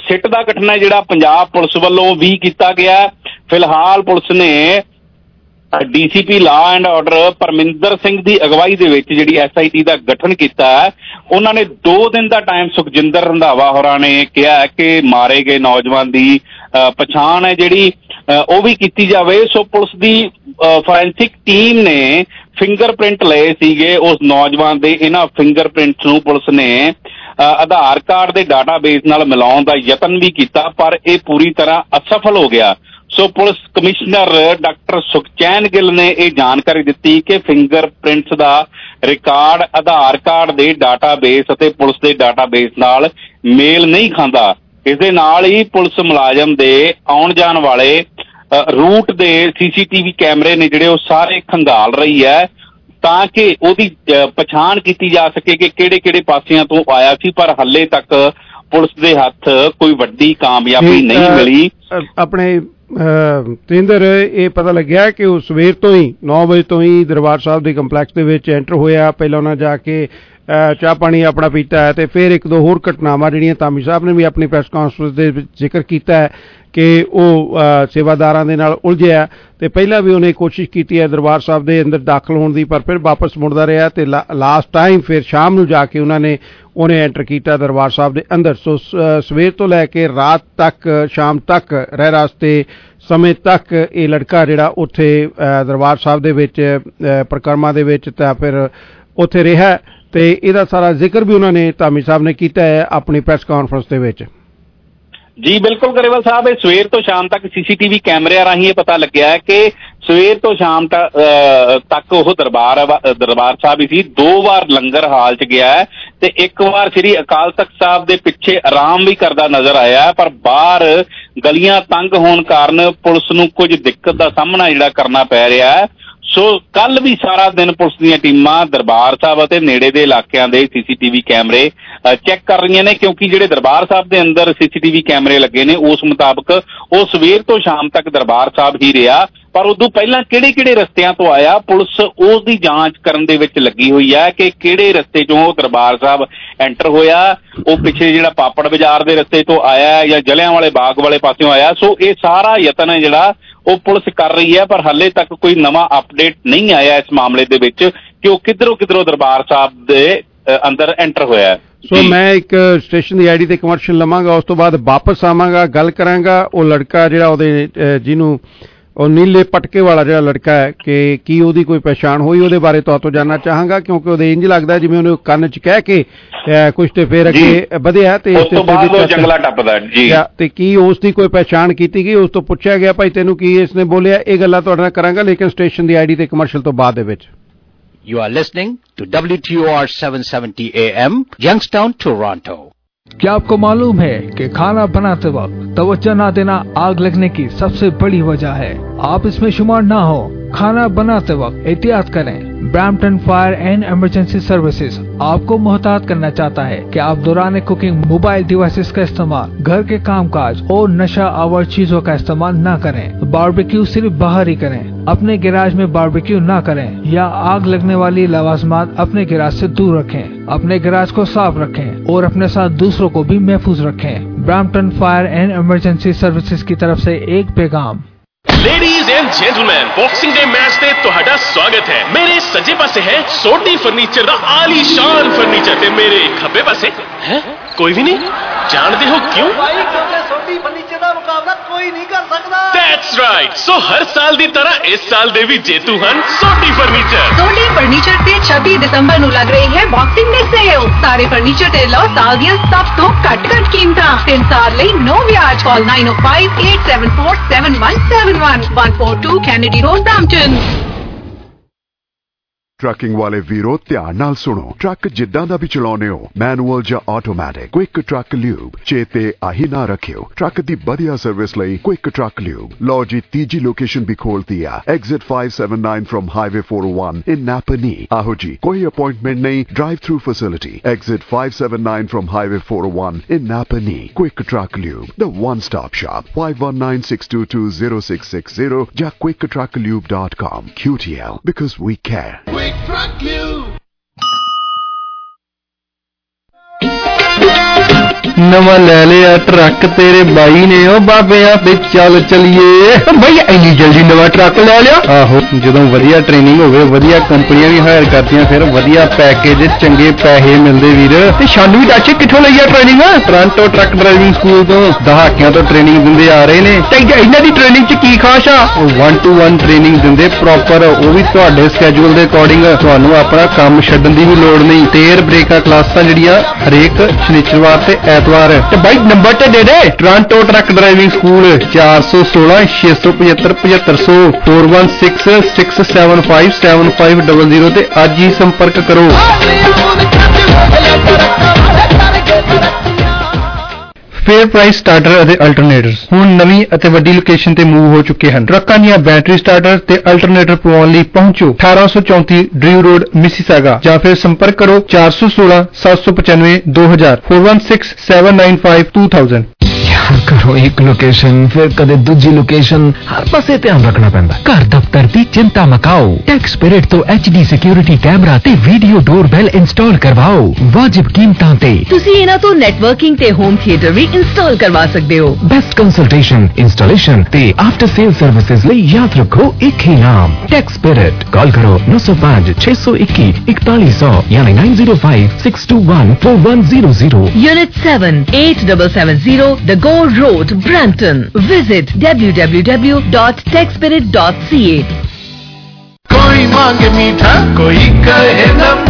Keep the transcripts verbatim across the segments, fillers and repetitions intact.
Seat का गठन है जिहड़ा पंजाब पुलिस वालों भी किया गया। फिलहाल पुलिस ने D C P law and order Parminder Singh की अगवाई दे विच जिहड़ी एस आई टी का गठन किया है। उन्होंने दो दिन का टाइम सुखजिंदर रंधावा होरां ने कहा है कि मारे गए नौजवान की पछाण है जिहड़ी वो भी की जाए। सो पुलिस की फॉरेंसिक टीम ने फिंगरप्रिंट लए सीगे उस नौजवान के। इन्हां फिंगरप्रिंट्स नूं पुलिस ने आधार कार्ड के डाटाबेस नाल मिलाउण दा यतन भी किया, पर यह पूरी तरह असफल हो गया। सो police commissioner doctor Sukhchain Gill ने यह जानकारी दी कि फिंगरप्रिंट्स का रिकॉर्ड आधार कार्ड के डाटाबेस और पुलिस के डाटाबेस नाल मेल नहीं खाता। इस दे नाल ही पुलिस मुलाजम दे आउण जाण वाले रूट दे सी सी टी वी कैमरे ने जिहड़े सारे खंगाल रही है ताकि उहदी पछाण की जा सके कि किहड़े किहड़े पासियां तो आया सी, पर हले तक पुलिस दे हत्थ कोई वड्डी कामयाबी नहीं मिली। अपने तेंदर ये पता लग्या कि वो सवेर तो ही नौ बजे तो ही दरबार साहब के कंपलैक्स दे विच एंटर होया। पहले उन्हें जाके चाह पानी अपना पीता है, तो फिर एक दो होर घटनावां जिहड़ियां धामी साहब ने भी अपनी प्रैस कॉन्फ्रेंस दे विच जिक्र किया है कि वह सेवादारां दे नाल उलझिया। तो पहला भी उन्हें कोशिश की है दरबार साहब के अंदर दाखिल होने की, पर फिर वापस मुड़दा रहा। तो ला, लास्ट टाइम फिर शाम नूं जाके उन्होंने उन्हें एंटर किया दरबार साहब के अंदर। सो सवेर तो लैके रात तक शाम तक रह रास्ते समय तक ये लड़का जिहड़ा उत्थे दरबार साहब दे विच परिक्रमा दे विच तां फिर उत्थे रहा। तो इहदा सारा जिक्र भी उन्होंने धामी साहब ने किया है अपनी प्रैस कॉन्फ्रेंस दे विच। जी बिल्कुल गरेवाल साहब, सवेर तो शाम तक सी सी टी वी कैमरे राही ये पता लग्या है कि सवेर तो शाम तक तक वो दरबार दरबार साहब ही सी। दो बार लंगर हाल च गया है तो एक बार श्री अकाल तख्त साहब के पिछे आराम भी करता नजर आया है, पर बाहर गलियां तंग होने कारण पुलिस नूं कुछ दिक्कत का सामना जिहड़ा करना पै रहा है। सो कल भी सारा दिन पुलिस दी टीमां दरबार साहब ते नेड़े दे इलाकिਆਂ ਦੇ सी सी टी वी कैमरे चैक कर रही ने, क्योंकि ਜਿਹੜੇ दरबार साहब ਦੇ अंदर सी सी टी वी कैमरे लगे ने उस मुताबिक वो सवेर तो शाम तक दरबार साहब ही रहा। पर उदों पहला किहड़े किहड़े रस्तियां तो आया पुलिस उस दी जांच करन दे विच लगी हुई है कि किहड़े रस्ते चों दरबार साहब एंटर होया। वो पिछे जिहड़ा पापड़ बाजार दे रस्ते तो आया या जलियांवाले बाग वाले पासों आया। सो ये सारा यतन है जिहड़ा वो पुलिस कर रही है, पर हाले तक कोई नवा अपडेट नहीं आया इस मामले दे विच कि वो किधरों किधरों दरबार साहब दे अंदर एंटर होया। सो so, मैं एक स्टेशन की आई डी ते कमर्शियल लवांगा, उस तो बाद वापस आवांगा, गल करांगा वो लड़का जिहड़ा ओहदे जिन्हों और नीले पटके वाला जो लड़का है कि की ओहदी कोई पहचान हुई, वो बारे तो, तो जानना चाहांगा, क्योंकि ओहदे इंज लगता है जिवें उन्हें कन्न च कह के कुछ तो फिर अगे वधिया जंगला टपदा जी ते की उसकी कोई पहचान की गई। उस तो पूछा गया भाई तेनू की इसने बोलिया, ये गल्लां तुहाडे नाल करांगा लेकिन स्टेशन की आई डी ते कमर्शियल तो बाद दे विच। You are listening to W T O R seven seventy A M, Youngstown, Toronto. क्या आपको मालूम है कि खाना बनाते वक्त तवज्जो न देना आग लगने की सबसे बड़ी वजह है? आप इसमें शुमार ना हो। खाना बनाते वक्त एहतियात करें। Brampton fire and emergency services आपको मोहतात करना चाहता है कि आप दौरान कुकिंग मोबाइल डिवाइसेस का इस्तेमाल, घर के कामकाज और नशा आवर चीजों का इस्तेमाल न करें। बारबेक्यू सिर्फ बाहर ही करें। अपने गैराज में बारबेक्यू न करें या आग लगने वाली लवाजमात अपने गैराज से दूर रखें। अपने गैराज को साफ रखें और अपने साथ दूसरों को भी महफूज रखें। Brampton fire and emergency services की तरफ से एक पैगाम। Ladies and gentleman, boxing day match ते तुहाडा स्वागत है। मेरे सज्जे पासे है सोटी फर्नीचर दा आलीशान फर्नीचर ते मेरे खब्बे पासे है कोई भी नहीं। जानते हो क्यों? भाई क्योंकि सोटी फर्नीचर दा मुकाबला कोई नहीं कर सकदा। That's right. सो so, हर साल दी तरह इस साल दे भी जेतू हन सोटी फर्नीचर। सोटी फर्नीचर ते छब्बीस दिसंबर नूं लग रही है बॉक्सिंग डे सेल। सारे फर्नीचर ते लो साल दियां सब तो घट घट कीमतां। तीन साल लई नो ब्याज। Call nine oh five eight seven four seven one seven one one four two Kennedy Road, Brampton। Trucking वाले वीरो ध्यान नाल सुनो। ट्रक जिद्दां दा भी चलाउने हो, मैनुअल या ऑटोमैटिक, क्विक ट्रक ल्यूब चेते आही ना रखियो। ट्रक दी बढ़िया सर्विस लई क्विक ट्रक ल्यूब। लो जी तीजी लोकेशन भी खोल दिया, exit five seventy-nine from highway four oh one in Napanee. आहो जी कोई अपॉइंटमेंट नहीं, drive through facility, exit five seventy-nine from highway four oh one in Napanee. Quick truck lube, the one stop shop. five one nine six two two zero six six zero या quick truck lube dot com। Q T L, because we care। Quick Truck Lube। ਨਵਾਂ ਲੈ ਲਿਆ truck ਤੇਰੇ ਬਾਈ ਨੇ, ਉਹ ਬਾਬਿਆਂ ਤੇ ਚੱਲ ਚਲੀਏ। ਬਈ ਇੰਨੀ ਜਲਦੀ ਨਵਾਂ ਟਰੱਕ ਲੈ ਲਿਆ? ਆਹੋ, ਜਦੋਂ ਵਧੀਆ ਟ੍ਰੇਨਿੰਗ ਹੋਵੇ, ਵਧੀਆ ਕੰਪਨੀਆਂ ਵੀ ਹਾਇਰ ਕਰਦੀਆਂ, ਫਿਰ ਵਧੀਆ ਪੈਕੇਜ, ਚੰਗੇ ਪੈਸੇ ਮਿਲਦੇ ਵੀਰ। ਤੇ ਸਾਨੂੰ ਵੀ ਦੱਸ ਕਿੱਥੋਂ ਲਈ ਆ training? Toronto truck driving school ਤੋਂ ਦਹਾਕਿਆਂ ਤੋਂ ਟ੍ਰੇਨਿੰਗ ਦਿੰਦੇ ਆ ਰਹੇ ਨੇ। ਤੇ ਇਹਨਾਂ ਦੀ ਟ੍ਰੇਨਿੰਗ ਚ ਕੀ ਖਾਸ ਆ? ਵਨ ਟੂ ਵਨ ਟ੍ਰੇਨਿੰਗ ਦਿੰਦੇ ਪ੍ਰੋਪਰ, ਉਹ ਵੀ ਤੁਹਾਡੇ ਸਕੈਜੂਲ ਦੇ ਅਕੋਰਡਿੰਗ। ਤੁਹਾਨੂੰ ਆਪਣਾ ਕੰਮ ਛੱਡਣ ਦੀ ਵੀ ਲੋੜ ਨਹੀਂ। ਤੇਰ ਬ੍ਰੇਕਾਂ ਕਲਾਸਾਂ ਜਿਹੜੀਆਂ ਹਰੇਕ ਸ਼ਨੀਚਰਵਾਰ ਤੇ ਐਤਵਾਰ। ਤੇ ਬਾਈ ਨੰਬਰ ਤੇ ਦੇ ਦੇ। ਟੋਰਾਂਟੋ ਟਰੱਕ ਡਰਾਈਵਿੰਗ ਸਕੂਲ ਚਾਰ ਸੌ ਸੋਲਾਂ ਛੇ ਸੌ ਪਝੱਤਰ ਪਝੱਤਰ ਸੌ four one six six seven five seven five double zero ਤੇ ਅੱਜ ਹੀ ਸੰਪਰਕ ਕਰੋ। ਫੇਅਰ ਪ੍ਰਾਈਸ ਸਟਾਰਟਰ ਅਤੇ ਅਲਟਰਨੇਟਰਸ ਹੁਣ ਨਵੀਂ ਅਤੇ ਵੱਡੀ ਲੋਕੇਸ਼ਨ ਤੇ ਮੂਵ ਹੋ ਚੁੱਕੇ ਹਨ। ਟਰੱਕਾਂ ਦੀਆਂ ਬੈਟਰੀ ਸਟਾਰਟਰ ਤੇ ਅਲਟਰਨੇਟਰ ਪਵਾਉਣ ਲਈ ਪਹੁੰਚੋ ਅਠਾਰਾਂ ਸੌ ਚੌਂਤੀ ਡਰਿਊ ਰੋਡ ਮਿਸੀਸਾਗਾ ਜਾਂ ਫਿਰ ਸੰਪਰਕ ਕਰੋ ਚਾਰ ਸੌ ਸੋਲਾਂ ਸੱਤ ਸੌ ਪਚਾਨਵੇਂ ਦੋ ਹਜ਼ਾਰ four one six seven nine five two thousand. ਕਰੋ ਇੱਕ ਲੋਕੇਸ਼ਨ ਫਿਰ ਕਦੇ ਦੂਜੀ ਲੋਕੇਸ਼ਨ, ਹਰ ਪਾਸੇ ਧਿਆਨ ਰੱਖਣਾ ਪੈਂਦਾ। ਘਰ ਦਫ਼ਤਰ ਦੀ ਚਿੰਤਾ ਮਕਾਓ। ਟੈਕ ਸਪਿਰਿਟ ਤੋਂ ਐਚ ਡੀ ਸਿਕਿਉਰਿਟੀ ਕੈਮਰਾ ਤੇ ਵੀਡੀਓ ਡੋਰਬੈਲ ਇੰਸਟਾਲ ਕਰਵਾਓ ਵਾਜਿਬ ਕੀਮਤਾਂ ਤੇ। ਤੁਸੀਂ ਇਹਨਾਂ ਤੋਂ ਨੈਟਵਰਕਿੰਗ ਤੇ ਹੋਮ ਥੀਏਟਰ ਵੀ ਇੰਸਟਾਲ ਕਰਵਾ ਸਕਦੇ ਹੋ। ਬੈਸਟ ਕੰਸਲਟੇਸ਼ਨ, ਇੰਸਟਾਲੇਸ਼ਨ ਤੇ ਆਫਟਰ ਸੇਲ ਸਰਵਿਸਿਜ਼ ਲਈ ਯਾਦ ਰੱਖੋ ਇੱਕ ਹੀ ਨਾਮ, ਟੈਕ ਸਪਿਰਿਟ। ਕਾਲ ਕਰੋ ਨੌ ਸੌ ਪੰਜ ਛੇ ਸੌ ਇੱਕੀ ਇਕਤਾਲੀ ਸੌ ਯਾਨੀ nine zero five six two one four one zero zero. Unit seven eight seven seven zero The Gore Road, Brampton. Visit w w w dot tech spirit dot c a। कोई मांगे मीठा, कोई कहे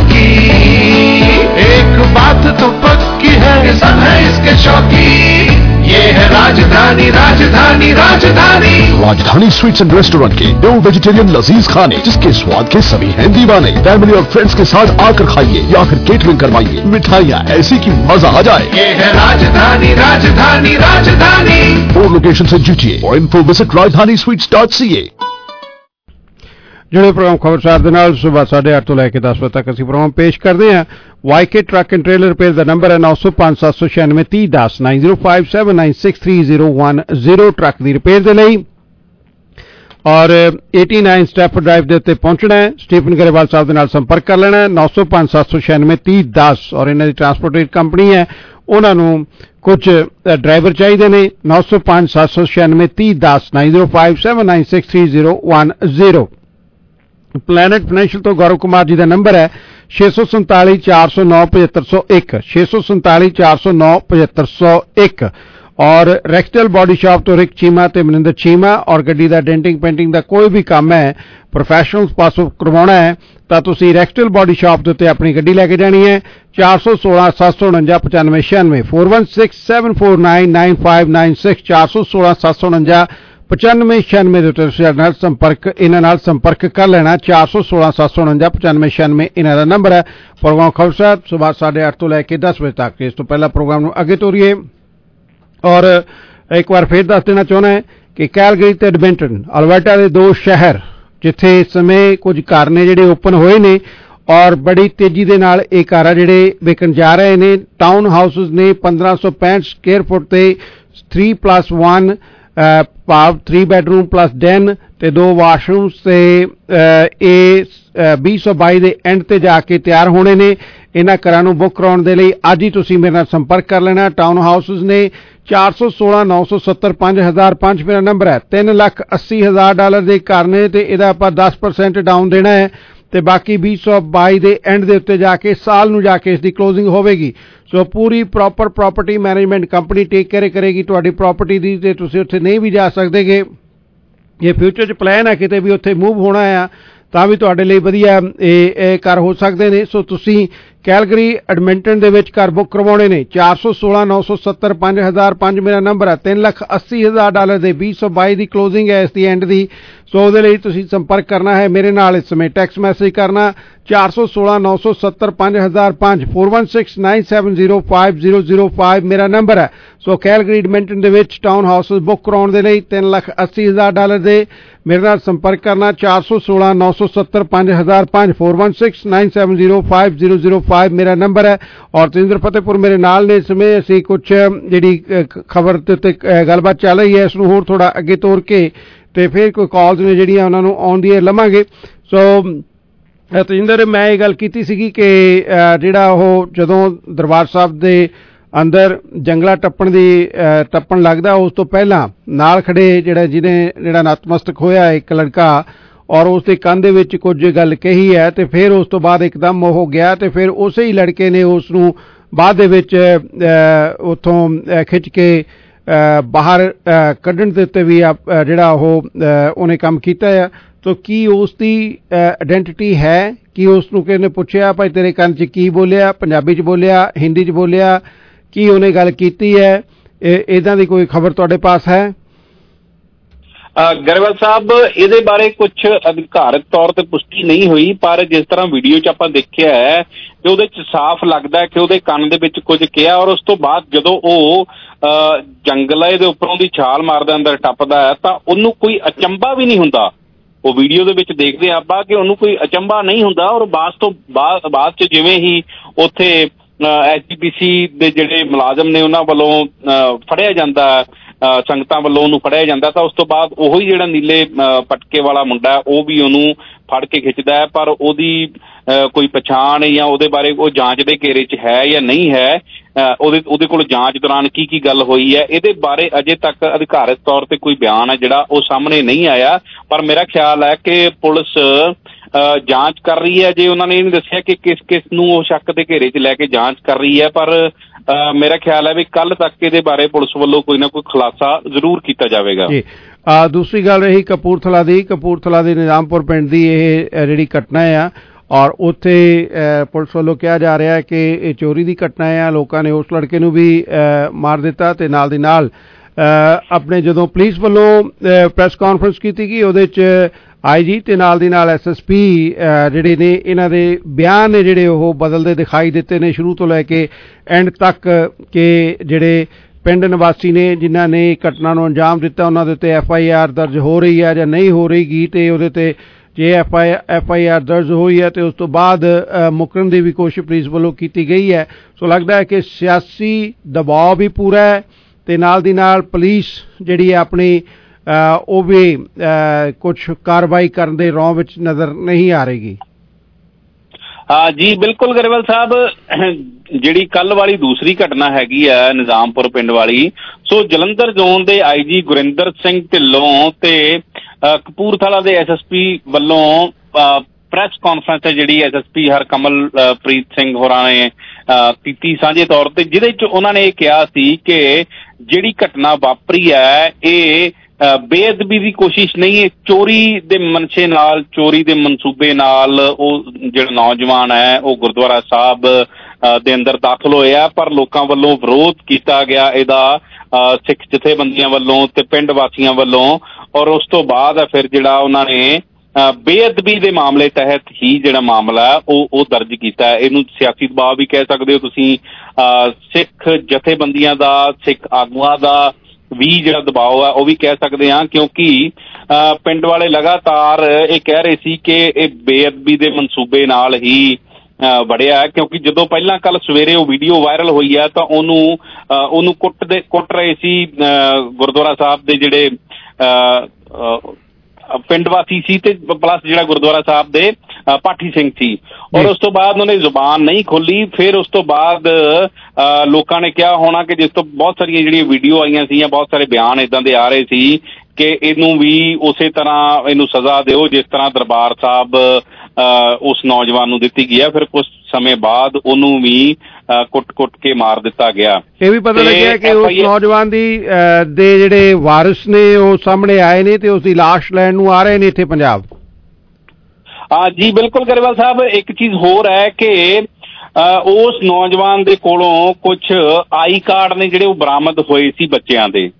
नमकीन, एक बात तो पक्की है, सब है इसके शौकीन। ये है राजधानी, राजधानी, राजधानी। राजधानी स्वीट्स एंड रेस्टोरेंट के दो वेजिटेरियन लजीज खाने, जिसके स्वाद के सभी हैं दीवाने। फैमिली और फ्रेंड्स के साथ आकर खाइए या फिर केटरिंग करवाइए। मिठाइयाँ ऐसी कि मजा आ जाए। ये है राजधानी, राजधानी, राजधानी। फोर लोकेशन से जुटिए। For info visit Rajdhani sweets dot C A. ਜਿਹੜੇ ਪ੍ਰੋਗਰਾਮ ਖਬਰਸਾਰ ਦੇ ਨਾਲ ਸਵੇਰ ਸਾਢੇ ਅੱਠ ਤੋਂ ਲੈ ਕੇ ਦਸ ਵਜੇ ਤੱਕ ਅਸੀਂ ਪ੍ਰੋਗਰਾਮ ਪੇਸ਼ ਕਰਦੇ ਹਾਂ। YK truck and trailer repair ਦਾ ਨੰਬਰ ਹੈ ਨੌ ਸੌ ਪੰਜ ਸੱਤ ਸੌ ਛਿਆਨਵੇਂ ਤੀਹ ਦਸ nine zero five seven nine six three zero one zero ਟਰੱਕ ਦੀ ਰਿਪੇਅਰ ਦੇ ਲਈ। ਔਰ ਨਵਾਂ ਸਟੈਫਰਡ ਡਰਾਈਵ ਦੇ ਉੱਤੇ ਪਹੁੰਚਣਾ ਹੈ। ਸਟੀਫਨ ਗਰੇਵਾਲ ਸਾਹਿਬ ਦੇ ਨਾਲ ਸੰਪਰਕ ਕਰ ਲੈਣਾ ਹੈ ਨੌ ਸੌ ਪੰਜ ਸੱਤ ਸੌ ਛਿਆਨਵੇਂ ਤੀਹ ਦਸ। ਔਰ ਇਹਨਾਂ ਦੀ ਟਰਾਂਸਪੋਰਟੇਡ ਕੰਪਨੀ ਹੈ, ਉਹਨਾਂ ਨੂੰ ਕੁਝ ਡਰਾਈਵਰ ਚਾਹੀਦੇ ਨੇ। ਨੌ ਸੌ ਪੰਜ ਸੱਤ ਸੌ ਛਿਆਨਵੇਂ ਤੀਹ ਦਸ nine zero five seven nine six three zero one zero. Planet Financial ਤੋਂ ਗੌਰਵ ਕੁਮਾਰ ਜੀ ਦਾ ਨੰਬਰ ਹੈ ਛੇ ਸੌ ਸੰਤਾਲੀ ਚਾਰ ਸੌ ਨੌ ਪਝੱਤਰ ਸੌ ਇੱਕ ਛੇ ਸੌ ਸੰਤਾਲੀ ਚਾਰ ਸੌ ਨੌ ਪਝੱਤਰ ਸੌ ਇੱਕ। ਔਰ ਰੈਕਸਟਲ ਬਾਡੀ ਸ਼ਾਪ ਤੋਂ ਰਿਕ ਚੀਮਾ ਤੇ ਮਨਿੰਦਰ ਚੀਮਾ। ਔਰ ਗੱਡੀ ਦਾ ਡੈਂਟਿੰਗ ਪੇਂਟਿੰਗ ਦਾ ਕੋਈ ਵੀ ਕੰਮ ਹੈ, ਪ੍ਰੋਫੈਸ਼ਨਲਸ ਪਾਸੋਂ ਕਰਵਾਉਣਾ ਹੈ ਤਾਂ ਤੁਸੀਂ ਰੈਕਸਟਲ ਬਾਡੀ ਸ਼ਾਪ ਦੇ ਉੱਤੇ ਆਪਣੀ ਗੱਡੀ ਲੈ ਕੇ ਜਾਣੀ ਹੈ। ਚਾਰ ਸੌ ਸੋਲਾਂ ਸੱਤ ਸੌ ਉਣੰਜਾ ਪਚਾਨਵੇਂ ਛਿਆਨਵੇਂ four one six seven four nine nine five nine six ਚਾਰ ਸੌ ਸੋਲਾਂ ਸੱਤ ਸੌ ਉਣੰਜਾ ਪਚਾਨਵੇਂ ਛਿਆਨਵੇਂ ਦੇ ਉੱਤੇ ਤੁਸੀਂ ਨਾਲ ਸੰਪਰਕ ਇਹਨਾਂ ਨਾਲ ਸੰਪਰਕ ਕਰ ਲੈਣਾ। ਚਾਰ ਸੌ ਸੋਲਾਂ ਸੱਤ ਸੌ ਉਣੰਜਾ ਪਚਾਨਵੇਂ ਛਿਆਨਵੇਂ ਇਹਨਾਂ ਦਾ ਨੰਬਰ ਹੈ। ਪ੍ਰੋਗਰਾਮ ਖਬਰਸਾਰ ਸਵੇਰ ਸਾਢੇ ਅੱਠ ਤੋਂ ਲੈ ਕੇ ਦਸ ਵਜੇ ਤੱਕ। ਇਸ ਤੋਂ ਪਹਿਲਾਂ ਪ੍ਰੋਗਰਾਮ ਨੂੰ ਅੱਗੇ ਤੋਰੀਏ ਔਰ ਇੱਕ ਵਾਰ ਫਿਰ ਦੱਸ ਦੇਣਾ ਚਾਹੁੰਦਾ ਹੈ ਕਿ ਕੈਲਗਰੀ ਤੇ ਐਡਮਿੰਟਨ ਅਲਬਰਟਾ ਦੇ ਦੋ ਸ਼ਹਿਰ ਜਿੱਥੇ ਇਸ ਸਮੇਂ ਕੁਝ ਘਰ ਨੇ ਜਿਹੜੇ ਓਪਨ ਹੋਏ ਨੇ ਔਰ ਬੜੀ ਤੇਜ਼ੀ ਦੇ ਨਾਲ ਇਹ ਘਰ ਆ ਜਿਹੜੇ ਵਿਕਣ ਜਾ ਰਹੇ ਨੇ। ਟਾਊਨ ਹਾਊਸਿਸ ਨੇ ਪੰਦਰਾਂ ਸੌ ਪੈਂਹਠ ਸਕੁਅਰ ਫੁੱਟ ਤੇ ਥ੍ਰੀ ਪਲੱਸ ਵਨ ਭਾਵ ਥ੍ਰੀ ਬੈਡਰੂਮ ਪਲੱਸ ਡੈਨ ਤੇ ਦੋ ਵਾਸ਼ਰੂਮਸ ਤੇ ਇਹ ਵੀਹ ਸੌ ਬਾਈ ਦੇ ਐਂਡ ਤੇ ਜਾ ਕੇ ਤਿਆਰ ਹੋਣੇ ਨੇ। ਇਹਨਾਂ ਘਰਾਂ ਨੂੰ ਬੁੱਕ ਕਰਾਉਣ ਦੇ ਲਈ ਅੱਜ ਹੀ ਤੁਸੀਂ ਮੇਰੇ ਨਾਲ ਸੰਪਰਕ ਕਰ ਲੈਣਾ। ਟਾਊਨ ਹਾਊਸਿਸ ਨੇ ਚਾਰ ਸੌ ਸੋਲਾਂ ਨੌ ਸੌ ਸੱਤਰ ਪੰਜ ਹਜ਼ਾਰ ਪੰਜ ਮੇਰਾ ਨੰਬਰ ਹੈ। ਤਿੰਨ ਲੱਖ ਅੱਸੀ ਹਜ਼ਾਰ ਡਾਲਰ ਦੇ ਘਰ ਨੇ ਤੇ ਇਹਦਾ ਆਪਾਂ ਦਸ ਪਰਸੈਂਟ ਡਾਊਨ ਦੇਣਾ ਹੈ ਤੇ ਬਾਕੀ ਵੀਹ ਸੌ ਬਾਈ ਦੇ ਐਂਡ ਦੇ ਉੱਤੇ ਜਾ ਕੇ ਸਾਲ ਨੂੰ ਜਾ ਕੇ ਇਸ ਦੀ ਕਲੋਜ਼ਿੰਗ ਹੋਵੇਗੀ। ਸੋ ਪੂਰੀ proper property management company take care ਕਰੇਗੀ ਤੁਹਾਡੀ ਪ੍ਰਾਪਰਟੀ ਦੀ ਤੇ ਤੁਸੀਂ ਉੱਥੇ ਨਹੀਂ ਵੀ ਜਾ ਸਕਦੇਗੇ। ਇਹ ਫਿਊਚਰ 'ਚ ਪਲਾਨ ਹੈ ਕਿਤੇ ਵੀ ਉੱਥੇ ਮੂਵ ਹੋਣਾ ਆ ਤਾਂ ਵੀ ਤੁਹਾਡੇ ਲਈ ਵਧੀਆ ਇਹ ਇਹ ਘਰ ਹੋ ਸਕਦੇ ਨੇ। ਸੋ ਤੁਸੀਂ ਕੈਲਗਰੀ ਐਡਮਿੰਟਨ ਦੇ ਵਿੱਚ ਘਰ ਬੁੱਕ ਕਰਵਾਉਣੇ ਨੇ। ਚਾਰ ਸੌ ਸੋਲਾਂ ਨੌ ਸੌ ਸੱਤਰ ਪੰਜ ਹਜ਼ਾਰ ਪੰਜ ਮੇਰਾ ਨੰਬਰ ਹੈ। ਤਿੰਨ ਲੱਖ ਅੱਸੀ ਹਜ਼ਾਰ ਡਾਲਰ ਦੇ ਵੀਹ ਸੌ ਬਾਈ ਦੀ ਕਲੋਜ਼ਿੰਗ ਹੈ ਇਸ ਦੀ ਐਂਡ ਦੀ। ਸੋ ਉਹਦੇ ਲਈ ਤੁਸੀਂ ਸੰਪਰਕ ਕਰਨਾ ਹੈ ਮੇਰੇ ਨਾਲ। ਇਸ ਸਮੇਂ ਟੈਕਸਟ ਮੈਸੇਜ ਕਰਨਾ ਚਾਰ ਸੌ ਸੋਲਾਂ ਨੌ ਸੌ ਸੱਤਰ ਪੰਜ ਹਜ਼ਾਰ ਪੰਜ four one six nine seven zero five zero zero five ਮੇਰਾ ਨੰਬਰ ਹੈ। ਸੋ ਕੈਲਗਰੀ ਐਡਮਿੰਟਨ ਦੇ ਵਿੱਚ ਟਾਊਨ ਹਾਊਸਿਸ ਬੁੱਕ ਕਰਾਉਣ ਦੇ ਲਈ ਤਿੰਨ ਲੱਖ ਅੱਸੀ ਹਜ਼ਾਰ ਡਾਲਰ ਦੇ ਮੇਰੇ ਨਾਲ ਸੰਪਰਕ ਕਰਨਾ ਚਾਰ ਸੌ ਸੋਲਾਂ ਨੌ ਸੌ ਸੱਤਰ ਪੰਜ ਹਜ਼ਾਰ ਪੰਜ four one six nine seven zero five zero zero five ਮੇਰਾ ਨੰਬਰ ਹੈ। ਔਰ ਤੇਂਦਰ ਫਤਿਹਪੁਰ ਮੇਰੇ ਨਾਲ ਨੇ। ਇਸ ਸਮੇਂ ਅਸੀਂ ਕੁਝ ਜਿਹੜੀ ਖਬਰ ਦੇ ਉੱਤੇ ਗੱਲਬਾਤ ਚੱਲ ਰਹੀ ਹੈ ਇਸ ਨੂੰ ਹੋਰ ਥੋੜਾ ਅੱਗੇ ਤੋਰ ਕੇ ਤੇ ਫਿਰ ਕੋਈ ਕਾਲਸ ਨੇ ਜਿਹੜੀਆਂ ਉਹਨਾਂ ਨੂੰ ਆਨ ਦੀ ਏਅਰ ਲਵਾਂਗੇ। ਸੋ ਤੇਂਦਰ ਮੈਂ ਇਹ ਗੱਲ ਕੀਤੀ ਸੀਗੀ ਕਿ ਜਿਹੜਾ ਉਹ ਜਦੋਂ ਦਰਬਾਰ ਸਾਹਿਬ ਦੇ ਅੰਦਰ ਜੰਗਲਾ ਟੱਪਣ ਦੀ ਟੱਪਣ ਲੱਗਦਾ, ਉਸ ਤੋਂ ਪਹਿਲਾਂ ਨਾਲ ਖੜੇ ਜਿਹੜਾ ਜਿਹਨੇ ਜਿਹੜਾ ਨਤਮਸਤਕ ਹੋਇਆ ਇੱਕ ਲੜਕਾ ਔਰ ਉਸ ਦੇ ਕੰਨ ਦੇ ਵਿੱਚ ਕੁਝ ਗੱਲ ਕਹੀ ਹੈ ਤੇ ਫਿਰ ਉਸ ਤੋਂ ਬਾਅਦ ਇੱਕਦਮ ਉਹ ਗਿਆ ਤੇ ਫਿਰ ਉਸੇ ਹੀ ਲੜਕੇ ਨੇ ਉਸ ਨੂੰ ਬਾਅਦ ਦੇ ਵਿੱਚ ਉੱਥੋਂ ਖਿੱਚ ਕੇ ਬਾਹਰ ਕੱਢਣ ਦੇ ਉੱਤੇ ਵੀ ਜਿਹੜਾ ਉਹ ਉਹਨੇ ਕੰਮ ਕੀਤਾ ਆ। ਤਾਂ ਕੀ ਉਸ ਦੀ ਆਇਡੈਂਟੀਟੀ ਹੈ? ਕੀ ਉਸ ਨੂੰ ਕਿਸੇ ਨੇ ਪੁੱਛਿਆ ਭਾਈ ਤੇਰੇ ਕੰਨ 'ਚ ਕੀ ਬੋਲਿਆ, ਪੰਜਾਬੀ 'ਚ ਬੋਲਿਆ, ਹਿੰਦੀ 'ਚ ਬੋਲਿਆ, ਕੀ ਉਹਨੇ ਗੱਲ ਕੀਤੀ ਹੈ? ਇੱਦਾਂ ਦੀ ਕੋਈ ਖਬਰ ਤੁਹਾਡੇ ਪਾਸ ਹੈ? ਗਰੇਵਾਲ ਸਾਹਿਬ, ਇਹਦੇ ਬਾਰੇ ਕੁਝ ਅਧਿਕਾਰਤ ਤੌਰ ਤੇ ਪੁਸ਼ਟੀ ਨਹੀਂ ਹੋਈ, ਪਰ ਜਿਸ ਤਰ੍ਹਾਂ ਵੀਡੀਓ 'ਚ ਆਪਾਂ ਦੇਖਿਆ ਹੈ ਤੇ ਉਹਦੇ 'ਚ ਸਾਫ਼ ਲੱਗਦਾ ਕਿ ਉਹਦੇ ਕੰਨ ਦੇ ਵਿੱਚ ਕੁਝ ਕਿਹਾ ਔਰ ਉਸ ਤੋਂ ਬਾਅਦ ਜਦੋਂ ਉਹ ਜੰਗਲੇ ਦੇ ਉੱਪਰੋਂ ਦੀ ਛਾਲ ਮਾਰਦਾ ਅੰਦਰ ਟੱਪਦਾ ਹੈ ਤਾਂ ਉਹਨੂੰ ਕੋਈ ਅਚੰਭਾ ਵੀ ਨਹੀਂ ਹੁੰਦਾ। ਉਹ ਵੀਡੀਓ ਦੇ ਵਿੱਚ ਦੇਖਦੇ ਆਪਾਂ ਕਿ ਉਹਨੂੰ ਕੋਈ ਅਚੰਭਾ ਨਹੀਂ ਹੁੰਦਾ ਔਰ ਬਾਅਦ ਤੋਂ ਬਾਅਦ ਬਾਅਦ 'ਚ ਜਿਵੇਂ ਹੀ ਉੱਥੇ ਐਚ ਜੀ ਪੀ ਸੀ ਦੇ ਜਿਹੜੇ ਮੁਲਾਜ਼ਮ ਨੇ ਉਹਨਾਂ ਵੱਲੋਂ ਫੜਿਆ ਜਾਂਦਾ, ਸੰਗਤਾਂ ਵੱਲੋਂ ਉਹਨੂੰ ਫੜਿਆ ਜਾਂਦਾ, ਤਾਂ ਉਸ ਤੋਂ ਬਾਅਦ ਉਹੀ ਜਿਹੜਾ ਨੀਲੇ ਪਟਕੇ ਵਾਲਾ ਮੁੰਡਾ ਉਹ ਵੀ ਉਹਨੂੰ ਫੜ ਕੇ ਖਿੱਚਦਾ ਹੈ, ਪਰ ਉਹਦੀ ਕੋਈ ਪਛਾਣ ਜਾਂ ਉਹਦੇ ਬਾਰੇ ਉਹ ਜਾਂਚ ਦੇ ਘੇਰੇ 'ਚ ਹੈ ਜਾਂ ਨਹੀਂ ਹੈ, ਉਹਦੇ ਉਹਦੇ ਕੋਲ ਜਾਂਚ ਦੌਰਾਨ ਕੀ ਕੀ ਗੱਲ ਹੋਈ ਹੈ, ਇਹਦੇ ਬਾਰੇ ਅਜੇ ਤੱਕ ਅਧਿਕਾਰਤ ਤੌਰ ਤੇ ਕੋਈ ਬਿਆਨ ਹੈ ਜਿਹੜਾ ਉਹ ਸਾਹਮਣੇ ਨਹੀਂ ਆਇਆ। ਪਰ ਮੇਰਾ ਖਿਆਲ ਹੈ ਕਿ ਪੁਲਿਸ ਜਾਂਚ ਕਰ ਰਹੀ ਹੈ। ਜੇ ਉਹਨਾਂ ਨੇ ਇਹ ਨਹੀਂ ਦੱਸਿਆ ਕਿ ਕਿਸ ਕਿਸ ਨੂੰ ਉਹ ਸ਼ੱਕ ਦੇ ਘੇਰੇ 'ਚ ਲੈ ਕੇ ਜਾਂਚ ਕਰ ਰਹੀ ਹੈ, ਪਰ ਮੇਰਾ ਖਿਆਲ ਹੈ ਵੀ ਕੱਲ੍ਹ ਤੱਕ ਇਹਦੇ ਬਾਰੇ ਪੁਲਿਸ ਵੱਲੋਂ ਕੋਈ ਨਾ ਕੋਈ ਖੁਲਾਸਾ ਜ਼ਰੂਰ ਕੀਤਾ ਜਾਵੇਗਾ। ਜੀ, ਦੂਸਰੀ ਗੱਲ ਰਹੀ ਕਪੂਰਥਲਾ ਦੀ। ਕਪੂਰਥਲਾ ਦੇ ਨਿਜ਼ਾਮਪੁਰ ਪਿੰਡ ਦੀ ਇਹ ਜਿਹੜੀ ਘਟਨਾ ਆ ਔਰ ਉੱਥੇ ਪੁਲਿਸ ਵੱਲੋਂ ਕਿਹਾ ਜਾ ਰਿਹਾ ਹੈ ਕਿ ਇਹ ਚੋਰੀ ਦੀ ਘਟਨਾ ਆ। ਲੋਕਾਂ ਨੇ ਉਸ ਲੜਕੇ ਨੂੰ ਵੀ ਮਾਰ ਦਿੱਤਾ ਤੇ ਨਾਲ ਦੀ ਨਾਲ ਆਪਣੇ ਜਦੋਂ ਪੁਲਿਸ ਵੱਲੋਂ ਪ੍ਰੈਸ ਕਾਨਫਰੰਸ ਕੀਤੀ ਗਈ ਉਹਦੇ 'ਚ ਆਈ ਜੀ ਤੇ ਨਾਲ ਦੀ ਨਾਲ ਐਸ ਐਸ ਪੀ ਜਿਹੜੇ ਨੇ ਇਹਨਾਂ ਦੇ ਬਿਆਨ ਨੇ ਜਿਹੜੇ ਉਹ ਬਦਲਦੇ ਦਿਖਾਈ ਦਿੱਤੇ ਨੇ ਸ਼ੁਰੂ ਤੋਂ ਲੈ ਕੇ ਐਂਡ ਤੱਕ, ਕਿ ਜਿਹੜੇ ਪਿੰਡ ਨਿਵਾਸੀ ਨੇ ਜਿਨ੍ਹਾਂ ਨੇ ਘਟਨਾ ਨੂੰ ਅੰਜਾਮ ਦਿੱਤਾ ਉਹਨਾਂ ਦੇ ਉੱਤੇ ਐਫ ਆਈ ਆਰ ਦਰਜ ਹੋ ਰਹੀ ਹੈ ਜਾਂ ਨਹੀਂ ਹੋ ਰਹੀਗੀ, ਤੇ ਉਹਦੇ ਤੇ ਜੇ F I F I R ਦਰਜ ਹੋਈ ਹੈ ਤੇ ਉਸ ਤੋਂ ਬਾਅਦ ਮੁਕਰਨ ਦੀ ਵੀ ਕੋਸ਼ਿਸ਼ ਪੁਲਿਸ ਵੱਲੋਂ ਕੀਤੀ ਗਈ ਹੈ। ਸੋ ਲੱਗਦਾ ਹੈ ਕਿ ਸਿਆਸੀ ਦਬਾਅ ਵੀ ਪੂਰਾ ਹੈ ਤੇ ਨਾਲ ਦੀ ਨਾਲ ਪੁਲਿਸ ਜਿਹੜੀ ਹੈ ਆਪਣੀ ਉਹ ਵੀ ਕੁਝ ਕਾਰਵਾਈ ਕਰਨ ਦੇ ਰੌਂ ਵਿੱਚ ਨਜ਼ਰ ਨਹੀਂ ਆ ਰਹੀ। ਹਾਂ ਜੀ, ਬਿਲਕੁਲ ਗਰੇਵਾਲ ਸਾਹਿਬ, ਜਿਹੜੀ ਕੱਲ ਵਾਲੀ ਦੂਸਰੀ ਘਟਨਾ ਹੈਗੀ ਆ ਨਿਜ਼ਾਮਪੁਰ ਪਿੰਡ ਵਾਲੀ, ਸੋ ਜਲੰਧਰ ਜ਼ੋਨ ਦੇ ਆਈ ਜੀ ਗੁਰਿੰਦਰ ਸਿੰਘ ਢਿੱਲੋਂ ਤੇ ਕਪੂਰਥਲਾ ਦੇ ਐਸ ਐਸ ਪੀ ਵੱਲੋਂ ਪ੍ਰੈਸ ਕਾਨਫਰੰਸ ਹੈ ਜਿਹੜੀ S S P Harkamalpreet Singh ਹੋਰਾਂ ਨੇ ਕੀਤੀ ਸਾਂਝੇ ਤੌਰ ਤੇ, ਜਿਹਦੇ 'ਚ ਉਹਨਾਂ ਨੇ ਇਹ ਕਿਹਾ ਸੀ ਕਿ ਜਿਹੜੀ ਘਟਨਾ ਵਾਪਰੀ ਹੈ ਇਹ ਬੇਅਦਬੀ ਦੀ ਕੋਸ਼ਿਸ਼ ਨਹੀਂ ਹੈ, ਚੋਰੀ ਦੇ ਮਨਸ਼ੇ ਨਾਲ, ਚੋਰੀ ਦੇ ਮਨਸੂਬੇ ਨਾਲ ਉਹ ਜਿਹੜਾ ਨੌਜਵਾਨ ਹੈ ਉਹ ਗੁਰਦੁਆਰਾ ਸਾਹਿਬ ਦੇ ਅੰਦਰ ਦਾਖਲ ਹੋਇਆ, ਪਰ ਲੋਕਾਂ ਵੱਲੋਂ ਵਿਰੋਧ ਕੀਤਾ ਗਿਆ ਇਹਦਾ, ਸਿੱਖ ਜਥੇਬੰਦੀਆਂ ਵੱਲੋਂ ਤੇ ਪਿੰਡ ਵਾਸੀਆਂ ਵੱਲੋਂ, ਔਰ ਉਸ ਤੋਂ ਬਾਅਦ ਫਿਰ ਜਿਹੜਾ ਉਹਨਾਂ ਨੇ ਬੇਅਦਬੀ ਦੇ ਮਾਮਲੇ ਤਹਿਤ ਹੀ ਜਿਹੜਾ ਮਾਮਲਾ ਉਹ ਉਹ ਦਰਜ ਕੀਤਾ। ਇਹਨੂੰ ਸਿਆਸੀ ਦਬਾਅ ਵੀ ਕਹਿ ਸਕਦੇ ਹੋ ਤੁਸੀਂ, ਸਿੱਖ ਜਥੇਬੰਦੀਆਂ ਦਾ, ਸਿੱਖ ਆਗੂਆਂ ਦਾ ਵੀ ਜਿਹੜਾ ਦਬਾਅ ਹੈ ਉਹ ਵੀ ਕਹਿ ਸਕਦੇ ਹਾਂ, ਕਿਉਂਕਿ ਪਿੰਡ ਵਾਲੇ ਲਗਾਤਾਰ ਇਹ ਕਹਿ ਰਹੇ ਸੀ ਕਿ ਇਹ ਬੇਅਦਬੀ ਦੇ ਮਨਸੂਬੇ ਨਾਲ ਹੀ ਵੜਿਆ, ਕਿਉਂਕਿ ਜਦੋਂ ਪਹਿਲਾਂ ਕੱਲ ਸਵੇਰੇ ਉਹ ਵੀਡੀਓ ਵਾਇਰਲ ਹੋਈ ਹੈ ਤਾਂ ਉਹਨੂੰ ਉਹਨੂੰ ਕੁੱਟ ਦੇ ਕੁੱਟ ਰਹੇ ਸੀ ਗੁਰਦੁਆਰਾ ਸਾਹਿਬ ਦੇ ਜਿਹੜੇ ਪਿੰਡ ਵਾਸੀ ਸੀ ਤੇ ਪਲੱਸ ਜਿਹੜਾ ਗੁਰਦੁਆਰਾ ਸਾਹਿਬ ਦੇ ਪਾਠੀ ਸਿੰਘ ਸੀ, ਔਰ ਉਸ ਤੋਂ ਬਾਅਦ ਉਹਨੇ ਜ਼ੁਬਾਨ ਨਹੀਂ ਖੋਲੀ। ਫਿਰ ਉਸ ਤੋਂ ਬਾਅਦ ਲੋਕਾਂ ਨੇ ਕਿਹਾ ਹੋਣਾ ਕਿ ਜਿਸ ਤੋਂ ਬਹੁਤ ਸਾਰੀਆਂ ਜਿਹੜੀਆਂ ਵੀਡੀਓ ਆਈਆਂ ਸੀ ਜਾਂ ਬਹੁਤ ਸਾਰੇ ਬਿਆਨ ਇੱਦਾਂ ਦੇ ਆ ਰਹੇ ਸੀ ਕਿ ਇਹਨੂੰ ਵੀ ਉਸੇ ਤਰ੍ਹਾਂ ਇਹਨੂੰ ਸਜ਼ਾ ਦਿਓ ਜਿਸ ਤਰ੍ਹਾਂ ਦਰਬਾਰ ਸਾਹਿਬ ਉਸ ਨੌਜਵਾਨ ਨੂੰ ਦਿੱਤੀ ਗਈ ਹੈ। ਫਿਰ ਕੁਝ ਸਮੇਂ ਬਾਅਦ ਉਹਨੂੰ ਵੀ ਕੁੱਟ-ਕੁੱਟ ਕੇ ਮਾਰ ਦਿੱਤਾ ਗਿਆ। ਇਹ ਵੀ ਪਤਾ ਲੱਗਿਆ ਕਿ ਉਸ ਨੌਜਵਾਨ ਦੀ ਦੇ ਜਿਹੜੇ ਵਾਰਿਸ ਨੇ ਉਹ ਸਾਹਮਣੇ ਆਏ ਨੇ ਤੇ ਉਸ ਦੀ ਲਾਸ਼ ਲੈਣ ਨੂੰ ਆ ਰਹੇ ਨੇ ਇੱਥੇ ਪੰਜਾਬ। ਹਾਂ ਜੀ, ਬਿਲਕੁਲ ਗਰੇਵਾਲ ਸਾਹਿਬ, ਇੱਕ ਚੀਜ਼ ਹੋਰ ਹੈ ਕਿ ਉਸ ਨੌਜਵਾਨ ਦੇ ਕੋਲੋਂ ਕੁਝ ਆਈ ਕਾਰਡ ਨੇ ਜਿਹੜੇ ਉਹ ਬਰਾਮਦ ਹੋਏ ਸੀ ਬੱਚਿਆਂ ਦੇ।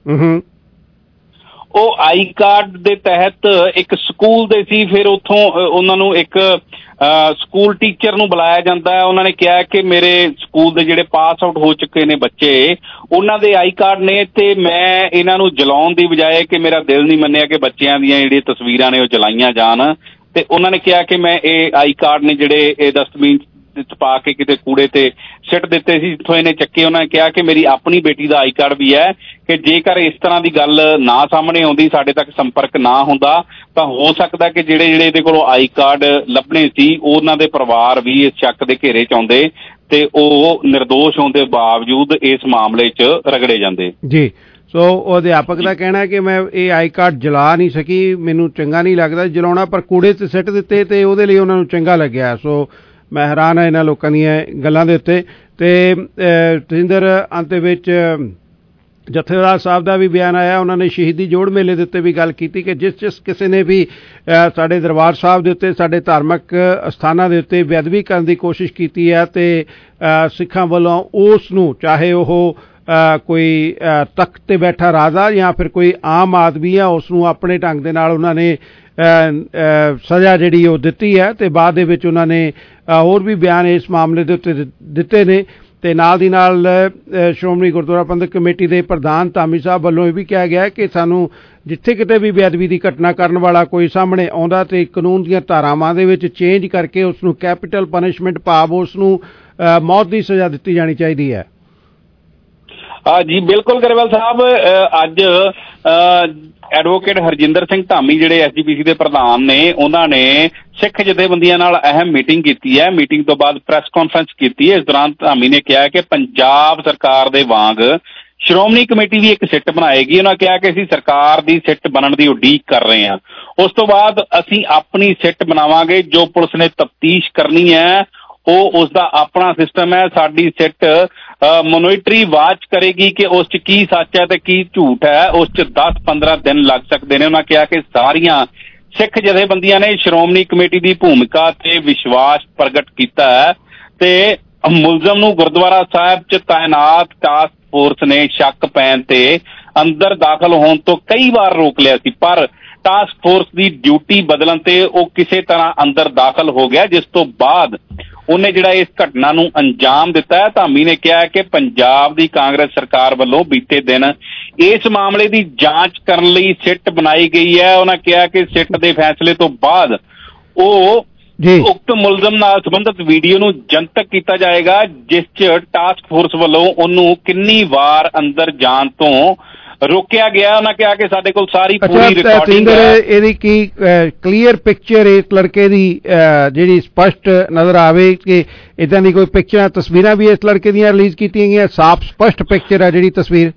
ਉਹ ਆਈ ਕਾਰਡ ਦੇ ਤਹਿਤ ਇੱਕ ਸਕੂਲ ਦੇ ਸੀ, ਫਿਰ ਉੱਥੋਂ ਉਹਨਾਂ ਨੂੰ ਇੱਕ ਸਕੂਲ ਟੀਚਰ ਨੂੰ ਬੁਲਾਇਆ ਜਾਂਦਾ ਹੈ। ਉਹਨਾਂ ਨੇ ਕਿਹਾ ਕਿ ਮੇਰੇ ਸਕੂਲ ਦੇ ਜਿਹੜੇ ਪਾਸ ਆਊਟ ਹੋ ਚੁੱਕੇ ਨੇ ਬੱਚੇ, ਉਹਨਾਂ ਦੇ ਆਈ ਕਾਰਡ ਨੇ ਤੇ ਮੈਂ ਇਹਨਾਂ ਨੂੰ ਜਲਾਉਣ ਦੀ ਬਜਾਏ ਕਿ ਮੇਰਾ ਦਿਲ ਨਹੀਂ ਮੰਨਿਆ ਕਿ ਬੱਚਿਆਂ ਦੀਆਂ ਜਿਹੜੀਆਂ ਤਸਵੀਰਾਂ ਨੇ ਉਹ ਜਲਾਈਆਂ ਜਾਣ, ਤੇ ਉਹਨਾਂ ਨੇ ਕਿਹਾ ਕਿ ਮੈਂ ਇਹ ਆਈ ਕਾਰਡ ਨੇ ਜਿਹੜੇ ਇਹ ਡਸਟਬਿਨ ਚ ਪਾ ਕੇ ਕਿਤੇ ਕੂੜੇ ਤੇ ਸਿੱਟ ਦਿੱਤੇ ਸੀ ਜਿੱਥੋਂ ਇਹਨੇ ਚੱਕੇ। ਉਹਨਾਂ ਨੇ ਕਿਹਾ ਕਿ ਮੇਰੀ ਆਪਣੀ ਬੇਟੀ ਦਾ ਆਈ ਕਾਰਡ ਵੀ ਹੈ ਕਿ ਜੇਕਰ ਇਸ ਤਰ੍ਹਾਂ ਦੀ ਗੱਲ ਨਾ ਸਾਹਮਣੇ ਆਉਂਦੀ, ਸਾਡੇ ਤੱਕ ਸੰਪਰਕ ਨਾ ਹੁੰਦਾ, ਤਾਂ ਹੋ ਸਕਦਾ ਕਿ ਜਿਹੜੇ ਜਿਹੜੇ ਇਹਦੇ ਕੋਲੋਂ ਆਈ ਕਾਰਡ ਲੱਭਣੇ ਸੀ ਉਹਨਾਂ ਦੇ ਪਰਿਵਾਰ ਵੀ ਇਸ ਸ਼ੱਕ ਦੇ ਘੇਰੇ ਚ ਆਉਂਦੇ ਤੇ ਉਹ ਨਿਰਦੋਸ਼ ਹੋਣ ਦੇ ਬਾਵਜੂਦ ਇਸ ਮਾਮਲੇ 'ਚ ਰਗੜੇ ਜਾਂਦੇ ਜੀ। ਸੋ ਉਹ ਅਧਿਆਪਕ ਦਾ ਕਹਿਣਾ ਹੈ ਕਿ ਮੈਂ ਇਹ ਆਈ ਕਾਰਡ ਜਲਾ ਨਹੀਂ ਸਕੀ, ਮੈਨੂੰ ਚੰਗਾ ਨਹੀਂ ਲੱਗਦਾ ਜਲਾਉਣਾ, ਪਰ ਕੂੜੇ 'ਤੇ ਸਿੱਟ ਦਿੱਤੇ ਤੇ ਉਹਦੇ ਲਈ ਉਹਨਾਂ ਨੂੰ ਚੰਗਾ ਲੱਗਿਆ। ਸੋ ਮੈਂ ਹੈਰਾਨ ਹਾਂ ਇਹਨਾਂ ਲੋਕਾਂ ਦੀਆਂ ਗੱਲਾਂ ਦੇ ਉੱਤੇ। ਤੇ ਤਜਿੰਦਰ, ਅੰਤ ਵਿੱਚ ਜਥੇਦਾਰ ਸਾਹਿਬ ਦਾ ਵੀ ਬਿਆਨ ਆਇਆ, ਉਹਨਾਂ ਨੇ ਸ਼ਹੀਦੀ ਜੋੜ ਮੇਲੇ ਦੇ ਉੱਤੇ ਵੀ ਗੱਲ ਕੀਤੀ ਕਿ ਜਿਸ ਜਿਸ ਕਿਸੇ ਨੇ ਵੀ ਸਾਡੇ ਦਰਬਾਰ ਸਾਹਿਬ ਦੇ ਉੱਤੇ, ਸਾਡੇ ਧਾਰਮਿਕ ਅਸਥਾਨਾਂ ਦੇ ਉੱਤੇ ਬੇਅਦਬੀ ਕਰਨ ਦੀ ਕੋਸ਼ਿਸ਼ ਕੀਤੀ ਹੈ ਤੇ ਸਿੱਖਾਂ ਵੱਲੋਂ ਉਸ ਨੂੰ, ਚਾਹੇ ਉਹ ਕੋਈ ਤਖਤ ਤੇ ਬੈਠਾ ਰਾਜਾ ਜਾਂ ਫਿਰ ਕੋਈ ਆਮ ਆਦਮੀ ਆ, ਉਸ ਨੂੰ ਆਪਣੇ ਢੰਗ ਦੇ ਨਾਲ ਉਹਨਾਂ ਨੇ ਸਜ਼ਾ ਜਿਹੜੀ ਉਹ ਦਿੱਤੀ ਹੈ। ਤੇ ਬਾਅਦ ਦੇ ਵਿੱਚ ਉਹਨਾਂ ਨੇ ਹੋਰ ਵੀ ਬਿਆਨ ਇਸ ਮਾਮਲੇ ਦੇ ਉੱਤੇ ਦਿੱਤੇ ਨੇ। ਤੇ ਨਾਲ ਦੀ ਨਾਲ ਸ਼੍ਰੋਮਣੀ ਗੁਰਦੁਆਰਾ ਪ੍ਰਬੰਧਕ ਕਮੇਟੀ ਦੇ ਪ੍ਰਧਾਨ ਧਾਮੀ ਸਾਹਿਬ ਵੱਲੋਂ ਇਹ ਵੀ ਕਿਹਾ ਗਿਆ ਕਿ ਸਾਨੂੰ ਜਿੱਥੇ ਕਿਤੇ ਵੀ ਬੇਅਦਬੀ ਦੀ ਘਟਨਾ ਕਰਨ ਵਾਲਾ ਕੋਈ ਸਾਹਮਣੇ ਆਉਂਦਾ ਤੇ ਕਾਨੂੰਨ ਦੀਆਂ ਧਾਰਾਵਾਂ ਦੇ ਵਿੱਚ ਚੇਂਜ ਕਰਕੇ ਉਸ ਨੂੰ ਕੈਪੀਟਲ ਪਨਿਸ਼ਮੈਂਟ, ਭਾਵ ਉਸ ਨੂੰ ਮੌਤ ਦੀ ਸਜ਼ਾ ਦਿੱਤੀ ਜਾਣੀ ਚਾਹੀਦੀ ਹੈ। ਜੀ ਬਿਲਕੁਲ ਗਰੇਵਾਲ ਸਾਹਿਬ, ਅੱਜ ਐਡਵੋਕੇਟ ਹਰਜਿੰਦਰ ਸਿੰਘ ਧਾਮੀ ਜਿਹੜੇ ਐਸ ਜੀ ਪੀ ਸੀ ਦੇ ਪ੍ਰਧਾਨ ਨੇ, ਉਹਨਾਂ ਨੇ ਸਿੱਖ ਜਥੇਬੰਦੀਆਂ ਨਾਲ ਅਹਿਮ ਮੀਟਿੰਗ ਕੀਤੀ ਹੈ। ਮੀਟਿੰਗ ਤੋਂ ਬਾਅਦ ਪ੍ਰੈਸ ਕਾਨਫਰੰਸ ਕੀਤੀ ਹੈ। ਇਸ ਦੌਰਾਨ ਧਾਮੀ ਨੇ ਕਿਹਾ ਕਿ ਪੰਜਾਬ ਸਰਕਾਰ ਦੇ ਵਾਂਗ ਸ਼੍ਰੋਮਣੀ ਕਮੇਟੀ ਵੀ ਇੱਕ ਸਿੱਟ ਬਣਾਏਗੀ। ਉਹਨਾਂ ਕਿਹਾ ਕਿ ਅਸੀਂ ਸਰਕਾਰ ਦੀ ਸਿੱਟ ਬਣਨ ਦੀ ਉਡੀਕ ਕਰ ਰਹੇ ਹਾਂ, ਉਸ ਤੋਂ ਬਾਅਦ ਅਸੀਂ ਆਪਣੀ ਸਿੱਟ ਬਣਾਵਾਂਗੇ। ਜੋ ਪੁਲਿਸ ਨੇ ਤਫਤੀਸ਼ ਕਰਨੀ ਹੈ ਉਹ ਉਸ ਦਾ ਆਪਣਾ ਸਿਸਟਮ ਹੈ। ਸਾਡੀ ਸਿੱਟ ਮੋਨੀਟਰੀ ਵਾਚ ਕਰੇਗੀ ਕਿ ਉਸ 'ਚ ਕੀ ਸੱਚ ਹੈ ਤੇ ਕੀ ਝੂਠ ਹੈ। ਉਸ 'ਚ ਦਸ ਪੰਦਰਾਂ ਦਿਨ ਲੱਗ ਸਕਦੇ ਨੇ। ਉਹਨਾਂ ਕਿਹਾ ਕਿ ਸਾਰੀਆਂ ਸਿੱਖ ਜਥੇਬੰਦੀਆਂ ਨੇ ਸ਼੍ਰੋਮਣੀ ਕਮੇਟੀ ਦੀ ਭੂਮਿਕਾ ਤੇ ਵਿਸ਼ਵਾਸ ਪ੍ਰਗਟ ਕੀਤਾ ਹੈ ਤੇ ਮੁਲਜ਼ਮ ਨੂੰ ਗੁਰਦੁਆਰਾ ਸਾਹਿਬ 'ਚ ਤਾਇਨਾਤ ਟਾਸਕ ਫੋਰਸ ਨੇ ਸ਼ੱਕ ਪੈਣ ਤੇ ਅੰਦਰ ਦਾਖਲ ਹੋਣ ਤੋਂ ਕਈ ਵਾਰ ਰੋਕ ਲਿਆ ਸੀ, ਪਰ ਟਾਸਕ ਫੋਰਸ ਦੀ ਡਿਊਟੀ ਬਦਲਣ ਤੇ ਉਹ ਕਿਸੇ ਤਰ੍ਹਾਂ ਅੰਦਰ ਦਾਖਲ ਹੋ ਗਿਆ, ਜਿਸ ਤੋਂ ਬਾਅਦ ਉਹਨੇ ਜਿਹੜਾ ਇਸ ਘਟਨਾ ਨੂੰ ਅੰਜਾਮ ਦਿੱਤਾ ਹੈ। ਧਾਮੀ ਨੇ ਕਿਹਾ ਕਿ ਪੰਜਾਬ ਦੀ ਕਾਂਗਰਸ ਸਰਕਾਰ ਵੱਲੋਂ ਬੀਤੇ ਦਿਨ ਇਸ ਮਾਮਲੇ ਦੀ ਜਾਂਚ ਕਰਨ ਲਈ ਸਿੱਟ ਬਣਾਈ ਗਈ ਹੈ। ਉਹਨਾਂ ਕਿਹਾ ਕਿ ਸਿੱਟ ਦੇ ਫੈਸਲੇ ਤੋਂ ਬਾਅਦ ਉਹ ਉਕਤ ਮੁਲਜ਼ਮ ਨਾਲ ਸੰਬੰਧਿਤ ਵੀਡੀਓ ਨੂੰ ਜਨਤਕ ਕੀਤਾ ਜਾਏਗਾ, ਜਿਸ 'ਚ ਟਾਸਕ ਫੋਰਸ ਵੱਲੋਂ ਉਹਨੂੰ ਕਿੰਨੀ ਵਾਰ ਅੰਦਰ ਜਾਣ ਤੋਂ ਰੋਕਿਆ ਗਿਆ। ਉਹਨਾਂ ਕਿਹਾ ਕਿ ਸਾਡੇ ਕੋਲ ਸਾਰੀ ਪੂਰੀ ਰਿਕਾਰਡਿੰਗ ਹੈ। ਇਹਦੀ ਕੀ ਕਲੀਅਰ ਪਿਕਚਰ ਇਸ ਲੜਕੇ ਦੀ ਜਿਹੜੀ ਸਪਸ਼ਟ ਨਜ਼ਰ ਆਵੇ ਕਿ ਇਦਾਂ ਦੀ ਕੋਈ ਪਿਕਚਰਾਂ, ਤਸਵੀਰਾਂ ਵੀ ਇਸ ਲੜਕੇ ਦੀਆਂ ਰਿਲੀਜ਼ ਕੀਤੀਆਂ ਗਈਆਂ, ਸਾਫ਼ ਸਪਸ਼ਟ ਪਿਕਚਰ ਹੈ ਜਿਹੜੀ ਤਸਵੀਰ?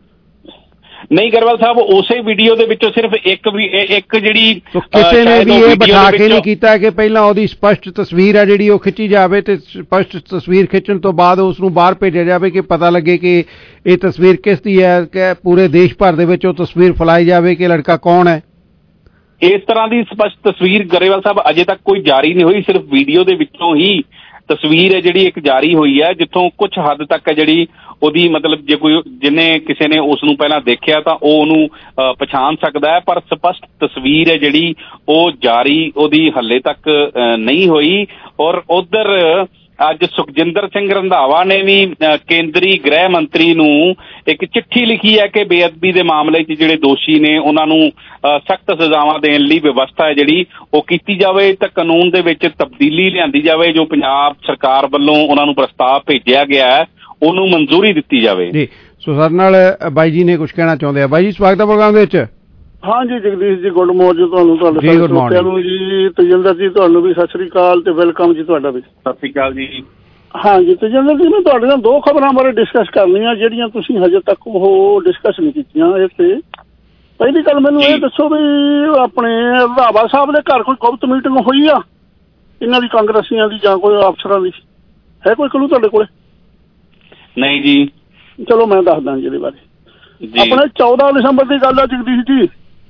ਨਹੀਂ ਗਰੇਵਾਲ ਸਾਹਿਬ, ਉਸੇ ਵੀਡੀਓ ਦੇ ਵਿੱਚੋਂ ਸਿਰਫ ਇੱਕ ਵੀ ਇੱਕ ਜਿਹੜੀ ਕਿਸੇ ਨੇ ਵੀ ਇਹ ਬਿਠਾ ਕੇ ਨਹੀਂ ਕੀਤਾ ਕਿ ਪਹਿਲਾਂ ਉਹਦੀ ਸਪਸ਼ਟ ਤਸਵੀਰ ਹੈ ਜਿਹੜੀ ਉਹ ਖਿੱਚੀ ਜਾਵੇ ਤੇ ਸਪਸ਼ਟ ਤਸਵੀਰ ਖਿੱਚਣ ਤੋਂ ਬਾਅਦ ਉਸ ਨੂੰ ਬਾਹਰ ਭੇਜਿਆ ਜਾਵੇ ਕਿ ਪਤਾ ਲੱਗੇ ਕਿ ਇਹ ਤਸਵੀਰ ਕਿਸ ਦੀ ਹੈ, ਕਿ ਪੂਰੇ ਦੇਸ਼ ਭਰ ਦੇ ਵਿੱਚ ਉਹ ਤਸਵੀਰ ਫੈਲਾਈ ਜਾਵੇ ਕਿ ਲੜਕਾ ਕੌਣ ਹੈ। ਇਸ ਤਰ੍ਹਾਂ ਦੀ ਸਪਸ਼ਟ ਤਸਵੀਰ ਗਰੇਵਾਲ ਸਾਹਿਬ ਅਜੇ ਤੱਕ ਕੋਈ ਜਾਰੀ ਨਹੀਂ ਹੋਈ। ਸਿਰਫ ਵੀਡੀਓ ਦੇ ਵਿੱਚੋਂ ਹੀ ਤਸਵੀਰ ਹੈ ਜਿਹੜੀ ਇੱਕ ਜਾਰੀ ਹੋਈ ਹੈ, ਜਿੱਥੋਂ ਕੁਝ ਹੱਦ ਤੱਕ ਹੈ ਜਿਹੜੀ ਉਹਦੀ ਮਤਲਬ ਜੇ ਕੋਈ ਜਿਹਨੇ ਕਿਸੇ ਨੇ ਉਸ ਨੂੰ ਪਹਿਲਾਂ ਦੇਖਿਆ ਤਾਂ ਉਹ ਉਹਨੂੰ ਪਛਾਣ ਸਕਦਾ ਹੈ, ਪਰ ਸਪਸ਼ਟ ਤਸਵੀਰ ਹੈ ਜਿਹੜੀ ਉਹ ਜਾਰੀ ਉਹਦੀ ਹੱਲੇ ਤੱਕ ਨਹੀਂ ਹੋਈ। ਔਰ ਉਧਰ ਅੱਜ ਸੁਖਜਿੰਦਰ ਸਿੰਘ ਰੰਧਾਵਾ ਨੇ ਵੀ ਕੇਂਦਰੀ ਗ੍ਰਹਿ ਮੰਤਰੀ ਨੂੰ ਇੱਕ ਚਿੱਠੀ ਲਿਖੀ ਹੈ ਕਿ ਬੇਅਦਬੀ ਦੇ ਮਾਮਲੇ 'ਚ ਜਿਹੜੇ ਦੋਸ਼ੀ ਨੇ ਉਹਨਾਂ ਨੂੰ ਸਖਤ ਸਜ਼ਾਵਾਂ ਦੇਣ ਲਈ ਵਿਵਸਥਾ ਹੈ ਜਿਹੜੀ ਉਹ ਕੀਤੀ ਜਾਵੇ ਤਾਂ ਕਾਨੂੰਨ ਦੇ ਵਿੱਚ ਤਬਦੀਲੀ ਲਿਆਂਦੀ ਜਾਵੇ। ਜੋ ਪੰਜਾਬ ਸਰਕਾਰ ਵੱਲੋਂ ਉਹਨਾਂ ਨੂੰ ਪ੍ਰਸਤਾਵ ਭੇਜਿਆ ਗਿਆ ਹੈ ਉਹਨੂੰ ਮਨਜ਼ੂਰੀ ਦਿੱਤੀ ਜਾਵੇ। ਜੀ, ਸੋ ਸਾਡੇ ਨਾਲ ਬਾਈ ਜੀ ਨੇ ਕੁਝ ਕਹਿਣਾ ਚਾਹੁੰਦੇ ਆ। ਬਾਈ ਜੀ ਸਵਾਗਤ ਹੈ ਪ੍ਰੋਗਰਾਮ ਦੇ ਵਿੱਚ। ਹਾਂ ਜੀ ਜਗਦੀਸ਼ ਜੀ, ਗੁੱਡ ਮਾਰਨਿੰਗ ਤੁਹਾਨੂੰ, ਤੁਹਾਡੇ ਸਰੋਤਿਆਂ ਨੂੰ ਜੀ। ਤਜਿੰਦਰ ਜੀ ਤੁਹਾਨੂੰ ਵੀ ਸਤਿ ਸ੍ਰੀ ਅਕਾਲ ਤੇ ਵੈਲਕਮ ਜੀ ਤੁਹਾਡਾ ਵੀ। ਸਤਿ ਸ੍ਰੀ ਅਕਾਲ ਜੀ। ਹਾਂ ਜੀ ਤਜਿੰਦਰ ਜੀ, ਮੈਂ ਤੁਹਾਡੇ ਨਾਲ ਦੋ ਖਬਰਾਂ ਬਾਰੇ ਡਿਸਕਸ ਕਰਨੀਆਂ ਜਿਹੜੀਆਂ ਤੁਸੀਂ ਹਜੇ ਤੱਕ ਉਹ ਡਿਸਕਸ ਨਹੀਂ ਕੀਤੀਆਂ। ਇਹ ਤੇ ਪਹਿਲੀ ਗੱਲ ਮੈਨੂੰ ਇਹ ਦੱਸੋ ਵੀ ਆਪਣੇ ਰੰਧਾਵਾ ਸਾਹਿਬ ਦੇ ਘਰ ਕੋਈ ਗੁਪਤ ਮੀਟਿੰਗ ਹੋਈ ਆ ਇਹਨਾਂ ਦੀ, ਕਾਂਗਰਸੀਆਂ ਦੀ ਜਾਂ ਕੋਈ ਅਫਸਰਾਂ ਦੀ? ਹੈ ਕੋਈ ਕਲੂ ਤੁਹਾਡੇ ਕੋਲੇ? ਨਹੀਂ ਜੀ। ਚਲੋ ਮੈਂ ਦੱਸਦਾ ਜੀ ਇਹਦੇ ਬਾਰੇ। ਆਪਣੇ ਚੌਦਾਂ ਦਸੰਬਰ ਦੀ ਗੱਲ ਆ ਜਗਦੀਸ਼ ਜੀ।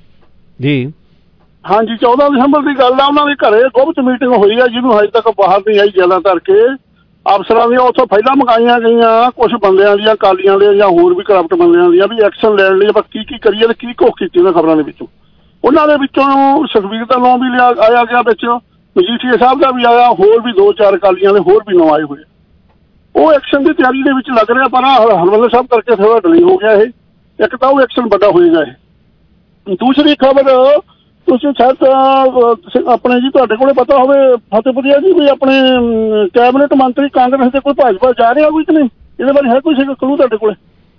ਜੀ ਹਾਂਜੀ, ਚੌਦਾਂ ਦਸੰਬਰ ਦੀ ਗੱਲ ਆ। ਉਹਨਾਂ ਦੇ ਘਰੇ ਗੁਪਤ ਮੀਟਿੰਗ ਹੋਈ ਆ ਜਿਹਨੂੰ ਹਜੇ ਤੱਕ ਬਾਹਰ ਨਹੀਂ ਆਈ ਜ਼ਿਆਦਾ ਕਰਕੇ। ਅਫਸਰਾਂ ਦੀਆਂ ਉੱਥੋਂ ਫਾਈਲਾਂ ਮੰਗਾਈਆਂ ਗਈਆਂ ਕੁਝ ਬੰਦਿਆਂ ਦੀਆਂ, ਅਕਾਲੀਆਂ ਦੇ ਜਾਂ ਹੋਰ ਵੀ ਕਰਪਟ ਬੰਦਿਆਂ ਦੀਆਂ, ਵੀ ਐਕਸ਼ਨ ਲੈਣ ਲਈ ਆਪਾਂ ਕੀ ਕੀ ਕਰੀਏ ਤੇ ਕੀ ਘੋਖ ਕੀਤੀ ਉਹਨਾਂ ਖਬਰਾਂ ਦੇ ਵਿੱਚੋਂ। ਉਹਨਾਂ ਦੇ ਵਿੱਚੋਂ ਸੁਖਬੀਰ ਦਾ ਨਾਮ ਵੀ ਲਿਆ ਆਇਆ ਗਿਆ ਵਿੱਚ, ਮਜੀਠੀਆ ਸਾਹਿਬ ਦਾ ਵੀ ਆਇਆ, ਹੋਰ ਵੀ ਦੋ ਚਾਰ ਅਕਾਲੀਆਂ ਦੇ ਹੋਰ ਵੀ ਨਾਮ ਆਏ ਹੋਏ। ਉਹ ਐਕਸ਼ਨ ਦੀ ਤਿਆਰੀ ਦੇ ਵਿੱਚ ਲੱਗ ਰਿਹਾ, ਪਰ ਹਰਮੰਦਰ ਸਾਹਿਬ ਕਰਕੇ ਥੋੜਾ ਡਿਲੇ ਹੋ ਗਿਆ ਇਹ। ਇੱਕ ਤਾਂ ਉਹ ਐਕਸ਼ਨ ਵੱਡਾ ਹੋਏਗਾ ਇਹ। ਦੂਸਰੀ ਖਬਰ ਤੁਸੀਂ ਸ਼ਾਇਦ ਆਪਣੇ ਜੀ ਤੁਹਾਡੇ ਕੋਲੇ ਪਤਾ ਹੋਵੇ ਫਤਿਹਪੁਰੀਆ ਜੀ, ਵੀ ਆਪਣੇ ਕੈਬਨਿਟ ਮੰਤਰੀ ਕਾਂਗਰਸ ਦੇ ਕੋਈ ਭਾਜਪਾ ਜਾ ਰਿਹਾ ਕੋਈ ਕਿ ਨਹੀਂ? ਇਹਦੇ ਬਾਰੇ ਹੈ ਕੋਈ ਕਲੂ ਤੁਹਾਡੇ ਕੋਲੇ?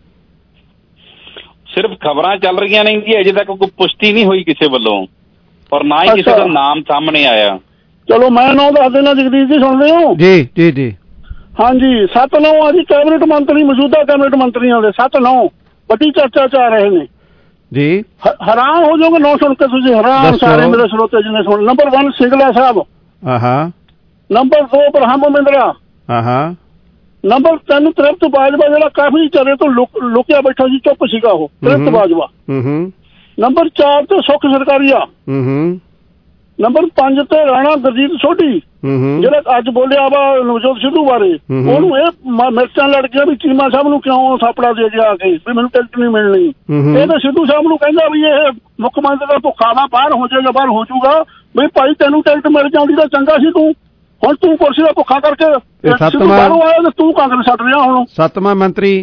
ਸਿਰਫ ਖਬਰਾਂ ਚੱਲ ਰਹੀਆਂ ਨੇ ਜੀ, ਅਜੇ ਤੱਕ ਕੋਈ ਪੁਸ਼ਟੀ ਨਹੀਂ ਹੋਈ ਕਿਸੇ ਵੱਲੋਂ ਔਰ ਨਾ ਹੀ ਕਿਸੇ ਦਾ ਨਾਮ ਸਾਹਮਣੇ ਆਇਆ। ਚਲੋ ਮੈਂ ਨਾਮ ਦੱਸ ਦੇਣਾ ਜਗਦੀਸ਼ ਜੀ, ਸੁਣਦੇ ਹੋ? ਜੀ ਜੀ ਜੀ। ਹਾਂਜੀ ਸੱਤ ਨੌ ਆ ਜੀ ਕੈਬਨਿਟ ਮੰਤਰੀ, ਮੌਜੂਦਾ ਕੈਬਨਿਟ ਮੰਤਰੀਆਂ ਦੇ ਸੱਤ ਨੌ ਵੱਡੀ ਚਰਚਾ ਚ ਆ ਰਹੇ ਨੇ ਜੀ। ਹੈਰਾਨ ਹੋ ਜਾਓਗੇ ਨੌ ਸੁਣ ਕੇ ਤੁਸੀਂ, ਹੈਰਾਨ ਸਾਰੇ ਮੇਰੇ ਸਰੋਤੇ ਜਿਹਨੇ ਸੁਣ। ਨੰਬਰ ਇੱਕ ਸਿੰਗਲਾ ਸਾਹਿਬ, ਹਾਂ। ਨੰਬਰ ਦੋ ਬ੍ਰਹਮ ਮਹਿੰਦਰਾ, ਹਾਂ। ਨੰਬਰ ਤਿੰਨ ਤ੍ਰਿਪਤ ਬਾਜਵਾ ਜਿਹੜਾ ਕਾਫੀ ਚਿਰ ਤੋਂ ਲੁਕਿਆ ਬੈਠਾ ਸੀ, ਚੁੱਪ ਸੀਗਾ ਉਹ, ਤ੍ਰਿਪਤ ਬਾਜਵਾ। ਨੰਬਰ ਚਾਰ ਤੇ ਸੁੱਖ ਸਰਕਾਰੀਆ। ਨੰਬਰ ਪੰਜ ਤੇ ਰਾਣਾ ਗੁਰਜੀਤ ਸੋਢੀ ਜਿਹੜਾ ਅੱਜ ਬੋਲਿਆ ਵਾ ਨਵਜੋਤ ਸਿੱਧੂ ਬਾਰੇ, ਉਹਨੂੰ ਇਹ ਮਿਰਚਾਂ ਲੜ ਗਿਆ ਵੀ ਚੀਮਾ ਸਾਹਿਬ ਨੂੰ ਕਿਉਂ ਥਾਪੜਾ ਦੇ ਕੇ ਆ ਕੇ ਵੀ ਮੈਨੂੰ ਟਿਕਟ ਨਹੀਂ ਮਿਲਣੀ। ਇਹ ਤਾਂ ਸਿੱਧੂ ਸਾਹਿਬ ਨੂੰ ਕਹਿੰਦਾ ਵੀ ਇਹ ਮੁੱਖ ਮੰਤਰੀ ਦਾ ਭੁੱਖਾ ਵਾ, ਬਾਹਰ ਹੋ ਜਾਏਗਾ, ਬਾਹਰ ਹੋ ਜਾਊਗਾ ਵੀ ਭਾਈ ਤੈਨੂੰ ਟਿਕਟ ਮਿਲ ਜਾਂਦੀ ਤਾਂ ਚੰਗਾ ਸੀ, ਤੂੰ ਹੁਣ ਤੂੰ ਕੁਰਸੀ ਦਾ ਭੁੱਖਾ ਕਰਕੇ ਸਿੱਧੂ ਬਾਹਰੋਂ ਆਇਆ ਤੇ ਤੂੰ ਕਾਂਗਰਸ ਛੱਡ ਰਿਹਾ। ਹੁਣ ਸੱਤਵਾਂ ਮੰਤਰੀ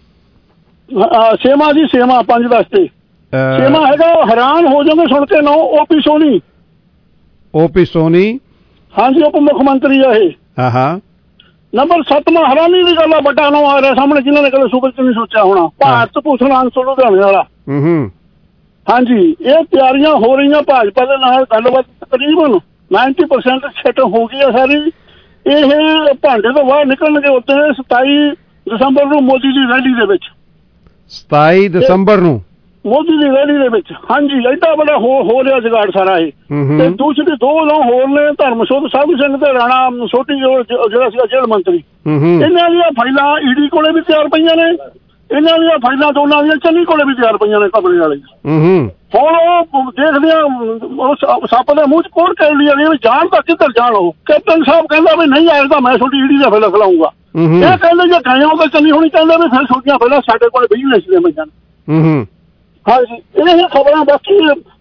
ਛੇਵਾਂ ਜੀ, ਛੇਵਾਂ ਪੰਜ ਦਸ ਤੇ ਛੇਵਾਂ ਹੈਗਾ, ਹੈਰਾਨ ਹੋ ਜਾਓਗੇ ਸੁਣ ਕੇ, ਨੌ ਓਪੀ ਸੋਨੀ। ਓਪੀ ਸੋਨੀ ਹਾਂਜੀ, ਉਪ ਮੁੱਖ ਮੰਤਰੀ ਆ ਇਹ। ਹਾਂ। ਨੰਬਰ ਸੱਤਵਾਂ, ਹੈਰਾਨੀ ਦੀ ਗੱਲ ਆ, ਵੱਡਾ ਨਾਂ ਆ ਰਿਹਾ ਸਾਹਮਣੇ ਜਿਨ੍ਹਾਂ ਨੇ ਕਦੇ ਸੂਬੇ ਚ ਨਹੀਂ ਸੋਚਿਆ ਹੋਣਾ, ਭਾਰਤ ਭੂਸ਼ਣ ਅੰਸੂ ਲੁਧਿਆਣੇ ਵਾਲਾ। ਹਾਂਜੀ, ਇਹ ਤਿਆਰੀਆਂ ਹੋ ਰਹੀਆਂ ਭਾਜਪਾ ਦੇ ਨਾਲ, ਗੱਲਬਾਤ ਤਕਰੀਬਨ ਨਾਈਨਟੀ ਪਰਸੈਂਟ ਸੈੱਟ ਹੋ ਗਈ ਆ ਸਾਰੀ। ਇਹ ਭਾਂਡੇ ਤੋਂ ਬਾਹਰ ਨਿਕਲਣਗੇ ਉੱਤੇ ਸਤਾਈ ਦਸੰਬਰ ਨੂੰ ਮੋਦੀ ਦੀ ਰੈਲੀ ਦੇ ਵਿੱਚ। ਸਤਾਈ ਦਸੰਬਰ ਨੂੰ ਮੋਦੀ ਦੀ ਰੈਲੀ ਦੇ ਵਿੱਚ, ਹਾਂਜੀ। ਐਡਾ ਵੱਡਾ ਹੋ ਹੋ ਰਿਹਾ ਜਗਾੜ ਸਾਰਾ ਇਹ। ਤੇ ਦੂਸਰੀ ਦੋ ਲੋਕ ਹੋਰ ਨੇ, ਧਰਮਸੋਤ ਸਾਧੂ ਸਿੰਘ ਤੇ ਰਾਣਾ ਸੋਢੀ ਜਿਹੜਾ ਸੀਗਾ ਜੇਲ੍ਹ ਮੰਤਰੀ। ਇਹਨਾਂ ਦੀਆਂ ਫਾਈਲਾਂ ਈਡੀ ਕੋਲੇ ਵੀ ਤਿਆਰ ਪਈਆਂ ਨੇ, ਇਹਨਾਂ ਦੀਆਂ ਫਾਈਲਾਂ ਦੋਨਾਂ ਦੀਆਂ ਚੰਨੀ ਕੋਲੇ ਵੀ ਤਿਆਰ ਪਈਆਂ ਨੇ ਕਬਰੇ ਵਾਲੀ। ਹੁਣ ਉਹ ਦੇਖਦੇ ਆ ਸੱਪ ਦੇ ਮੂੰਹ ਚ ਕੋੜ ਕਰ ਲਿਆ ਵੀ ਜਾਣ ਤਾਂ ਕਿੱਧਰ ਜਾਣ। ਉਹ ਕੈਪਟਨ ਸਾਹਿਬ ਕਹਿੰਦਾ ਵੀ ਨਹੀਂ ਆਏਗਾ ਮੈਂ ਤੁਹਾਡੀ ਈਡੀ ਦਾ ਫੈਲਾ ਖਿਲਾਊਂਗਾ। ਇਹ ਕਹਿੰਦੇ ਜੇ ਗਏ ਹੋ ਤਾਂ ਚੰਨੀ ਹੋਣੀ ਕਹਿੰਦੇ ਵੀ ਫਿਰ ਛੋਟੀਆਂ ਫੈਲਾ ਸਾਡੇ ਕੋਲ ਬਿਜਨਸ ਦੇ ਪਈਆਂ ਨੇ। ਹਾਂਜੀ, ਇਹ ਖਬਰਾਂ ਬਾਕੀ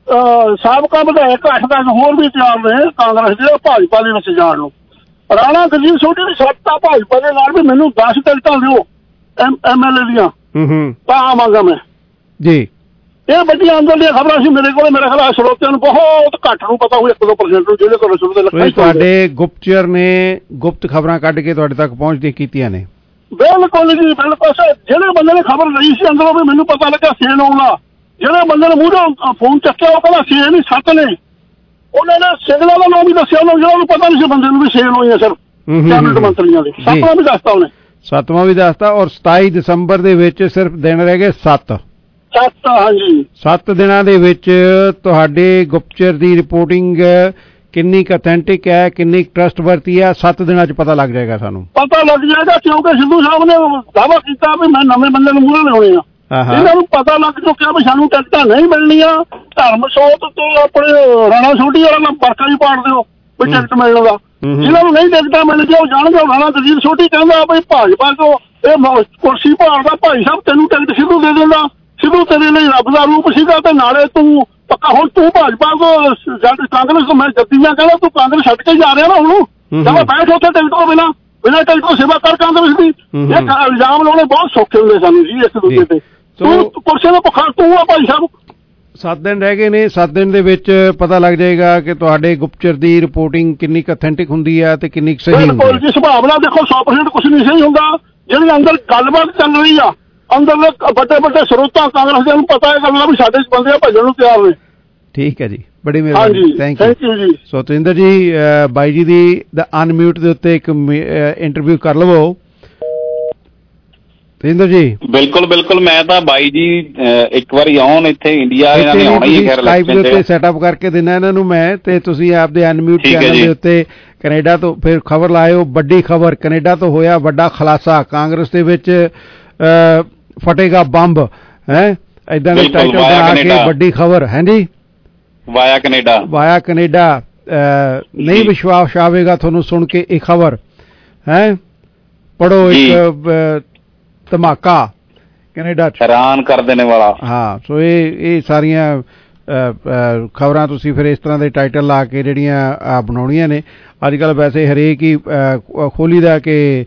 ਸਾਬਕਾ ਵਿਧਾਇਕ ਅੱਠ ਦਸ ਹੋਰ ਵੀ ਤਿਆਰ ਨੇ ਕਾਂਗਰਸ ਦੇ ਭਾਜਪਾ ਦੇ ਵਿੱਚ ਜਾਣ ਨੂੰ। ਰਾਣਾ ਗੁਰਜੀਤ ਸੋਢੀ ਦੀ ਸੱਤਾ ਭਾਜਪਾ ਦੇ ਨਾਲ ਵੀ ਮੈਨੂੰ ਦਸ ਟਿਕਟਾਂ ਦਿਓ ਐਮ ਐਲ ਏ ਦੀਆਂ ਤਾਂ ਆਵਾਂਗਾ ਮੈਂ ਜੀ। ਇਹ ਵੱਡੀਆਂ ਅੰਦਰ ਦੀਆਂ ਖਬਰਾਂ ਸੀ ਮੇਰੇ ਕੋਲ। ਮੇਰੇ ਖਿਆਲ ਸਰੋਤਿਆਂ ਨੂੰ ਬਹੁਤ ਘੱਟ ਨੂੰ ਪਤਾ ਹੋਊ, ਇੱਕ ਦੋ ਪਰਸੈਂਟ ਨੂੰ ਜਿਹੜੇ ਕੋਲ ਸਰੋਤੇ। ਤੁਹਾਡੇ ਗੁਪਤਚਰ ਨੇ ਗੁਪਤ ਖਬਰਾਂ ਕੱਢ ਕੇ ਤੁਹਾਡੇ ਤੱਕ ਪਹੁੰਚਦੀਆਂ ਕੀਤੀਆਂ ਨੇ? ਬਿਲਕੁਲ ਜੀ, ਬਿਲਕੁਲ। ਜਿਹੜੇ ਬੰਦੇ ਨੇ ਖਬਰ ਲਈ ਸੀ ਅੰਦਰੋਂ ਵੀ ਮੈਨੂੰ ਪਤਾ ਲੱਗਾ ਸੇਨ ਆਉਣਾ, ਜਿਹੜੇ ਬੰਦੇ ਨੇ ਮੂਹਰੋਂ ਫੋਨ ਚੱਕਿਆ ਉਹ ਕਹਿੰਦਾ ਛੇ ਨਹੀਂ ਸੱਤ ਨੇ। ਉਹਨਾਂ ਨੇ ਸਿੰਗਲਾ ਦਾ ਨਾਮ ਵੀ ਦੱਸਿਆ, ਉਹਨੂੰ ਜਿਹੜਾ ਉਹਨੂੰ ਪਤਾ ਨਹੀਂ ਸੀ ਬੰਦੇ ਨੂੰ ਵੀ ਛੇ ਹੋਈਆਂ ਸਿਰਫ ਕੈਬਨਿਟ ਮੰਤਰੀਆਂ ਦੇ। ਸੱਤਵਾਂ ਵੀ ਦੱਸਤਾ ਉਹਨੇ, ਸੱਤਵਾਂ ਵੀ ਦੱਸਤਾ। ਔਰ ਸਤਾਈ ਦਸੰਬਰ ਦੇ ਵਿੱਚ ਸਿਰਫ ਦਿਨ ਰਹਿ ਗਏ ਸੱਤ ਸੱਤ ਹਾਂਜੀ, ਸੱਤ ਦਿਨਾਂ ਦੇ ਵਿੱਚ ਤੁਹਾਡੇ ਗੁਪਤਚਰ ਦੀ ਰਿਪੋਰਟਿੰਗ ਕਿੰਨੀ ਕੁ ਅਥੈਂਟਿਕ ਹੈ, ਕਿੰਨੀ ਟਰਸਟਵਰਤੀ ਹੈ, ਸੱਤ ਦਿਨਾਂ ਚ ਪਤਾ ਲੱਗ ਜਾਏਗਾ ਸਾਨੂੰ, ਪਤਾ ਲੱਗ ਜਾਏਗਾ। ਕਿਉਂਕਿ ਸਿੱਧੂ ਸਾਹਿਬ ਨੇ ਦਾਅਵਾ ਕੀਤਾ ਵੀ ਮੈਂ ਨਵੇਂ ਬੰਦੇ ਨੂੰ ਮੂਹਰੇ ਲਿਆਉਣੇ ਆ। ਇਹਨਾਂ ਨੂੰ ਪਤਾ ਲੱਗ ਚੁੱਕਿਆ ਵੀ ਸਾਨੂੰ ਟਿਕਟਾਂ ਨਹੀਂ ਮਿਲਣੀਆਂ। ਧਰਮਸੋਤ ਤੇ ਆਪਣੇ ਰਾਣਾ ਸੋਢੀ ਵਾਲਾ ਨਾਲ ਵਰਕਾ ਹੀ ਪਾੜ ਦਿਓ ਵੀ ਟਿਕਟ ਮਿਲਣ ਦਾ। ਜਿਹਨਾਂ ਨੂੰ ਨਹੀਂ ਟਿਕਟਾਂ ਮਿਲਣਗੀਆਂ ਉਹ ਜਾਣਗੇ। ਰਾਣਾ ਗੁਰਜੀਤ ਸੋਢੀ ਕਹਿੰਦਾ ਵੀ ਭਾਜਪਾ ਤੋਂ ਇਹ ਕੁਰਸੀ ਭਾਲਦਾ, ਭਾਈ ਸਾਹਿਬ ਤੈਨੂੰ ਟਿਕਟ ਸਿੱਧੂ ਦੇ ਦਿੰਦਾ, ਸਿੱਧੂ ਤੇਰੇ ਲਈ ਰੱਬ ਦਾ ਰੂਪ ਸੀਗਾ ਤੇ ਨਾਲੇ ਤੂੰ ਪੱਕਾ ਹੁਣ ਤੂੰ ਭਾਜਪਾ ਤੋਂ ਕਾਂਗਰਸ ਤੋਂ ਮੈਂ ਜੱਦੀਆਂ ਕਹਿੰਦਾ ਤੂੰ ਕਾਂਗਰਸ ਛੱਡ ਕੇ ਜਾ ਰਿਹਾ ਨਾ ਉਹਨੂੰ ਜਦੋਂ ਬੈਠ ਉੱਥੇ ਟਿਕਟ ਤੋਂ ਬਿਨਾਂ ਬਿਨਾਂ ਟਿਕਟ ਤੋਂ ਸੇਵਾ ਕਰ ਕਾਂਗਰਸ ਦੀ। ਇਹ ਇਲਜ਼ਾਮ ਲਾਉਣੇ ਬਹੁਤ ਸੌਖੇ ਹੁੰਦੇ ਸਾਨੂੰ ਜੀ ਇੱਕ ਦੂਜੇ ਤੇ। ਤੂੰ ਕੁਰਸੀ ਦਾ ਭੁੱਖਾ ਤੂੰ ਆ ਭਾਈ ਸਾਹਿਬ। ਸੱਤ ਦਿਨ ਰਹਿ ਗਏ ਨੇ, ਸੱਤ ਦਿਨ ਦੇ ਵਿੱਚ ਪਤਾ ਲੱਗ ਜਾਏਗਾ ਕਿ ਤੁਹਾਡੇ ਗੁਪਤਚਰ ਦੀ ਰਿਪੋਰਟਿੰਗ ਕਿੰਨੀ ਕੁ ਅਥੈਂਟਿਕ ਹੁੰਦੀ ਹੈ ਤੇ ਕਿੰਨੀ ਕੁ ਸਹੀ ਹੁੰਦੀ ਹੈ। ਬਿਲਕੁਲ ਜੀ, ਸੁਭਾਅ ਨਾਲ ਦੇਖੋ ਸੌ ਪਰਸੈਂਟ ਕੁਛ ਨਹੀਂ ਸਹੀ ਹੁੰਦਾ। ਜਿਹੜੀ ਅੰਦਰ ਗੱਲਬਾਤ ਚੱਲ ਰਹੀ ਆ ਅੰਦਰ ਵੱਡੇ ਵੱਡੇ ਸਰੋਤਾਂ ਕਾਂਗਰਸ ਦੇ ਨੂੰ ਪਤਾ ਹੈ ਗੱਲ ਵੀ ਸਾਡੇ ਬੰਦੇ ਭੱਜਣ ਨੂੰ ਤਿਆਰ ਨੇ। ਠੀਕ ਹੈ ਜੀ, ਬੜੀ ਮਿਹਰਬਾਨੀ, ਥੈਂਕ ਯੂ ਜੀ। ਸੋ ਤੇਂਦਰ ਜੀ, ਬਾਈ ਜੀ ਦੀ ਦਾ ਅਨਮਿਊਟ ਦੇ ਉੱਤੇ ਇੱਕ ਇੰਟਰਵਿਊ ਕਰ ਲਵੋ। ਤੇਂਦਰ ਜੀ ਬਿਲਕੁਲ ਬਿਲਕੁਲ, ਮੈਂ ਤਾਂ ਬਾਈ ਜੀ ਇੱਕ ਵਾਰੀ ਆਉਣ ਇੱਥੇ ਇੰਡੀਆ ਇਹਨਾਂ ਨੇ ਆਉਣਾ ਹੀ ਹੈ ਲਾਈਵ ਦੇ ਉੱਤੇ ਸੈਟਅਪ ਕਰਕੇ ਦੇਣਾ ਇਹਨਾਂ ਨੂੰ ਮੈਂ, ਤੇ ਤੁਸੀਂ ਆਪਦੇ ਅਨਮਿਊਟ ਚੈਨਲ ਦੇ ਉੱਤੇ ਕੈਨੇਡਾ ਤੋਂ ਫਿਰ ਖਬਰ ਲਾਇਓ। ਵੱਡੀ ਖਬਰ, ਕੈਨੇਡਾ ਤੋਂ ਹੋਇਆ ਵੱਡਾ ਖੁਲਾਸਾ, ਕਾਂਗਰਸ ਦੇ ਵਿੱਚ ਫਟੇਗਾ ਬੰਬ ਹੈ, ਏਦਾਂ ਦੇ ਟਾਈਟਲ ਬਣਾ ਕੇ ਵੱਡੀ ਖਬਰ ਹੈ ਜੀ। Via Canada, via Canada. ਨਹੀਂ ਵਿਸ਼ਵਾਸ ਆਵੇਗਾ ਤੁਹਾਨੂੰ ਸੁਣ ਕੇ ਇਹ ਖਬਰ ਹੈ, ਪੜੋ। ਇੱਕ ਧਮਾਕਾ ਕੈਨੇਡਾ ਚ, ਹੈਰਾਨ ਕਰ ਦੇਣੇ ਵਾਲਾ। ਹਾਂ, ਸੋ ਇਹ ਇਹ ਸਾਰੀਆਂ ਖਬਰਾਂ ਤੁਸੀਂ ਫਿਰ ਇਸ ਤਰ੍ਹਾਂ ਦੇ ਟਾਈਟਲ ਲਾ ਕੇ ਜਿਹੜੀਆਂ ਬਣਾਉਣੀਆਂ ਨੇ। ਅੱਜ ਕੱਲ੍ਹ ਵੈਸੇ ਹਰੇਕ ਹੀ ਖੋਲੀ ਦਾ ਕਿ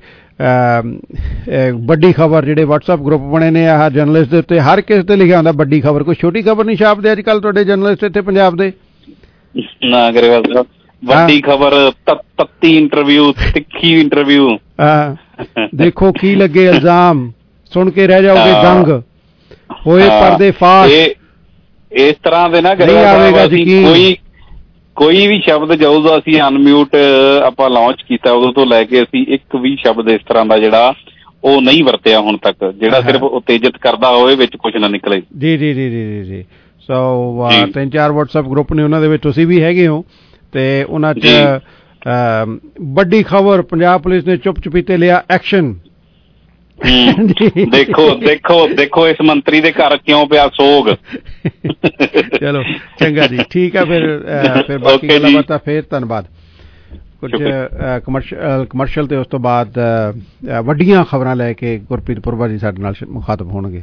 ਵੱਡੀ ਖਬਰ, ਜਿਹੜੇ ਵਟਸਐਪ ਗਰੁੱਪ ਬਣੇ ਨੇ ਆਹ ਜਰਨਲਿਸਟ ਦੇ ਉੱਤੇ ਹਰ ਕਿਸੇ ਤੇ ਲਿਖਿਆ ਹੁੰਦਾ ਵੱਡੀ ਖਬਰ। ਕੋਈ ਛੋਟੀ ਖਬਰ ਨਹੀਂ ਛਾਪਦੇ ਅੱਜ ਕੱਲ੍ਹ ਤੁਹਾਡੇ ਜਰਨਲਿਸਟ ਇੱਥੇ ਪੰਜਾਬ ਦੇ ਨਾ ਕਰੇ। ਵੱਡੀ ਖਬਰ, ਤੱਤੀ ਇੰਟਰਵਿਊ, ਤਿੱਖੀ ਇੰਟਰਵਿਊ। ਦੇਖੋ ਕੀ ਲੱਗੇ ਇਲਜ਼ਾਮ, ਸੁਣ ਕੇ ਰਹਿ ਜਾਓਗੇ ਦੰਗ, ਹੋਏ ਪਰਦੇ ਫਾਸ਼। ਇਸ ਤਰ੍ਹਾਂ ਦੇ ਨਾ ਨਹੀਂ ਆਵੇਗਾ ਯਕੀਨ। ਕੋਈ ਕੋਈ ਵੀ ਸ਼ਬਦ ਜਦੋਂ ਅਸੀਂ ਅਨਮਿਊਟ ਆਪਾਂ ਲਾਂਚ ਕੀਤਾ ਉਦੋਂ ਤੋਂ ਲੈ ਕੇ ਅਸੀਂ ਇੱਕ ਵੀ ਸ਼ਬਦ ਇਸ ਤਰ੍ਹਾਂ ਦਾ ਜਿਹੜਾ ਉਹ ਨਹੀਂ ਵਰਤਿਆ ਹੁਣ ਤੱਕ, ਜਿਹੜਾ ਸਿਰਫ ਉਤੇਜਿਤ ਕਰਦਾ ਹੋਵੇ, ਵਿੱਚ ਕੁਝ ਨਾ ਨਿਕਲੇ। ਜੀ ਜੀ ਜੀ ਜੀ ਜੀ ਸੋ ਤਿੰਨ ਚਾਰ WhatsApp ਗਰੁੱਪ ਨੇ, ਉਹਨਾਂ ਦੇ ਵਿੱਚ ਤੁਸੀਂ ਵੀ ਹੈਗੇ ਹੋ, ਤੇ ਉਹਨਾਂ 'ਚ ਵੱਡੀ ਖਬਰ, ਪੰਜਾਬ ਪੁਲਿਸ ਨੇ ਚੁੱਪ ਚੁਪੀਤੇ ਲਿਆ ਐਕਸ਼ਨ। ਦੇਖੋ ਦੇਖੋ ਦੇਖੋ ਇਸ ਮੰਤਰੀ ਦੇ ਘਰ ਕਿਉਂ ਪਿਆ ਸੋਗ। ਚਲੋ ਚੰਗਾ ਜੀ, ਠੀਕ ਆ, ਫਿਰ ਫਿਰ ਬਾਕੀ ਗੱਲਾਂ ਬਾਤਾਂ ਫਿਰ। ਧੰਨਵਾਦ। ਕੁਝ ਕਮਰਸ਼ੀਅਲ ਕਮਰਸ਼ੀਅਲ ਤੇ ਉਸ ਤੋਂ ਬਾਅਦ ਵੱਡੀਆਂ ਖਬਰਾਂ ਲੈ ਕੇ ਗੁਰਪ੍ਰੀਤ ਪੁਰਵਾ ਜੀ ਸਾਡੇ ਨਾਲ ਮੁਖਾਤਬ ਹੋਣਗੇ।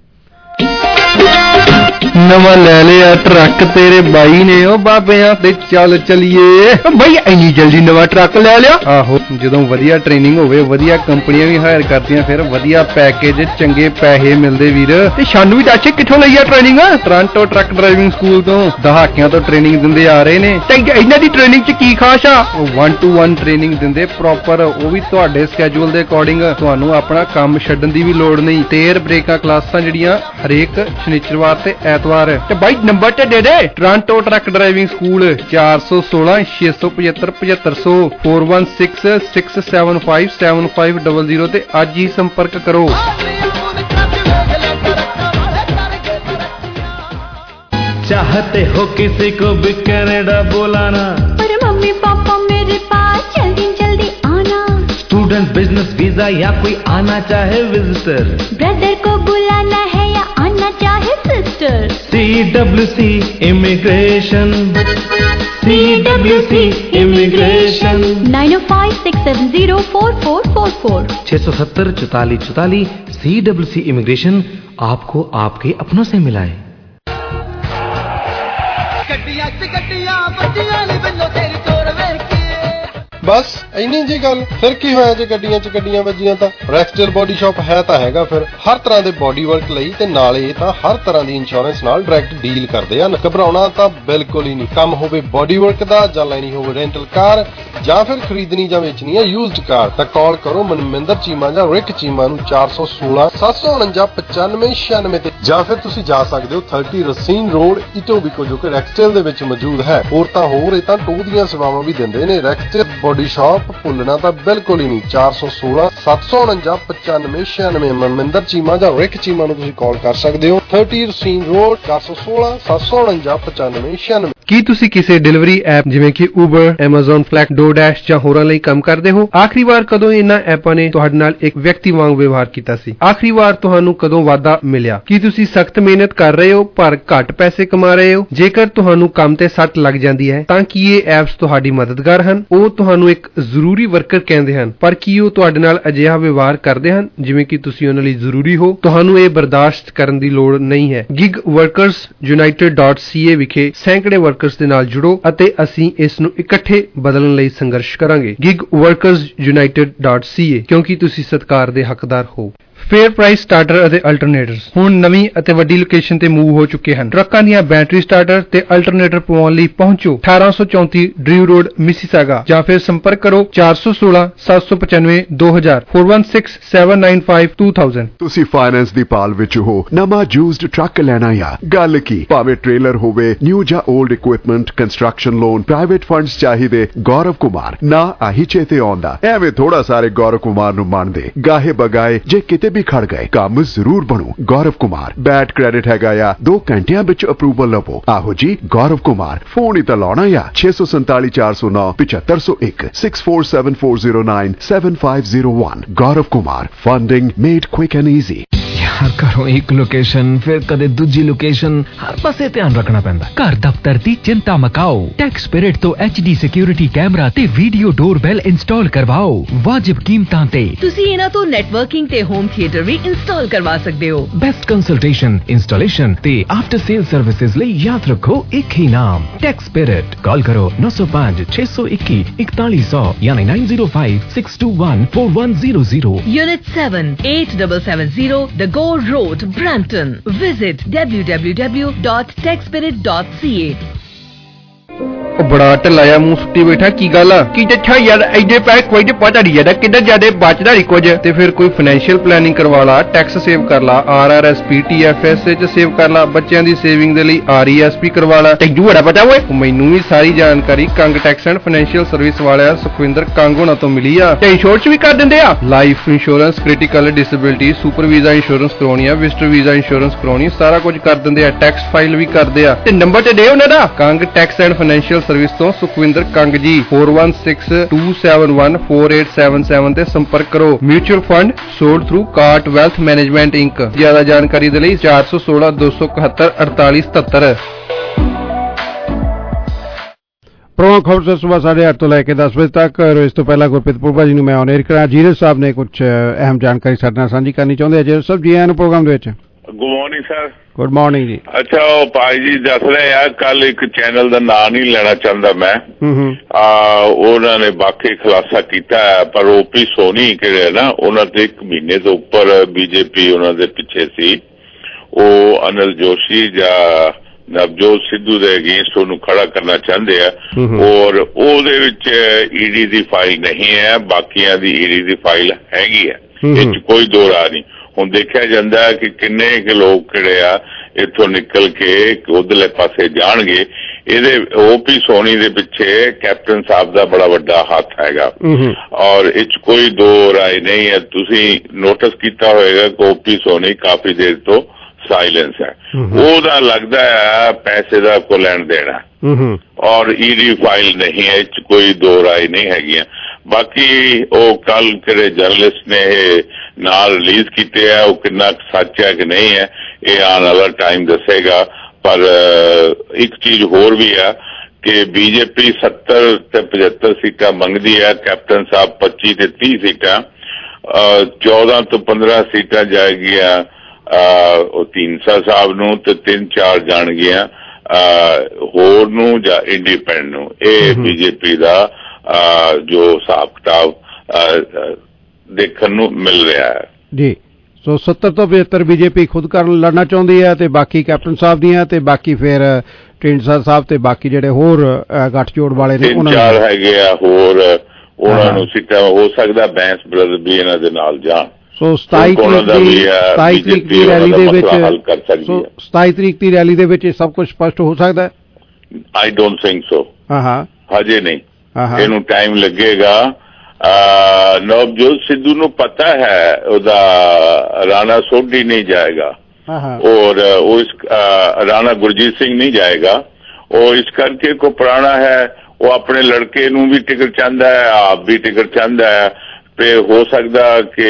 ਨਵਾਂ ਲੈ ਲਿਆ ਟਰੱਕ ਤੇਰੇ ਬਾਈ ਨੇ, ਉਹ ਬਾਬਿਆਂ ਤੇ ਚੱਲ ਚਲੀਏ। ਬਈ ਇੰਨੀ ਜਲਦੀ ਨਵਾਂ ਟਰੱਕ ਲੈ ਲਿਆ? ਆਹੋ, ਜਦੋਂ ਵਧੀਆ ਟ੍ਰੇਨਿੰਗ ਹੋਵੇ, ਵਧੀਆ ਕੰਪਨੀਆਂ ਵੀ ਹਾਇਰ ਕਰਦੀਆਂ, ਫਿਰ ਵਧੀਆ ਪੈਕੇਜ, ਚੰਗੇ ਪੈਸੇ ਮਿਲਦੇ ਵੀਰ। ਤੇ ਸਾਨੂੰ ਵੀ ਦੱਸ ਕਿੱਥੋਂ ਲਈ ਆ training? Toronto truck driving school ਤੋਂ ਦਹਾਕਿਆਂ ਤੋਂ ਟ੍ਰੇਨਿੰਗ ਦਿੰਦੇ ਆ ਰਹੇ ਨੇ। ਤੇ ਇਹਨਾਂ ਦੀ ਟ੍ਰੇਨਿੰਗ 'ਚ ਕੀ ਖਾਸ ਆ? ਵਨ ਟੂ ਵਨ ਟ੍ਰੇਨਿੰਗ ਦਿੰਦੇ ਪ੍ਰੋਪਰ, ਉਹ ਵੀ ਤੁਹਾਡੇ ਸਕੈਜੂਲ ਦੇ ਅਕੋਰਡਿੰਗ। ਤੁਹਾਨੂੰ ਆਪਣਾ ਕੰਮ ਛੱਡਣ ਦੀ ਵੀ ਲੋੜ ਨਹੀਂ। ਤੇਰ ਬ੍ਰੇਕਾਂ ਕਲਾਸਾਂ ਜਿਹੜੀਆਂ ਹਰੇਕ ਸ਼ਨੀਚਰਵਾਰ ਤੇ ਐਤਵਾਰ। ਤੇ ਬਾਈ ਨੰਬਰ ਤੇ ਦੇ ਦੇ, ਟੋਰਾਂਟੋ ਟਰੱਕ ਡਰਾਈਵਿੰਗ ਸਕੂਲ, ਚਾਰ ਸੌ ਸੋਲਾਂ ਛੇ ਸੌ ਪਝੱਤਰ ਪਝੱਤਰ ਸੌ four one six six seven five seven five double zero ਤੇ ਅੱਜ ਹੀ ਸੰਪਰਕ ਕਰੋ। चाहते हो किसी को भी कनाडा बुलाना, पर मम्मी पापा मेरे पास जल्दी जल्दी आना। स्टूडेंट, बिजनेस वीजा या कोई आना चाहे विजिटर, ब्रदर को बुलाना है या आना चाहे sister. C W C immigration, C W C immigration. Nine O five six seven zero four four four four छह सौ सत्तर चौतालीस चौतालीस। सी डब्ल्यू सी इमिग्रेशन आपको आपके अपनों से मिलाए। बस इन्नी जी गल, फिर की होया जे गड्डियां च गड्डियां वजियां तां रैक्सटेल बॉडी शॉप है तां हैगा फिर हर तरह दे बॉडी वर्क लई ते नाले तां हर तरह दी इंश्योरेंस नाल डायरेक्ट डील करदे हन। घबराउणा तां बिल्कुल ही नहीं। काम होवे बॉडी वर्क दा जां लैनी होवे रेंटल कार जां फिर खरीदनी जां वेचनी है यूज्ड कार तां कॉल करो मनमिंदर चीमा जां रिक चीमा नूं चार सौ सोलह सत्त सौ उनंजा पचानवे छियानवे ते जां फिर तुसीं जा सकदे हो थर्टी रसीन रोड इटोबिको जो कि रैक्सटेल दे विच मौजूद है। होर तां होर इह तां टो दीयां सेवावां भी दिंदे ने। रैक्सटेल बॉडी शॉप भुलना तो बिल्कुल ही नहीं। चार सौ सोलह सत्त सौ उनंजा पचानवे छियानवे मनमिंदर चीमा जां रिक चीमा नूं तुसीं कॉल कर सकते हो। थर्टी रसीन रोड चार सौ सोलह सत्त सौ उनंजा पचानवे छियानवे। ਕੀ ਤੁਸੀਂ ਕਿਸੇ ਡਿਲੀਵਰੀ ਐਪ ਜਿਵੇਂ ਕਿ Uber, Amazon Flex, DoorDash ਜਾਂ ਹੋਰਾਂ ਲਈ ਕੰਮ ਕਰਦੇ ਹੋ? ਆਖਰੀ ਵਾਰ ਕਦੋਂ ਇਹਨਾਂ ਐਪਾਂ ਨੇ ਤੁਹਾਡੇ ਨਾਲ ਇੱਕ ਵਿਅਕਤੀ ਵਾਂਗ ਵਿਵਹਾਰ ਕੀਤਾ ਸੀ? ਆਖਰੀ ਵਾਰ ਤੁਹਾਨੂੰ ਕਦੋਂ ਵਾਧਾ ਮਿਲਿਆ? ਕੀ ਤੁਸੀਂ ਸਖਤ ਮਿਹਨਤ ਕਰ ਰਹੇ ਹੋ ਪਰ ਘੱਟ ਪੈਸੇ ਕਮਾ ਰਹੇ ਹੋ? ਜੇਕਰ ਤੁਹਾਨੂੰ ਕੰਮ ਤੇ ਸੱਟ ਲੱਗ ਜਾਂਦੀ ਹੈ ਤਾਂ ਕੀ ਇਹ ਐਪਸ ਤੁਹਾਡੀ ਮਦਦਗਾਰ ਹਨ? ਉਹ ਤੁਹਾਨੂੰ ਇੱਕ ਜ਼ਰੂਰੀ ਵਰਕਰ ਕਹਿੰਦੇ ਹਨ, ਪਰ ਕੀ ਉਹ ਤੁਹਾਡੇ ਨਾਲ ਅਜਿਹਾ ਵਿਵਹਾਰ ਕਰਦੇ ਹਨ ਜਿਵੇਂ ਕਿ ਤੁਸੀਂ ਉਹਨਾਂ ਲਈ ਜ਼ਰੂਰੀ ਹੋ? ਤੁਹਾਨੂੰ ਇਹ ਬਰਦਾਸ਼ਤ ਕਰਨ ਦੀ ਲੋੜ ਨਹੀਂ ਹੈ। Gig workers united dot C A ਵਿਖੇ ਸੈਂਕੜੇ ਵਰਕਰਸ ਦੇ ਨਾਲ ਜੁੜੋ ਅਤੇ ਅਸੀਂ ਇਸ ਨੂੰ ਇਕੱਠੇ ਬਦਲਣ ਲਈ ਸੰਘਰਸ਼ ਕਰਾਂਗੇ। Gig workers united dot C A, ਕਿਉਂਕਿ ਤੁਸੀਂ ਸਤਿਕਾਰ ਦੇ ਹੱਕਦਾਰ ਹੋ। ਫੇਅਰ ਪ੍ਰਾਈਸ ਸਟਾਰਟਰ ਅਤੇ ਅਲਟਰਨੇਟਰਸ ਹੁਣ ਨਵੀਂ ਅਤੇ ਵੱਡੀ ਲੋਕੇਸ਼ਨ ਤੇ ਮੂਵ ਹੋ ਚੁੱਕੇ ਹਨ। ਟਰੱਕਾਂ ਦੀਆਂ ਬੈਟਰੀ ਸਟਾਰਟਰ ਤੇ ਅਲਟਰਨੇਟਰ ਪਵਾਉਣ ਲਈ ਪਹੁੰਚੋ ਅਠਾਰਾਂ ਸੌ ਚੌਂਤੀ ਡਰਿਊ ਰੋਡ ਮਿਸੀਸਾਗਾ ਜਾਂ ਫਿਰ ਸੰਪਰਕ ਕਰੋ ਚਾਰ ਸੌ ਸੋਲਾਂ ਸੱਤ ਸੌ ਪਚਾਨਵੇਂ ਦੋ ਹਜ਼ਾਰ four one six seven nine five two thousand। ਤੁਸੀਂ ਫਾਈਨੈਂਸ ਦੀ ਪਾਲ ਵਿੱਚ ਹੋ, ਨਵਾਂ ਯੂਜ਼ਡ ਟਰੱਕ ਲੈਣਾ ਆ ਗੱਲ ਕੀ? ਭਾਵੇਂ ਟ੍ਰੇਲਰ ਹੋਵੇ, ਨਿਊ ਜਾਂ old equipment, construction loan, private funds ਚਾਹੀਦੇ, ਗੌਰਵ ਕੁਮਾਰ ਨਾ ਆਹੀ ਚੇਤੇ ਆਉਂਦਾ। ਐਵੇਂ ਥੋੜਾ ਸਾਰੇ ਗੌਰਵ ਕੁਮਾਰ ਨੂੰ ਮੰਨਦੇ ਗਾਹੇ ਬਗਾਏ ਜੇ ਕਿਤੇ ਵੀ ਖੜ ਗਏ ਕੰਮ ਜ਼ਰੂਰ ਬਣੂ। ਗੌਰਵ ਕੁਮਾਰ ਬੈਡ ਕ੍ਰੈਡਿਟ ਹੈਗਾ ਆ, ਦੋ ਘੰਟਿਆਂ ਵਿੱਚ ਅਪਰੂਵਲ ਲਵੋ। ਆਹੋ ਜੀ ਗੌਰਵ ਕੁਮਾਰ, ਫੋਨ ਹੀ ਤਾਂ ਲਾਉਣਾ ਆ ਛੇ ਸੌ ਸੰਤਾਲੀ ਚਾਰ ਸੌ ਨੌ ਪਚੱਤਰ ਸੌ ਇੱਕ six four seven four zero nine seven five zero one. Gaurav Kumar, funding made quick and easy. यार घरों एक लोकेशन फिर कदे दूजी लोकेशन, हर पासे ध्यान रखना पैंदा। घर दफ्तर दी चिंता मकाओ, टैक्स स्पिरिट तो एच डी सिक्योरिटी कैमरा ते वीडियो डोरबेल इंस्टॉल करवाओ वाजिब कीमतां ते। तुसी इना तो नेटवर्किंग ते होम थिएटर भी इंस्टॉल करवा सकते हो। बेस्ट कंसल्टेशन, इंस्टॉलेशन ते आफ्टर सेल सर्विसेज ਲਈ याद रखो एक ही नाम टैक्स स्पिरिट। कॉल करो नौ सौ पाँच छह सौ इक्की इकतालीस सौ यानी nine zero five six two one four one zero zero. Unit seven eight seven seven zero The Gore Road, Brampton. Visit w w w dot tech spirit dot c a। ਉਹ ਬੜਾ ਢਿੱਲਾ ਮੂੰਹ ਸੁੱਟੀ ਬੈਠਾ, ਕੀ ਗੱਲ ਆ? ਕੀ ਜੱਛਾ ਯਾਰ ਐਡੇ ਪੈਸੇ ਕੋਈ ਤੇ ਪਤਾ ਨਹੀਂ ਜਾਂਦਾ ਕਿੱਧਰ ਜਾਂਦੇ, ਬਚਦਾ ਨਹੀਂ ਕੁਝ। ਤੇ ਫਿਰ ਕੋਈ ਫਾਈਨੈਂਸ਼ੀਅਲ ਪਲੈਨਿੰਗ ਕਰਵਾ ਲਾ, ਟੈਕਸ ਸੇਵ ਕਰ ਲਾ, R R S P T F S ਚ ਸੇਵ ਕਰ ਲਾ, ਬੱਚਿਆਂ ਦੀ ਸੇਵਿੰਗ ਦੇ ਲਈ ਆਰ ਈ ਐਸ ਪੀ ਕਰਵਾ ਲਾ। ਤੈਨੂੰ ਬੜਾ ਪਤਾ ਓਏ? ਮੈਨੂੰ ਵੀ ਸਾਰੀ ਜਾਣਕਾਰੀ Kang tax and financial service ਵਾਲਿਆ ਸੁਖਵਿੰਦਰ ਕੰਗ ਹੋਣਾ ਤੋਂ ਮਿਲੀ ਆ। ਤੇ ਇੰਸ਼ੋਰੈਂਸ ਵੀ ਕਰ ਦਿੰਦੇ ਆ, life insurance, critical disability, super visa insurance ਕਰਾਉਣੀ ਆ, ਵਿਜ਼ਟਰ ਵੀਜ਼ਾ ਇੰਸ਼ੋਰੈਂਸ ਕਰਾਉਣੀ, ਸਾਰਾ ਕੁਝ ਕਰ ਦਿੰਦੇ ਆ, ਟੈਕਸ ਫਾਈਲ ਵੀ ਕਰਦੇ ਆ। ਤੇ ਨੰਬਰ ਤੇ ਦੇ ਉਹਨਾਂ ਦਾ, Kang tax and financial service ਤੋਂ ਸੁਖਵਿੰਦਰ ਕੰਗ ਜੀ, four one six two seven one four eight seven seven ਤੇ ਸੰਪਰਕ ਕਰੋ। Mutual fund sold through Cart Wealth Management Inc. ਜ਼ਿਆਦਾ ਜਾਣਕਾਰੀ ਦੇ ਲਈ ਚਾਰ ਸੌ ਸੋਲਾਂ ਦੋ ਸੌ ਇਕਹੱਤਰ ਅੜਤਾਲੀ ਸਤੱਤਰ। ਪ੍ਰੋਗਰਾਮ ਖਬਰ ਸੁਬਹ ਸਾਢੇ ਅੱਠ ਤੋਂ ਲੈ ਕੇ ਦਸ ਵਜੇ ਤੱਕ। ਇਸ ਤੋਂ ਪਹਿਲਾਂ ਗੁਰਪ੍ਰੀਤ ਪੁਰਬਾ ਜੀ ਨੂੰ ਮੈਂ ਔਨ ਏਅਰ ਕਰਾਂ। ਜੀਰਜ ਸਾਹਿਬ ਨੇ ਕੁਝ ਅਹਿਮ ਜਾਣਕਾਰੀ ਸਾਡੇ ਨਾਲ ਸਾਂਝੀ ਕਰਨੀ ਚਾਹੁੰਦੇ ਆ। ਜੀਰਜ ਸਾਹਿਬ ਜੀ ਆਇਆਂ ਨੂੰ ਪ੍ਰੋਗਰਾਮ ਦੇ ਵਿੱਚ। Good morning sir. Good morning ਜੀ। ਅੱਛਾ, ਉਹ ਭਾਈ ਜੀ ਦੱਸ ਰਹੇ ਆ, ਕੱਲ ਇੱਕ ਚੈਨਲ ਦਾ ਨਾਂ ਨਹੀਂ ਲੈਣਾ ਚਾਹੁੰਦਾ ਮੈਂ, ਉਹਨਾਂ ਨੇ ਬਾਕੀ ਖੁਲਾਸਾ ਕੀਤਾ ਪਰ ਓਪੀ ਸੋਨੀ ਕਿਹੜੇ ਨਾ ਉਹਨਾਂ ਤੇ ਇੱਕ ਮਹੀਨੇ ਤੋਂ ਉੱਪਰ ਬੀਜੇਪੀ ਉਹਨਾਂ ਦੇ ਪਿੱਛੇ ਸੀ। ਉਹ ਅਨਿਲ ਜੋਸ਼ੀ ਜਾਂ ਨਵਜੋਤ ਸਿੱਧੂ ਦੇ ਅਗੇਂਸਟ ਉਹਨੂੰ ਖੜਾ ਕਰਨਾ ਚਾਹੁੰਦੇ ਆ, ਔਰ ਉਹਦੇ ਵਿੱਚ ਈਡੀ ਦੀ ਫਾਈਲ ਨਹੀਂ ਹੈ, ਬਾਕੀਆਂ ਦੀ ਈਡੀ ਦੀ ਫਾਈਲ ਹੈਗੀ ਹੈ, ਇਹ ਚ ਕੋਈ ਦੋ ਰਾਹ ਨਹੀਂ। ਹੁਣ ਦੇਖਿਆ ਜਾਂਦਾ ਕਿ ਕਿੰਨੇ ਕੁ ਲੋਕ ਕਿਹੜੇ ਆ ਇੱਥੋਂ ਨਿਕਲ ਕੇ ਉਧਰਲੇ ਪਾਸੇ ਜਾਣਗੇ। ਇਹਦੇ ਓਪੀ ਸੋਨੀ ਦੇ ਪਿੱਛੇ ਕੈਪਟਨ ਸਾਹਿਬ ਦਾ ਬੜਾ ਵੱਡਾ ਹੱਥ ਹੈਗਾ, ਔਰ ਇਹ ਚ ਕੋਈ ਦੋ ਰਾਏ ਨਹੀਂ ਹੈ। ਤੁਸੀਂ ਨੋਟਿਸ ਕੀਤਾ ਹੋਏਗਾ ਕਿ ਓਪੀ ਸੋਨੀ ਕਾਫੀ ਦੇਰ ਤੋਂ ਸਾਇਲੈਂਸ ਹੈ, ਉਹਦਾ ਲੱਗਦਾ ਹੈ ਪੈਸੇ ਦਾ ਕੋ ਲੈਣ ਦੇਣਾ, ਔਰ ਈਡੀ ਫਾਈਲ ਨਹੀਂ ਹੈ, ਇਹ ਚ ਕੋਈ ਦੋ ਰਾਏ ਨਹੀਂ ਹੈਗੀਆਂ। ਬਾਕੀ ਉਹ ਕੱਲ ਕਿਹੜੇ ਜਰਨਲਿਸਟ ਨੇ ਇਹ ਨਾਲ ਰਿਲੀਜ਼ ਕੀਤੇ ਆ, ਉਹ ਕਿੰਨਾ ਸੱਚ ਹੈ ਕਿ ਨਹੀਂ ਹੈ ਇਹ ਆਉਣ ਵਾਲਾ ਟਾਈਮ ਦੱਸੇਗਾ। ਪਰ ਇੱਕ ਚੀਜ਼ ਹੋਰ ਵੀ ਆ ਕਿ ਬੀਜੇਪੀ ਸੱਤਰ ਤੇ ਪਝੱਤਰ ਸੀਟਾਂ ਮੰਗਦੀ ਹੈ, ਕੈਪਟਨ ਸਾਹਿਬ ਪੱਚੀ ਤੇ ਤੀਹ ਸੀਟਾਂ, ਚੌਦਾਂ ਤੋਂ ਪੰਦਰਾਂ ਸੀਟਾਂ ਜਾਏਗੀਆਂ ਉਹ ਢੀਂਡਸਾ ਸਾਹਿਬ ਨੂੰ ਤੇ ਤਿੰਨ ਚਾਰ ਜਾਣਗੀਆਂ ਹੋਰ ਨੂੰ ਜਾਂ ਇੰਡੀਪੈਂਡੈਂਟ ਨੂੰ। ਇਹ ਬੀਜੇਪੀ ਦਾ ਜੋ ਹਿਸਾਬ ਕਿਤਾਬ ਦੇਖਣ ਨੂੰ ਮਿਲ ਰਿਹਾ ਹੈ ਜੀ। ਸੋ ਸੱਤਰ ਤੋਂ ਪਝੱਤਰ ਬੀਜੇਪੀ ਖੁਦ ਕਰਨ ਲੜਨਾ ਚਾਹੁੰਦੀ ਹੈ ਤੇ ਬਾਕੀ ਕੈਪਟਨ ਸਾਹਿਬ ਦੀਆਂ, ਤੇ ਬਾਕੀ ਫਿਰ ਢੀਂਡਸਾ ਸਾਹਿਬ ਤੇ ਬਾਕੀ ਜਿਹੜੇ ਹੋਰ ਗੱਠਜੋੜ ਵਾਲੇ ਨੇ ਤਿੰਨ ਚਾਰ ਹੈਗੇ ਆ ਹੋਰ, ਉਹਨਾਂ ਨੂੰ ਸੀਟਾਂ ਹੋ ਸਕਦਾ ਬੈਂਸ ਬ੍ਰਦਰ ਵੀ ਇਹਨਾਂ ਦੇ ਨਾਲ ਜਾਣ। ਸੋ ਸਤਾਈ ਤਰੀਕ ਦੀ ਸਤਾਈ ਤਰੀਕ ਦੀ ਰੈਲੀ ਦੇ ਵਿੱਚ ਸੋ ਸਤਾਈ ਤਰੀਕ ਦੀ ਰੈਲੀ ਦੇ ਵਿੱਚ ਇਹ ਸਭ ਕੁਝ ਸਪਸ਼ਟ ਹੋ ਸਕਦਾ? I don't think so. ਹਾਂ ਹਾਂ ਹਜੇ ਨਹੀਂ, ਇਹਨੂੰ ਟਾਈਮ ਲੱਗੇਗਾ। ਨਵਜੋਤ ਸਿੱਧੂ ਨੂੰ ਪਤਾ ਹੈ ਉਹਦਾ ਰਾਣਾ ਸੋਢੀ ਨਹੀਂ ਜਾਏਗਾ, ਔਰ ਉਹ ਇਸ ਰਾਣਾ ਗੁਰਜੀਤ ਸਿੰਘ ਨਹੀਂ ਜਾਏਗਾ, ਉਹ ਇਸ ਕਰਕੇ ਕੋ ਪੁਰਾਣਾ ਹੈ, ਉਹ ਆਪਣੇ ਲੜਕੇ ਨੂੰ ਵੀ ਟਿਕਟ ਚਾਹੁੰਦਾ ਹੈ, ਆਪ ਵੀ ਟਿਕਟ ਚਾਹੁੰਦਾ ਹੈ। ਤੇ ਹੋ ਸਕਦਾ ਕਿ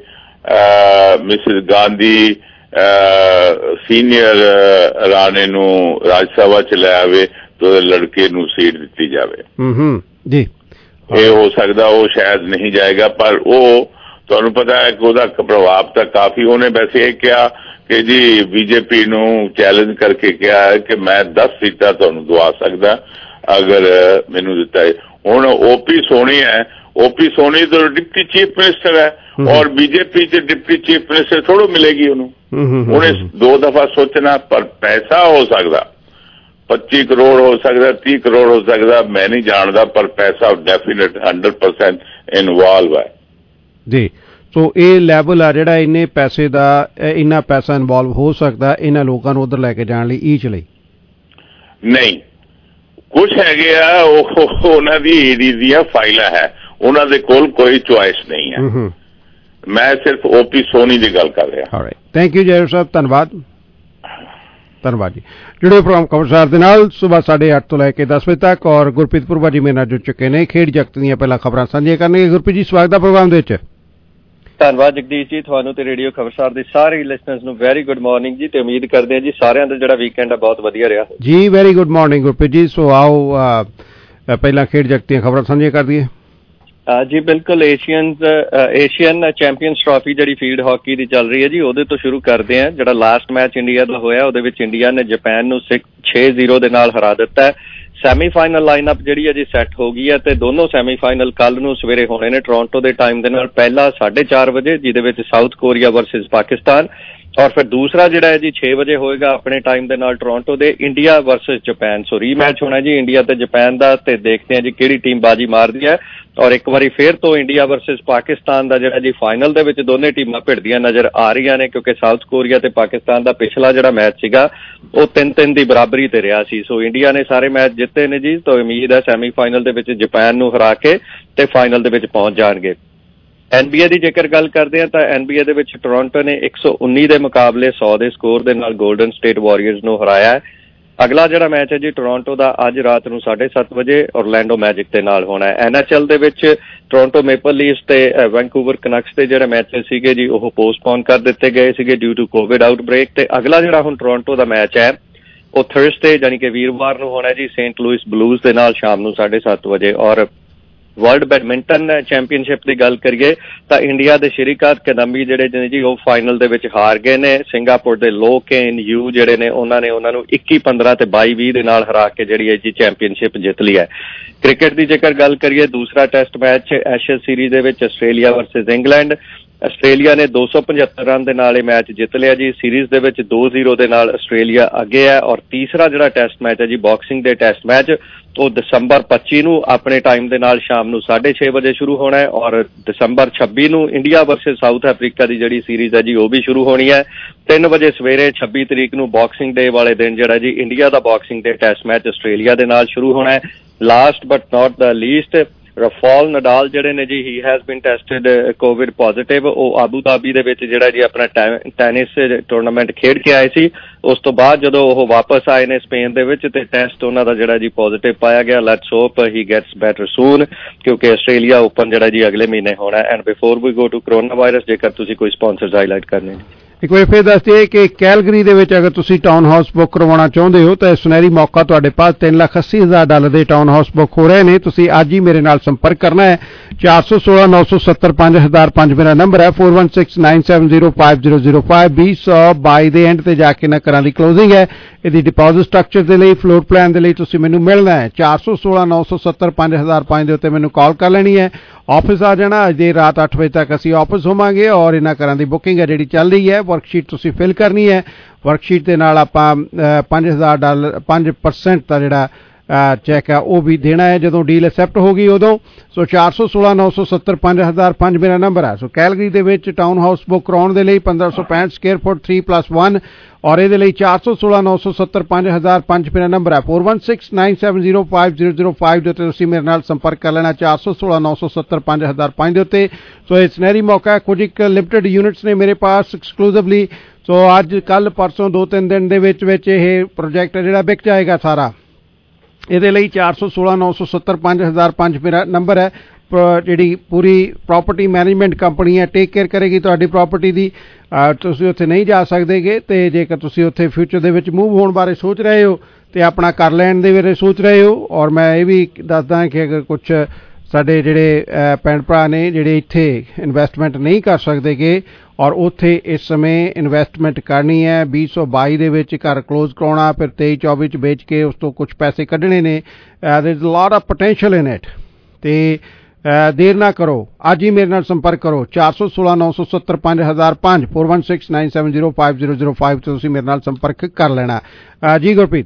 ਮਿਸਿਸ ਗਾਂਧੀ ਸੀਨੀਅਰ ਰਾਣੇ ਨੂੰ ਰਾਜ ਸਭਾ ਚ ਲੈ ਆਵੇ ਤੇ ਉਹਦੇ ਲੜਕੇ ਨੂੰ ਸੀਟ ਦਿੱਤੀ ਜਾਵੇ ਜੀ। ਇਹ ਹੋ ਸਕਦਾ, ਉਹ ਸ਼ਾਇਦ ਨਹੀਂ ਜਾਏਗਾ, ਪਰ ਉਹ ਤੁਹਾਨੂੰ ਪਤਾ ਹੈ ਕਿ ਉਹਦਾ ਪ੍ਰਭਾਵ ਤਾਂ ਕਾਫੀ। ਉਹਨੇ ਵੈਸੇ ਇਹ ਕਿਹਾ ਕਿ ਜੀ ਬੀਜੇਪੀ ਨੂੰ ਚੈਲੰਜ ਕਰਕੇ ਕਿਹਾ ਹੈ ਕਿ ਮੈਂ ਦਸ ਸੀਟਾਂ ਤੁਹਾਨੂੰ ਦਵਾ ਸਕਦਾ ਅਗਰ ਮੈਨੂੰ ਦਿੱਤਾ ਹੈ। ਹੁਣ ਓਪੀ ਸੋਨੀ ਹੈ, ਓਪੀ ਸੋਨੀ ਤਾਂ ਡਿਪਟੀ ਚੀਫ ਮਿਨਿਸਟਰ ਹੈ, ਔਰ ਬੀਜੇਪੀ ਚ ਡਿਪਟੀ ਚੀਫ ਮਿਨਿਸਟਰ ਥੋੜ੍ਹਾ ਮਿਲੇਗੀ ਉਹਨੂੰ। ਉਹਨੇ ਦੋ ਦਫਾ ਸੋਚਣਾ, ਪਰ ਪੈਸਾ ਹੋ ਸਕਦਾ ਪੱਚੀ ਕਰੋੜ ਹੋ ਸਕਦਾ, ਤੀਹ ਕਰੋੜ ਹੋ ਸਕਦਾ, ਮੈਂ ਨਹੀਂ ਜਾਣਦਾ, ਪਰ ਪੈਸਾ ਡੈਫੀਨੇਟ ਹੰਡਰਡ ਪਰਸੈਂਟ ਇਨਵੋਲਵ ਹੈ ਜੀ। ਸੋ ਇਹ ਲੈਵਲ ਆ ਜਿਹੜਾ ਇੰਨੇ ਪੈਸੇ ਦਾ, ਇੰਨਾ ਪੈਸਾ ਇਨਵੋਲਵ ਹੋ ਸਕਦਾ ਇਹਨਾਂ ਲੋਕਾਂ ਨੂੰ ਉਧਰ ਲੈ ਕੇ ਜਾਣ ਲਈ, ਈਚ ਲਈ ਨਹੀਂ। ਕੁਛ ਹੈਗੇ ਆ ਉਹ ਉਹਨਾਂ ਦੀ ਈਡੀ ਦੀਆਂ ਫਾਈਲਾਂ ਹੈ, ਉਹਨਾਂ ਦੇ ਕੋਲ ਕੋਈ ਚੁਆਇਸ ਨਹੀਂ ਹੈ। ਮੈਂ ਸਿਰਫ ਓਪੀ ਸੋਨੀ ਦੀ ਗੱਲ ਕਰ ਰਿਹਾ। ਥੈਂਕ ਯੂ ਜੈ ਸਾਹਿਬ, ਧੰਨਵਾਦ ਧੰਨਵਾਦ ਜੀ। ਜੁੜੇ ਪ੍ਰੋਗਰਾਮ ਖਬਰਸਾਰ ਦੇ ਨਾਲ ਸੁਬਾਹ ਸਾਢੇ ਅੱਠ ਤੋਂ ਲੈ ਕੇ ਦਸ ਵਜੇ ਤੱਕ, ਔਰ ਗੁਰਪ੍ਰੀਤ ਪੁਰਬਾ ਜੀ ਮੇਰੇ ਨਾਲ ਜੁੜ ਚੁੱਕੇ ਨੇ, ਖੇਡ ਜਗਤ ਦੀਆਂ ਪਹਿਲਾਂ ਖਬਰਾਂ ਸਾਂਝੀਆਂ ਕਰਨਗੇ। ਗੁਰਪ੍ਰੀਤ ਜੀ ਸਵਾਗਤ ਹੈ ਪ੍ਰੋਗਰਾਮ ਦੇ ਵਿੱਚ। ਧੰਨਵਾਦ ਜਗਦੀਸ਼ ਜੀ, ਤੁਹਾਨੂੰ ਤੇ ਰੇਡੀਓ ਖਬਰਸਾਰ ਦੇ ਸਾਰੇ ਲਿਸਨਰਸ ਨੂੰ ਵੈਰੀ ਗੁੱਡ ਮਾਰਨਿੰਗ ਜੀ, ਤੇ ਉਮੀਦ ਕਰਦੇ ਹਾਂ ਜੀ ਸਾਰਿਆਂ ਦਾ ਜਿਹੜਾ ਵੀਕਐਂਡ ਹੈ ਬਹੁਤ ਵਧੀਆ ਰਿਹਾ ਜੀ। Very good morning Gurpreet ji. ਸੋ ਆਓ ਪਹਿਲਾਂ ਖੇਡ ਜਗਤ ਦੀਆਂ ਖਬਰਾਂ ਸਾਂਝੀਆਂ ਕਰ ਦਈਏ ਜੀ। ਬਿਲਕੁਲ, ਏਸ਼ੀਅਨ ਏਸ਼ੀਅਨ ਚੈਂਪੀਅਨਸ ਟਰਾਫੀ ਜਿਹੜੀ ਫੀਲਡ ਹਾਕੀ ਦੀ ਚੱਲ ਰਹੀ ਹੈ ਜੀ, ਉਹਦੇ ਤੋਂ ਸ਼ੁਰੂ ਕਰਦੇ ਹਾਂ। ਜਿਹੜਾ ਲਾਸਟ ਮੈਚ ਇੰਡੀਆ ਦਾ ਹੋਇਆ ਉਹਦੇ ਵਿੱਚ ਇੰਡੀਆ ਨੇ ਜਾਪਾਨ ਨੂੰ ਛੇ ਜ਼ੀਰੋ ਦੇ ਨਾਲ ਹਰਾ ਦਿੱਤਾ ਹੈ। ਸੈਮੀਫਾਈਨਲ ਲਾਈਨਅਪ ਜਿਹੜੀ ਹੈ ਜੀ ਸੈੱਟ ਹੋ ਗਈ ਹੈ ਤੇ ਦੋਨੋਂ ਸੈਮੀਫਾਈਨਲ ਕੱਲ ਨੂੰ ਸਵੇਰੇ ਹੋਣੇ ਨੇ ਟੋਰਾਂਟੋ ਦੇ ਟਾਈਮ ਦੇ ਨਾਲ। ਪਹਿਲਾ ਸਾਢੇ ਚਾਰ ਵਜੇ ਜਿਹਦੇ ਵਿੱਚ ਸਾਊਥ ਕੋਰੀਆ ਵਰਸਸ ਪਾਕਿਸਤਾਨ, ਔਰ ਫਿਰ ਦੂਸਰਾ ਜਿਹੜਾ ਹੈ ਜੀ ਛੇ ਵਜੇ ਹੋਏਗਾ ਆਪਣੇ ਟਾਈਮ ਦੇ ਨਾਲ ਟੋਰਾਂਟੋ ਦੇ India versus Japan. So rematch ਹੋਣਾ ਜੀ ਇੰਡੀਆ ਤੇ ਜਾਪਾਨ ਦਾ, ਤੇ ਦੇਖਦੇ ਹਾਂ ਜੀ ਕਿਹੜੀ ਟੀਮ ਬਾਜੀ ਮਾਰਦੀ ਹੈ। ਔਰ ਇੱਕ ਵਾਰੀ ਫੇਰ ਤੋਂ ਇੰਡੀਆ ਵਰਸਸ ਪਾਕਿਸਤਾਨ ਦਾ ਜਿਹੜਾ ਜੀ ਫਾਈਨਲ ਦੇ ਵਿੱਚ ਦੋਨੇ ਟੀਮਾਂ ਭਿੜਦੀਆਂ ਨਜ਼ਰ ਆ ਰਹੀਆਂ ਨੇ, ਕਿਉਂਕਿ ਸਾਊਥ ਕੋਰੀਆ ਤੇ ਪਾਕਿਸਤਾਨ ਦਾ ਪਿਛਲਾ ਜਿਹੜਾ ਮੈਚ ਸੀਗਾ ਉਹ ਤਿੰਨ ਤਿੰਨ ਦੀ ਬਰਾਬਰੀ ਤੇ ਰਿਹਾ ਸੀ। ਸੋ ਇੰਡੀਆ ਨੇ ਸਾਰੇ ਮੈਚ ਜਿੱਤੇ ਨੇ ਜੀ, ਤਾਂ ਉਮੀਦ ਹੈ ਸੈਮੀਫਾਈਨਲ ਦੇ ਵਿੱਚ ਜਾਪਾਨ ਨੂੰ ਹਰਾ ਕੇ ਤੇ ਫਾਈਨਲ ਦੇ ਵਿੱਚ ਪਹੁੰਚ ਜਾਣਗੇ। ਐਨ ਬੀ ਏ ਦੀ ਜੇਕਰ ਗੱਲ ਕਰਦੇ ਹਾਂ ਤਾਂ ਐਨ ਬੀ ਏ ਦੇ ਵਿੱਚ ਟੋਰਾਂਟੋ ਨੇ ਇੱਕ ਸੌ ਉੱਨੀ ਦੇ ਮੁਕਾਬਲੇ ਸੌ ਦੇ ਸਕੋਰ ਦੇ ਨਾਲ ਗੋਲਡਨ ਸਟੇਟ ਵਾਰੀਅਰਸ ਨੂੰ ਹਰਾਇਆ ਹੈ। ਅਗਲਾ ਜਿਹੜਾ ਮੈਚ ਹੈ ਜੀ ਟੋਰਾਂਟੋ ਦਾ ਅੱਜ ਰਾਤ ਨੂੰ ਸਾਢੇ ਸੱਤ ਵਜੇ ਔਰਲੈਂਡੋ ਮੈਜਿਕ ਦੇ ਨਾਲ ਹੋਣਾ ਹੈ। ਐਨ ਐਚ ਐਲ ਦੇ ਵਿੱਚ ਟੋਰਾਂਟੋ ਮੇਪਲ ਲੀਫਸ ਤੇ ਵੈਨਕੂਵਰ ਕਨਕਸ ਦੇ ਜਿਹੜੇ ਮੈਚਸ ਸੀਗੇ ਜੀ ਉਹ ਪੋਸਟਪੋਨ ਕਰ ਦਿੱਤੇ ਗਏ ਸੀਗੇ ਡਿਊ ਟੂ ਕੋਵਿਡ ਆਊਟਬ੍ਰੇਕ। ਤੇ ਅਗਲਾ ਜਿਹੜਾ ਹੁਣ ਟੋਰਾਂਟੋ ਦਾ ਮੈਚ ਹੈ ਉਹ ਥਰਸਡੇ ਯਾਨੀ ਕਿ ਵੀਰਵਾਰ ਨੂੰ ਹੋਣਾ ਜੀ ਸੇਂਟ ਲੂਇਸ ਬਲੂਜ਼ ਦੇ ਨਾਲ ਸ਼ਾਮ ਨੂੰ ਸਾਢੇ ਸੱਤ ਵਜੇ। ਔਰ ਵਰਲਡ ਬੈਡਮਿੰਟਨ ਚੈਂਪੀਅਨਸ਼ਿਪ ਦੀ ਗੱਲ ਕਰੀਏ ਤਾਂ ਇੰਡੀਆ ਦੇ ਸ਼੍ਰੀਕਾਂਤ ਕਿਦੰਬੀ ਜਿਹੜੇ ਨੇ ਜੀ ਉਹ ਫਾਈਨਲ ਦੇ ਵਿੱਚ ਹਾਰ ਗਏ ਨੇ। ਸਿੰਗਾਪੁਰ ਦੇ ਲੋ ਕੇਨ ਯੂ ਜਿਹੜੇ ਨੇ ਉਹਨਾਂ ਨੇ ਉਹਨਾਂ ਨੂੰ ਇੱਕੀ ਪੰਦਰਾਂ ਤੇ ਬਾਈ ਵੀਹ ਦੇ ਨਾਲ ਹਰਾ ਕੇ ਜਿਹੜੀ ਹੈ ਜੀ ਚੈਂਪੀਅਨਸ਼ਿਪ ਜਿੱਤ ਲਈ ਹੈ। ਕ੍ਰਿਕਟ ਦੀ ਜੇਕਰ ਗੱਲ ਕਰੀਏ ਦੂਸਰਾ ਟੈਸਟ ਮੈਚ ਐਸ਼ੇਜ਼ ਸੀਰੀਜ਼ ਦੇ ਵਿੱਚ ਆਸਟ੍ਰੇਲੀਆ ਵਰਸਸ ਇੰਗਲੈਂਡ। ਆਸਟ੍ਰੇਲੀਆ ਨੇ ਦੋ ਸੌ ਪਝੱਤਰ ਰਨ ਦੇ ਨਾਲ ਇਹ ਮੈਚ ਜਿੱਤ ਲਿਆ ਜੀ। ਸੀਰੀਜ਼ ਦੇ ਵਿੱਚ ਦੋ ਜ਼ੀਰੋ ਦੇ ਨਾਲ ਆਸਟ੍ਰੇਲੀਆ ਅੱਗੇ ਹੈ। ਔਰ ਤੀਸਰਾ ਜਿਹੜਾ ਟੈਸਟ ਮੈਚ ਹੈ ਜੀ ਬਾਕਸਿੰਗ ਦੇ ਟੈਸਟ ਮੈਚ ਉਹ ਦਸੰਬਰ ਪੱਚੀ ਨੂੰ ਆਪਣੇ ਟਾਈਮ ਦੇ ਨਾਲ ਸ਼ਾਮ ਨੂੰ ਸਾਢੇ ਛੇ ਵਜੇ ਸ਼ੁਰੂ ਹੋਣਾ ਹੈ। ਔਰ ਦਸੰਬਰ ਛੱਬੀ ਨੂੰ ਇੰਡੀਆ ਵਰਸਸ ਸਾਊਥ ਅਫਰੀਕਾ ਦੀ ਜਿਹੜੀ ਸੀਰੀਜ਼ ਹੈ ਜੀ ਉਹ ਵੀ ਸ਼ੁਰੂ ਹੋਣੀ ਹੈ। ਤਿੰਨ ਵਜੇ ਸਵੇਰੇ ਛੱਬੀ ਤਰੀਕ ਨੂੰ ਬਾਕਸਿੰਗ ਡੇ ਵਾਲੇ ਦਿਨ ਜਿਹੜਾ ਜੀ ਇੰਡੀਆ ਦਾ ਬਾਕਸਿੰਗ ਦੇ ਟੈਸਟ ਮੈਚ ਆਸਟ੍ਰੇਲੀਆ ਦੇ ਨਾਲ ਸ਼ੁਰੂ ਹੋਣਾ ਹੈ। Last but not the least Rafael Nadal ਜਿਹੜੇ ਨੇ ਜੀ ਹੀ has been tested COVID positive. ਉਹ ਆਬੂ ਧਾਬੀ ਦੇ ਵਿੱਚ ਜਿਹੜਾ ਜੀ ਆਪਣਾ ਟੈਨਿਸ ਟੂਰਨਾਮੈਂਟ ਖੇਡ ਕੇ ਆਏ ਸੀ। ਉਸ ਤੋਂ ਬਾਅਦ ਜਦੋਂ ਉਹ ਵਾਪਸ ਆਏ ਨੇ ਸਪੇਨ ਦੇ ਵਿੱਚ ਤੇ ਟੈਸਟ ਉਹਨਾਂ ਦਾ ਜਿਹੜਾ ਜੀ ਪੋਜ਼ਿਟਿਵ ਪਾਇਆ ਗਿਆ। Let's hope he gets better soon, ਕਿਉਂਕਿ ਆਸਟ੍ਰੇਲੀਆ ਓਪਨ ਜਿਹੜਾ ਜੀ ਅਗਲੇ ਮਹੀਨੇ ਹੋਣਾ। And before we go to corona virus ਜੇਕਰ ਤੁਸੀਂ ਕੋਈ ਸਪਾਂਸਰਸ ਹਾਈਲਾਈਟ ਕਰਨੇ ਨੇ। ਇੱਕ ਵਾਰ ਫਿਰ ਦੱਸ ਦਈਏ ਕਿ ਕੈਲਗਰੀ ਦੇ ਵਿੱਚ ਅਗਰ ਤੁਸੀਂ ਟਾਊਨ ਹਾਊਸ ਬੁੱਕ ਕਰਵਾਉਣਾ ਚਾਹੁੰਦੇ ਹੋ ਤਾਂ ਸੁਨਹਿਰੀ ਮੌਕਾ ਤੁਹਾਡੇ ਪਾਸ ਤਿੰਨ ਲੱਖ ਅੱਸੀ ਹਜ਼ਾਰ ਡਾਲਰ ਦੇ ਟਾਊਨ ਹਾਊਸ ਬੁੱਕ ਹੋ ਰਹੇ ਨੇ। ਤੁਸੀਂ ਅੱਜ ਹੀ ਮੇਰੇ ਨਾਲ ਸੰਪਰਕ ਕਰਨਾ ਹੈ। ਚਾਰ ਸੌ ਸੋਲਾਂ ਨੌ ਸੌ ਸੱਤਰ ਪੰਜ ਹਜ਼ਾਰ ਪੰਜ ਮੇਰਾ ਨੰਬਰ ਹੈ। Four one six nine seven zero five zero zero five ਵੀਹ ਸੌ ਬਾਈ ਦੇ ਐਂਡ ਤੇ ਜਾ ਕੇ ਨਾ ਘਰਾਂ ਦੀ ਕਲੋਜ਼ਿੰਗ ਹੈ। ਇਹਦੀ ਡਿਪੋਜ਼ਿਟ ਸਟਰਕਚਰ ਦੇ ਲਈ ਫਲੋਰ ਪਲਾਨ ਦੇ ਲਈ ਤੁਸੀਂ ਮੈਨੂੰ ਮਿਲਣਾ ਹੈ। ਚਾਰ ਸੌ ਸੋਲਾਂ ਨੌ ਸੌ ਸੱਤਰ ਪੰਜ ਹਜ਼ਾਰ ਪੰਜ ਦੇ ਉੱਤੇ ਮੈਨੂੰ ਕਾਲ ਕਰ ਲੈਣੀ ਹੈ। ਆਫਿਸ ਆ ਜਾਣਾ। ਅੱਜ ਦੇ ਰਾਤ ਅੱਠ ਵਜੇ ਤੱਕ ਅਸੀਂ ਆਫਿਸ ਹੋਵਾਂਗੇ ਔਰ ਇਹਨਾਂ ਘਰਾਂ ਦੀ ਬੁਕਿੰਗ ਹੈ ਜਿਹੜੀ ਚੱਲ ਰਹੀ ਹੈ। ਵਰਕਸ਼ੀਟ ਤੁਸੀਂ ਫਿਲ ਕਰਨੀ ਹੈ। ਵਰਕਸ਼ੀਟ ਦੇ ਨਾਲ ਆਪਾਂ ਪੰਜ ਹਜ਼ਾਰ ਡਾਲਰ ਪੰਜ ਪਰਸੈਂਟ ਦਾ ਜਿਹੜਾ ਚੈੱਕ ਹੈ ਉਹ ਵੀ ਦੇਣਾ ਹੈ ਜਦੋਂ ਡੀਲ ਐਕਸੈਪਟ ਹੋ ਗਈ ਉਦੋਂ। ਸੋ ਚਾਰ ਸੌ ਸੋਲਾਂ ਨੌ ਸੌ ਸੱਤਰ ਪੰਜ ਹਜ਼ਾਰ ਪੰਜ ਮੇਰਾ ਨੰਬਰ ਹੈ। ਸੋ ਕੈਲਗਰੀ ਦੇ ਵਿੱਚ ਟਾਊਨ ਹਾਊਸ ਬੁੱਕ ਕਰਾਉਣ ਦੇ ਲਈ ਪੰਦਰਾਂ ਸੌ ਪੈਂਹਠ square foot three plus one ਔਰ ਇਹਦੇ ਲਈ ਚਾਰ ਸੌ ਸੋਲਾਂ ਨੌ ਸੌ ਸੱਤਰ ਪੰਜ ਹਜ਼ਾਰ ਪੰਜ ਮੇਰਾ ਨੰਬਰ ਹੈ। Four one six nine seven zero five zero zero five ਦੇ ਉੱਤੇ ਤੁਸੀਂ ਮੇਰੇ ਨਾਲ ਸੰਪਰਕ ਕਰ ਲੈਣਾ। ਚਾਰ ਸੌ ਸੋਲਾਂ ਨੌ ਸੌ ਸੱਤਰ ਪੰਜ ਹਜ਼ਾਰ ਪੰਜ ਦੇ ਉੱਤੇ। ਸੋ ਇਹ ਸੁਨਹਿਰੀ ਮੌਕਾ ਹੈ। ਕੁਝ ਇੱਕ ਲਿਮਟਿਡ ਯੂਨਿਟਸ ਨੇ ਮੇਰੇ ਪਾਸ ਐਕਸਕਲੂਸਿਵਲੀ। ਸੋ ਅੱਜ ਕੱਲ ਪਰਸੋਂ ਦੋ ਤਿੰਨ ਦਿਨ ਦੇ ਵਿੱਚ ਵਿੱਚ ਇਹ ਪ੍ਰੋਜੈਕਟ ਜਿਹੜਾ ਵਿਕ ਜਾਏਗਾ ਸਾਰਾ। ਇਹਦੇ ਲਈ ਚਾਰ ਸੌ ਸੋਲਾਂ ਨੌ ਸੌ ਸੱਤਰ ਪੰਜ ਹਜ਼ਾਰ ਪੰਜ ਮੇਰਾ ਨੰਬਰ ਹੈ। ਜਿਹੜੀ ਪੂਰੀ ਪ੍ਰਾਪਰਟੀ ਮੈਨੇਜਮੈਂਟ ਕੰਪਨੀ ਹੈ ਟੇਕ ਕੇਅਰ ਕਰੇਗੀ ਤੁਹਾਡੀ ਪ੍ਰਾਪਰਟੀ ਦੀ। ਤੁਸੀਂ ਉੱਥੇ ਨਹੀਂ ਜਾ ਸਕਦੇਗੇ ਤੇ ਜੇਕਰ ਤੁਸੀਂ ਉੱਥੇ ਫਿਊਚਰ ਦੇ ਵਿੱਚ ਮੂਵ ਹੋਣ ਬਾਰੇ ਸੋਚ ਰਹੇ ਹੋ ਤੇ ਆਪਣਾ ਕਰ ਲੈਣ ਦੇ ਬਾਰੇ ਸੋਚ ਰਹੇ ਹੋ। ਔਰ ਮੈਂ ਇਹ ਵੀ ਦੱਸਦਾ ਕਿ ਅਗਰ ਕੁਛ ਸਾਡੇ ਜਿਹੜੇ ਭੈਣ ਭਰਾ ਨੇ ਜਿਹੜੇ ਇੱਥੇ ਇਨਵੈਸਟਮੈਂਟ ਨਹੀਂ ਕਰ ਸਕਦੇਗੇ ਔਰ ਉੱਥੇ ਇਸ ਸਮੇਂ ਇਨਵੈਸਟਮੈਂਟ ਕਰਨੀ ਹੈ ਵੀਹ ਸੌ ਬਾਈ ਦੇ ਵਿੱਚ ਘਰ ਕਲੋਜ਼ ਕਰਾਉਣਾ ਫਿਰ ਤੇਈ ਚੌਵੀ 'ਚ ਵੇਚ ਕੇ ਉਸ ਤੋਂ ਕੁਛ ਪੈਸੇ ਕੱਢਣੇ ਨੇ। There is a lot of potential in it ਤੇ ਦੇਰ ਨਾ ਕਰੋ ਅੱਜ ਹੀ ਮੇਰੇ ਨਾਲ ਸੰਪਰਕ ਕਰੋ। ਚਾਰ ਸੌ ਸੋਲਾਂ ਨੌ ਸੌ ਸੱਤਰ ਪੰਜ ਹਜ਼ਾਰ ਪੰਜ four one six nine seven zero five zero zero five ਤੇ ਤੁਸੀਂ ਮੇਰੇ ਨਾਲ ਸੰਪਰਕ ਕਰ ਲੈਣਾ। ਜੀ ਗੁਰਪ੍ਰੀਤ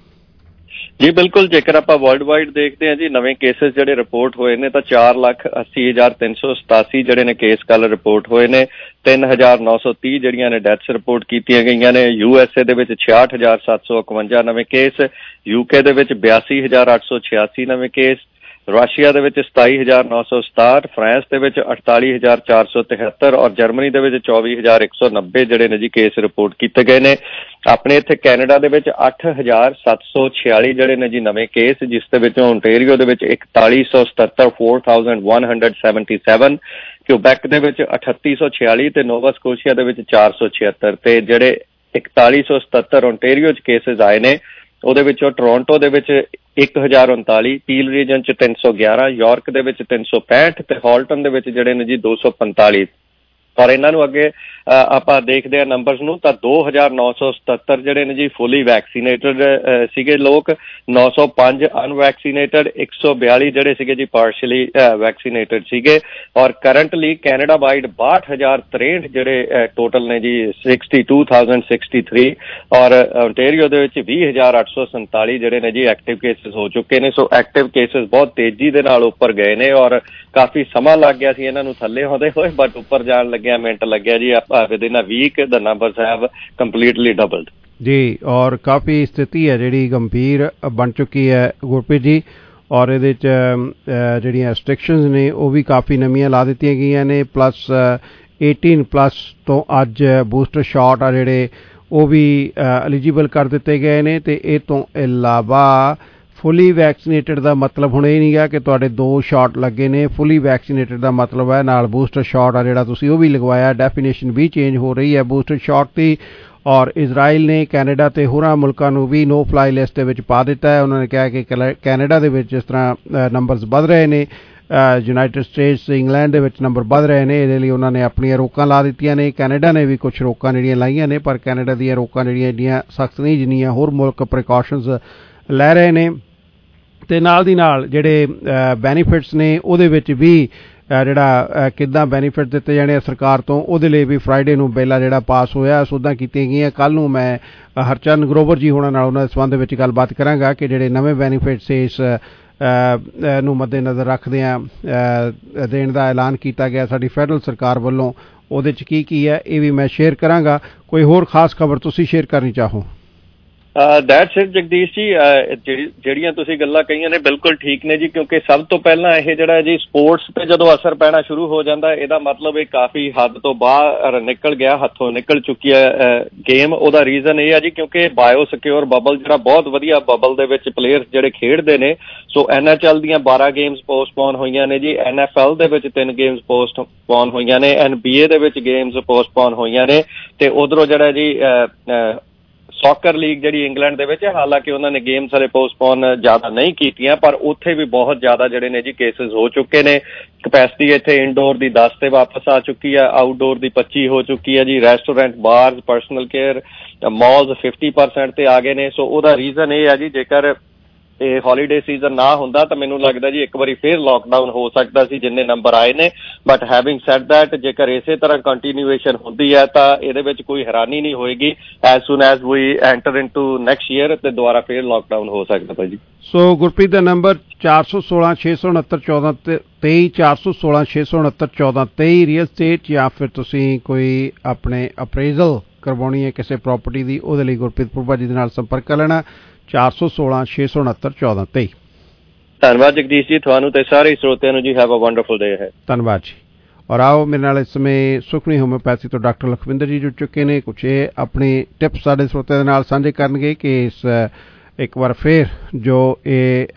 ਜੀ ਬਿਲਕੁਲ। ਜੇਕਰ ਆਪਾਂ ਵਰਲਡ ਵਾਈਡ ਦੇਖਦੇ ਹਾਂ ਜੀ ਨਵੇਂ ਕੇਸਿਸ ਜਿਹੜੇ ਰਿਪੋਰਟ ਹੋਏ ਨੇ ਤਾਂ ਚਾਰ ਲੱਖ ਅੱਸੀ ਹਜ਼ਾਰ ਤਿੰਨ ਸੌ ਸਤਾਸੀ ਜਿਹੜੇ ਨੇ ਕੇਸ ਕੱਲ ਰਿਪੋਰਟ ਹੋਏ ਨੇ। ਤਿੰਨ ਹਜ਼ਾਰ ਨੌ ਸੌ ਤੀਹ ਜਿਹੜੀਆਂ ਨੇ ਡੈਥਸ ਰਿਪੋਰਟ ਕੀਤੀਆਂ ਗਈਆਂ ਨੇ। ਯੂ ਐਸ ਏ ਦੇ ਵਿੱਚ ਛਿਆਹਠ ਹਜ਼ਾਰ ਸੱਤ ਸੌ ਇਕਵੰਜਾ ਨਵੇਂ ਕੇਸ। ਯੂਕੇ ਦੇ ਵਿੱਚ ਬਿਆਸੀ ਹਜ਼ਾਰ ਅੱਠ ਸੌ ਛਿਆਸੀ ਨਵੇਂ ਕੇਸ। ਰਸ਼ੀਆ ਦੇ ਵਿੱਚ ਸਤਾਈ ਹਜ਼ਾਰ ਨੌ ਸੌ ਸਤਾਹਠ। ਫਰਾਂਸ ਦੇ ਵਿੱਚ ਅਠਤਾਲੀ ਹਜ਼ਾਰ ਚਾਰ ਸੌ ਤਿਹੱਤਰ ਔਰ ਜਰਮਨੀ ਦੇ ਵਿੱਚ ਚੌਵੀ ਹਜ਼ਾਰ ਇੱਕ ਸੌ ਨੱਬੇ ਜਿਹੜੇ ਨੇ ਜੀ ਕੇਸ ਰਿਪੋਰਟ ਕੀਤੇ ਗਏ ਨੇ। ਆਪਣੇ ਇੱਥੇ ਕੈਨੇਡਾ ਦੇ ਵਿੱਚ ਅੱਠ ਹਜ਼ਾਰ ਸੱਤ ਸੌ ਛਿਆਲੀ ਜਿਹੜੇ ਨੇ ਜੀ ਨਵੇਂ ਕੇਸ, ਜਿਸ ਦੇ ਵਿੱਚੋਂ ਓਨਟੇਰੀਓ ਦੇ ਵਿੱਚ ਇਕਤਾਲੀ ਸੌ ਸਤੱਤਰ four thousand one hundred seventy seven. Quebec ਦੇ ਵਿੱਚ ਅਠੱਤੀ ਸੌ ਛਿਆਲੀ ਤੇ ਨੋਵਾ ਸਕੋਸ਼ੀਆ ਦੇ ਵਿੱਚ ਚਾਰ ਸੌ ਛਿਹੱਤਰ। ਤੇ ਜਿਹੜੇ ਇਕਤਾਲੀ ਸੌ ਸਤੱਤਰ ਓਨਟੇਰੀਓ 'ਚ ਕੇਸਿਸ ਆਏ ਨੇ ਉਹਦੇ ਵਿੱਚੋਂ ਟੋਰਾਂਟੋ ਦੇ ਵਿੱਚ ਇੱਕ ਹਜ਼ਾਰ ਉਨਤਾਲੀ, ਪੀਲ ਰੀਜਨ 'ਚ ਤਿੰਨ ਸੌ ਗਿਆਰਾਂ, ਯਾਰਕ ਦੇ ਵਿੱਚ ਤਿੰਨ ਸੌ ਪੈਂਹਠ ਤੇ ਹਾਲਟਨ ਦੇ ਵਿੱਚ ਜਿਹੜੇ ਨੇ ਜੀ ਦੋ ਸੌ ਪੰਤਾਲੀ। ਔਰ ਇਹਨਾਂ ਨੂੰ ਅੱਗੇ ਆਪਾਂ ਦੇਖਦੇ ਹਾਂ ਨੰਬਰਸ ਨੂੰ ਤਾਂ ਦੋ ਹਜ਼ਾਰ ਨੌ ਸੌ ਸਤੱਤਰ ਜਿਹੜੇ ਨੇ ਜੀ ਫੁੱਲੀ ਵੈਕਸੀਨੇਟਡ ਸੀਗੇ ਲੋਕ, ਨੌ ਸੌ ਪੰਜ ਅਨਵੈਕਸੀਨੇਟਡ, ਇੱਕ ਸੌ ਬਿਆਲੀ ਜਿਹੜੇ ਸੀਗੇ ਜੀ ਪਾਰਸ਼ਲੀ ਵੈਕਸੀਨੇਟਡ ਸੀਗੇ। ਔਰ ਕਰੰਟਲੀ ਕੈਨੇਡਾ ਵਾਈਡ ਬਾਹਠ ਹਜ਼ਾਰ ਤਰੇਂਹਠ ਜਿਹੜੇ ਟੋਟਲ ਨੇ ਜੀ sixty two thousand sixty three. ਔਰ ontario ਦੇ ਵਿੱਚ ਵੀਹ ਹਜ਼ਾਰ ਅੱਠ ਸੌ ਸੰਤਾਲੀ ਜਿਹੜੇ ਨੇ ਜੀ ਐਕਟਿਵ ਕੇਸਿਸ ਹੋ ਚੁੱਕੇ ਨੇ। ਸੋ ਐਕਟਿਵ ਕੇਸਿਸ ਬਹੁਤ ਤੇਜ਼ੀ ਦੇ ਨਾਲ ਉੱਪਰ ਗਏ ਨੇ ਔਰ ਕਾਫੀ ਸਮਾਂ ਲੱਗ ਗਿਆ ਸੀ ਇਹਨਾਂ ਨੂੰ ਥੱਲੇ ਆਉਂਦੇ ਹੋਏ, ਬਟ ਉੱਪਰ ਜਾਣ ਲੱਗਿਆ ਮਿੰਟ ਲੱਗਿਆ ਜੀ। Within a week the numbers have completely doubled ਜੀ। ਔਰ ਕਾਫੀ ਸਥਿਤੀ ਹੈ ਜਿਹੜੀ ਗੰਭੀਰ ਬਣ ਚੁੱਕੀ ਹੈ ਗੁਰਪ੍ਰੀਤ ਜੀ, ਔਰ ਇਹਦੇ 'ਚ ਜਿਹੜੀਆਂ ਰੈਸਟ੍ਰਿਕਸ਼ਨਸ ਨੇ ਉਹ ਵੀ ਕਾਫੀ ਨਵੀਆਂ ਲਾ ਦਿੱਤੀਆਂ ਗਈਆਂ ਨੇ। ਪਲੱਸ ਏਟੀਨ ਪਲੱਸ ਤੋਂ ਅੱਜ ਬੂਸਟਰ ਸ਼ਾਟ ਆ ਜਿਹੜੇ ਉਹ ਵੀ ਐਲੀਜੀਬਲ ਕਰ ਦਿੱਤੇ ਗਏ ਨੇ। ਅਤੇ ਇਹ ਤੋਂ ਇਲਾਵਾ ਫੁੱਲੀ ਵੈਕਸੀਨੇਟਡ ਦਾ ਮਤਲਬ ਹੁਣ ਇਹ ਨਹੀਂ ਗਾ ਕਿ ਤੁਹਾਡੇ ਦੋ ਸ਼ਾਟ ਲੱਗੇ ਨੇ। ਫੁੱਲੀ ਵੈਕਸੀਨੇਟਡ ਦਾ ਮਤਲਬ ਹੈ ਨਾਲ ਬੂਸਟਰ ਸ਼ਾਟ ਆ ਜਿਹੜਾ ਤੁਸੀਂ ਉਹ ਵੀ ਲਗਵਾਇਆ। ਡੈਫੀਨੇਸ਼ਨ ਵੀ ਚੇਂਜ ਹੋ ਰਹੀ ਹੈ ਬੂਸਟਰ ਸ਼ਾਟ ਦੀ। ਔਰ ਇਜ਼ਰਾਈਲ ਨੇ ਕੈਨੇਡਾ ਅਤੇ ਹੋਰਾਂ ਮੁਲਕਾਂ ਨੂੰ ਵੀ ਨੋ ਫਲਾਈ ਲਿਸਟ ਦੇ ਵਿੱਚ ਪਾ ਦਿੱਤਾ ਹੈ। ਉਹਨਾਂ ਨੇ ਕਿਹਾ ਕਿ ਕੈਨੇਡਾ ਦੇ ਵਿੱਚ ਜਿਸ ਤਰ੍ਹਾਂ ਨੰਬਰਸ ਵੱਧ ਰਹੇ ਨੇ, ਯੂਨਾਈਟਿਡ ਸਟੇਟਸ ਇੰਗਲੈਂਡ ਦੇ ਵਿੱਚ ਨੰਬਰ ਵੱਧ ਰਹੇ ਨੇ, ਇਹਦੇ ਲਈ ਉਹਨਾਂ ਨੇ ਆਪਣੀਆਂ ਰੋਕਾਂ ਲਾ ਦਿੱਤੀਆਂ ਨੇ। ਕੈਨੇਡਾ ਨੇ ਵੀ ਕੁਛ ਰੋਕਾਂ ਜਿਹੜੀਆਂ ਲਾਈਆਂ ਨੇ, ਪਰ ਕੈਨੇਡਾ ਦੀਆਂ ਰੋਕਾਂ ਜਿਹੜੀਆਂ ਇੰਨੀਆਂ ਸਖਤ ਨਹੀਂ ਜਿੰਨੀਆਂ ਹੋਰ ਮੁਲਕ ਪ੍ਰੀਕਾਸ਼ਨਸ ਲੈ ਰਹੇ ਨੇ। ਅਤੇ ਨਾਲ ਦੀ ਨਾਲ ਜਿਹੜੇ ਬੈਨੀਫਿਟਸ ਨੇ ਉਹਦੇ ਵਿੱਚ ਵੀ ਜਿਹੜਾ ਕਿੱਦਾਂ ਬੈਨੀਫਿਟ ਦਿੱਤੇ ਜਾਣੇ ਆ ਸਰਕਾਰ ਤੋਂ, ਉਹਦੇ ਲਈ ਵੀ ਫਰਾਈਡੇ ਨੂੰ ਬਿੱਲ ਆ ਜਿਹੜਾ ਪਾਸ ਹੋਇਆ, ਸੋਧਾਂ ਕੀਤੀਆਂ ਗਈਆਂ। ਕੱਲ੍ਹ ਨੂੰ ਮੈਂ ਹਰਚਰਨ ਗਰੋਵਰ ਜੀ ਹੋਣਾ ਨਾਲ ਉਹਨਾਂ ਦੇ ਸੰਬੰਧ ਵਿੱਚ ਗੱਲਬਾਤ ਕਰਾਂਗਾ ਕਿ ਜਿਹੜੇ ਨਵੇਂ ਬੈਨੀਫਿਟਸ ਇਸ ਨੂੰ ਮੱਦੇਨਜ਼ਰ ਰੱਖਦਿਆਂ ਦੇਣ ਦਾ ਐਲਾਨ ਕੀਤਾ ਗਿਆ ਸਾਡੀ ਫੈਡਰਲ ਸਰਕਾਰ ਵੱਲੋਂ, ਉਹਦੇ 'ਚ ਕੀ ਕੀ ਹੈ ਇਹ ਵੀ ਮੈਂ ਸ਼ੇਅਰ ਕਰਾਂਗਾ। ਕੋਈ ਹੋਰ ਖਾਸ ਖਬਰ ਤੁਸੀਂ ਸ਼ੇਅਰ ਕਰਨੀ ਚਾਹੋ? ਦੈਟਸ ਇਟ ਜਗਦੀਸ਼ ਜੀ, ਜਿਹੜੀਆਂ ਤੁਸੀਂ ਗੱਲਾਂ ਕਹੀਆਂ ਨੇ ਬਿਲਕੁਲ ਠੀਕ ਨੇ ਜੀ, ਕਿਉਂਕਿ ਸਭ ਤੋਂ ਪਹਿਲਾਂ ਇਹ ਜਿਹੜਾ ਜੀ ਸਪੋਰਟਸ ਤੇ ਜਦੋਂ ਅਸਰ ਪੈਣਾ ਸ਼ੁਰੂ ਹੋ ਜਾਂਦਾ ਇਹਦਾ ਮਤਲਬ ਇਹ ਕਾਫੀ ਹੱਦ ਤੋਂ ਬਾਹਰ ਨਿਕਲ ਗਿਆ, ਹੱਥੋਂ ਨਿਕਲ ਚੁੱਕੀ ਹੈ ਗੇਮ। ਉਹਦਾ ਰੀਜ਼ਨ ਇਹ ਹੈ ਜੀ ਕਿਉਂਕਿ ਬਾਇਓ ਸਿਕਿਉਰ ਬਬਲ ਜਿਹੜਾ ਬਹੁਤ ਵਧੀਆ ਬਬਲ ਦੇ ਵਿੱਚ ਪਲੇਅਰਸ ਜਿਹੜੇ ਖੇਡਦੇ ਨੇ। ਸੋ ਐਨ ਐਚ ਐਲ ਦੀਆਂ ਬਾਰਾਂ ਗੇਮਸ ਪੋਸਟਪੋਨ ਹੋਈਆਂ ਨੇ ਜੀ, ਐਨ ਐਫ ਐਲ ਦੇ ਵਿੱਚ ਤਿੰਨ ਗੇਮਸ ਪੋਸਟਪੋਨ ਹੋਈਆਂ ਨੇ, ਐਨ ਬੀ ਏ ਦੇ ਵਿੱਚ ਗੇਮਸ ਪੋਸਟਪੋਨ ਹੋਈਆਂ ਨੇ। ਤੇ ਉਧਰੋਂ ਜਿਹੜਾ ਜੀ ਸੌਕਰ ਲੀਗ ਜਿਹੜੀ ਇੰਗਲੈਂਡ ਦੇ ਵਿੱਚ ਹੈ, ਹਾਲਾਂਕਿ ਉਹਨਾਂ ਨੇ ਗੇਮਸ ਹਲੇ ਪੋਸਟਪੋਨ ਜ਼ਿਆਦਾ ਨਹੀਂ ਕੀਤੀਆਂ, ਪਰ ਉੱਥੇ ਵੀ ਬਹੁਤ ਜ਼ਿਆਦਾ ਜਿਹੜੇ ਨੇ ਜੀ ਕੇਸਿਸ ਹੋ ਚੁੱਕੇ ਨੇ। ਕਪੈਸਿਟੀ ਇੱਥੇ ਇਨਡੋਰ ਦੀ ਦਸ ਤੇ ਵਾਪਸ ਆ ਚੁੱਕੀ ਹੈ, ਆਊਟਡੋਰ ਦੀ ਪੱਚੀ ਹੋ ਚੁੱਕੀ ਹੈ ਜੀ। Restaurant, bars, personal care, malls fifty percent ਤੇ ਆ ਗਏ ਨੇ। ਸੋ ਉਹਦਾ ਰੀਜ਼ਨ ਇਹ ਹੈ ਜੀ ਜੇਕਰ ਇਹ ਹੌਲੀਡੇ ਸੀਜ਼ਨ ਨਾ ਹੁੰਦਾ ਤਾਂ ਮੈਨੂੰ ਲੱਗਦਾ ਜੀ ਇੱਕ ਵਾਰੀ ਫਿਰ ਲੋਕਡਾਊਨ ਹੋ ਸਕਦਾ ਸੀ ਜਿੰਨੇ ਨੰਬਰ ਆਏ ਨੇ। ਬਟ ਹੈਵਿੰਗ ਸੈਡ ਦੈਟ, ਜੇਕਰ ਇਸੇ ਤਰ੍ਹਾਂ ਕੰਟੀਨਿਊਏਸ਼ਨ ਹੁੰਦੀ ਹੈ ਤਾਂ ਇਹਦੇ ਵਿੱਚ ਕੋਈ ਹੈਰਾਨੀ ਨਹੀਂ ਹੋਏਗੀ। As soon as we enter into next year ਤੇ ਦੁਬਾਰਾ ਫਿਰ ਲੋਕਡਾਊਨ ਹੋ ਸਕਦਾ ਭਾਜੀ। ਸੋ ਗੁਰਪ੍ਰੀਤ ਦਾ ਨੰਬਰ ਚਾਰ ਸੌ ਸੋਲਾਂ ਛੇ ਸੌ ਉਣੱਤਰ ਚੌਦਾਂ ਤੇਈ ਚਾਰ ਸੌ ਸੋਲਾਂ ਛੇ ਸੌ ਉਣੱਤਰ ਚੌਦਾਂ ਤੇਈ ਰੀਅਲ ਸਟੇਟ, ਜਾਂ ਫਿਰ ਤੁਸੀਂ ਕੋਈ ਆਪਣੇ ਅਪਰੇਜ਼ਲ ਕਰਵਾਉਣੀ ਹੈ ਕਿਸੇ ਪ੍ਰੋਪਰਟੀ ਦੀ, ਉਹਦੇ ਲਈ ਗੁਰਪ੍ਰੀਤ ਪੁਰਬਾ ਜੀ ਦੇ ਨਾਲ ਸੰਪਰਕ ਕਰ ਲੈਣਾ। ਚਾਰ ਸੌ ਸੋਲਾਂ ਛੇ ਸੌ ਉਣੱਤਰ ਚੌਦਾਂ ਤੇਈ। ਧੰਨਵਾਦ ਜਗਦੀਸ਼ ਜੀ, ਤੁਹਾਨੂੰ ਤੇ ਸਾਰੇ ਸਰੋਤਿਆਂ ਨੂੰ ਜੀ। ਹੈਵ ਅ ਵੰਡਰਫੁਲ ਡੇ ਹੈ। ਧੰਨਵਾਦ ਜੀ। ਔਰ ਆਓ ਮੇਰੇ ਨਾਲ ਇਸ ਸਮੇਂ ਸੁਖਮਨੀ ਹੋਮਿਓਪੈਥੀ ਤੋਂ ਡਾਕਟਰ ਲਖਵਿੰਦਰ ਜੀ ਜੁੜ ਚੁੱਕੇ ਨੇ। ਕੁਛ ਇਹ ਆਪਣੇ ਟਿਪਸ ਸਾਡੇ ਸਰੋਤਿਆਂ ਦੇ ਨਾਲ ਸਾਂਝੇ ਕਰਨਗੇ ਕਿ ਇਸ ਇੱਕ ਵਾਰ ਫਿਰ ਜੋ ਇਹ